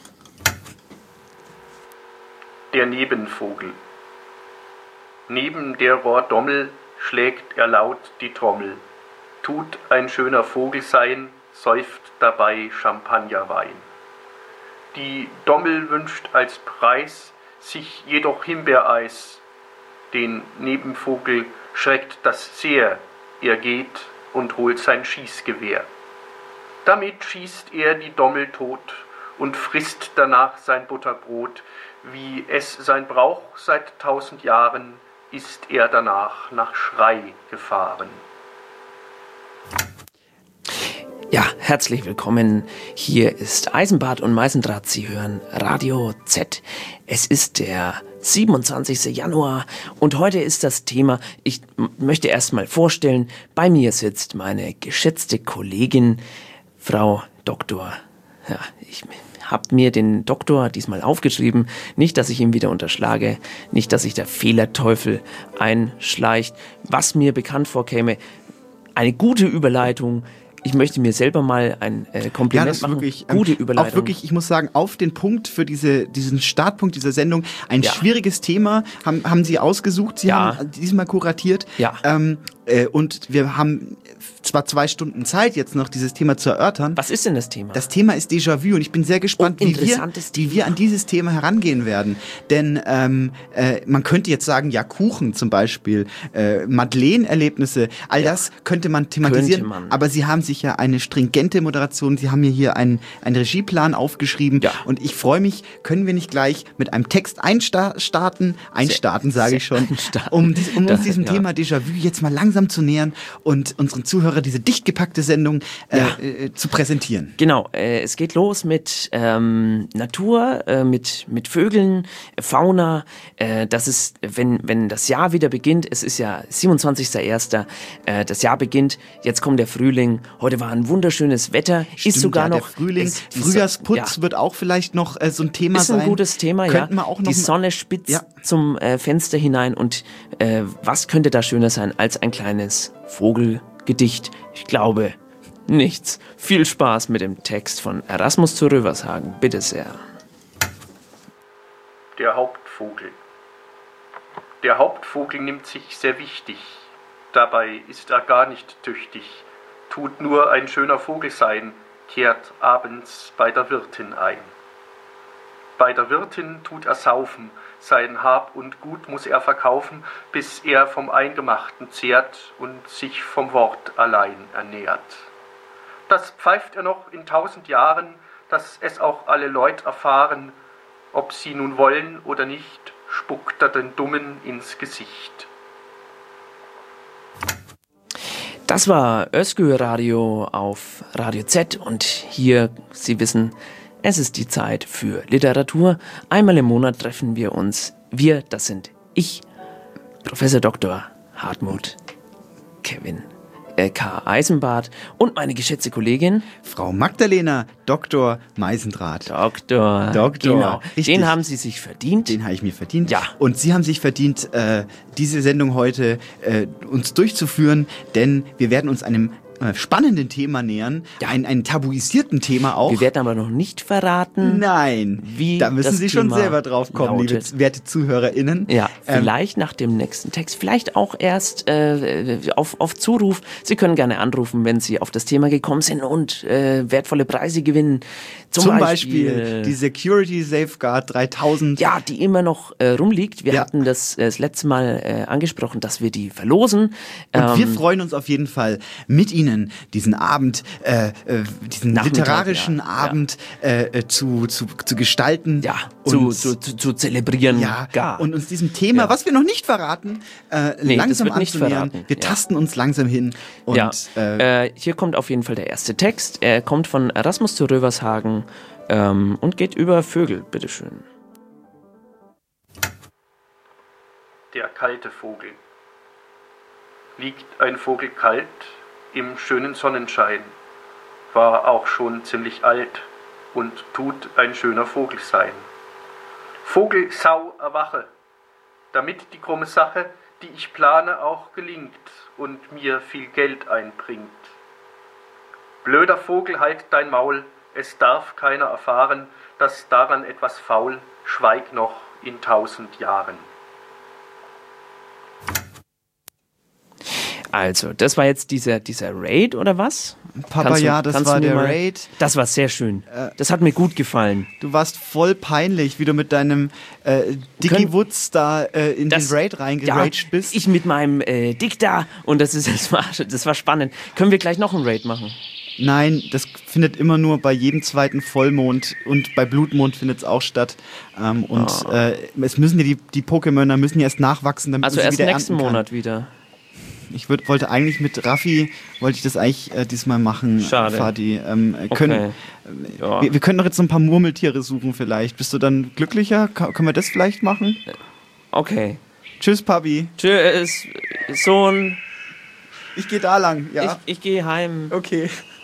Der Nebenvogel. Neben der Rohrdommel schlägt er laut die Trommel. Tut ein schöner Vogel sein, säuft dabei Champagnerwein. Die Dommel wünscht als Preis sich jedoch Himbeereis. Den Nebenvogel schreckt das sehr, er geht und holt sein Schießgewehr. Damit schießt er die Dommel tot und frisst danach sein Butterbrot. Wie es sein Brauch seit 1000 Jahren, ist er danach nach Schrei gefahren. Ja, herzlich willkommen. Hier ist Eisenbart und Meisendraht. Sie hören Radio Z. Es ist der 27. Januar und heute ist das Thema, ich möchte erst mal vorstellen, bei mir sitzt meine geschätzte Kollegin, Frau Doktor. Ja, ich habe mir den Doktor diesmal aufgeschrieben, nicht, dass ich ihn wieder unterschlage, nicht, dass sich der Fehlerteufel einschleicht, was mir bekannt vorkäme. Eine gute Überleitung. Ich möchte mir selber mal ein Kompliment machen. Wirklich, gute Überleitung. Auch wirklich, ich muss sagen, auf den Punkt für diesen Startpunkt dieser Sendung. Ein schwieriges Thema haben Sie ausgesucht. Sie haben diesmal kuratiert. Ja. Und wir haben zwar 2 Stunden Zeit, jetzt noch dieses Thema zu erörtern. Was ist denn das Thema? Das Thema ist Déjà-vu und ich bin sehr gespannt, wie wir an dieses Thema herangehen werden. Denn man könnte jetzt sagen, ja, Kuchen zum Beispiel, Madeleine-Erlebnisse, all das könnte man thematisieren. Aber Sie haben sich ja eine stringente Moderation, Sie haben mir hier einen Regieplan aufgeschrieben und ich freue mich, können wir nicht gleich mit einem Text einstarten, sage ich schon, um uns diesem Thema Déjà-vu jetzt mal langsam zu nähern und unseren Zuhörern diese dicht gepackte Sendung zu präsentieren. Genau, es geht los mit Natur, mit Vögeln, Fauna. Das ist, wenn das Jahr wieder beginnt, es ist ja 27.01., das Jahr beginnt, jetzt kommt der Frühling, heute war ein wunderschönes Wetter, ist sogar noch... Der Frühling, Frühjahrsputz wird auch vielleicht noch so ein Thema sein. Ist ein gutes Thema, Könnten wir auch noch die Sonne spitzt zum Fenster hinein und was könnte da schöner sein als ein kleines Vogelgedicht? Ich glaube, nichts. Viel Spaß mit dem Text von Erasmus zu Rövershagen. Bitte sehr. Der Hauptvogel. Der Hauptvogel nimmt sich sehr wichtig. Dabei ist er gar nicht tüchtig. Tut nur ein schöner Vogel sein, kehrt abends bei der Wirtin ein. Bei der Wirtin tut er saufen, sein Hab und Gut muss er verkaufen, bis er vom Eingemachten zehrt und sich vom Wort allein ernährt. Das pfeift er noch in 1000 Jahren, dass es auch alle Leut erfahren, ob sie nun wollen oder nicht, spuckt er den Dummen ins Gesicht. Das war Özgür Radio auf Radio Z und hier, Sie wissen, es ist die Zeit für Literatur. Einmal im Monat treffen wir uns. Wir, das sind ich, Professor Dr. Hartmut Kevin K. Eisenbart und meine geschätzte Kollegin Frau Magdalena Dr. Meisendraht. Doktor. Genau. Richtig. Den haben Sie sich verdient. Den habe ich mir verdient. Ja. Und Sie haben sich verdient, diese Sendung heute uns durchzuführen, denn wir werden uns einem spannenden Thema nähern, ein tabuisierten Thema auch. Wir werden aber noch nicht verraten. Nein, wie da müssen Sie schon Thema selber drauf kommen, liebe werte ZuhörerInnen. Ja, vielleicht nach dem nächsten Text, vielleicht auch erst auf Zuruf. Sie können gerne anrufen, wenn Sie auf das Thema gekommen sind und wertvolle Preise gewinnen. Zum Beispiel die Security Safeguard 3000. Ja, die immer noch rumliegt. Wir hatten das letzte Mal angesprochen, dass wir die verlosen. Und wir freuen uns auf jeden Fall, mit Ihnen Ihnen diesen Abend, diesen Nachmittag, literarischen Abend zu gestalten. Ja, zu zelebrieren. Ja, gar. und uns diesem Thema, was wir noch nicht verraten, langsam anzunähern. Wir tasten uns langsam hin. Und, hier kommt auf jeden Fall der erste Text. Er kommt von Erasmus zu Rövershagen und geht über Vögel. Bitteschön. Der kalte Vogel. Liegt ein Vogel kalt im schönen Sonnenschein, war auch schon ziemlich alt und tut ein schöner Vogel sein. Vogel, Sau, erwache, damit die krumme Sache, die ich plane, auch gelingt und mir viel Geld einbringt. Blöder Vogel, halt dein Maul, es darf keiner erfahren, dass daran etwas faul, schweig noch in 1000 Jahren. Also, das war jetzt dieser Raid, oder was? Papa, das war der Raid. Das war sehr schön. Das hat mir gut gefallen. Du warst voll peinlich, wie du mit deinem Dicky Woods da in den Raid reingeraged bist. Ich mit meinem Dick da und das war spannend. Können wir gleich noch einen Raid machen? Nein, das findet immer nur bei jedem zweiten Vollmond und bei Blutmond findet es auch statt. Es müssen ja die Pokémon müssen ja erst nachwachsen, damit also man sie erst wieder nächsten Monat wieder. Ich wollte eigentlich mit Raffi, das eigentlich diesmal machen. Schade. Fadi. Wir können doch jetzt so ein paar Murmeltiere suchen vielleicht. Bist du dann glücklicher? Können wir das vielleicht machen? Okay. Tschüss, Papi. Tschüss, Sohn. Ich gehe da lang, ja. Ich gehe heim. Okay.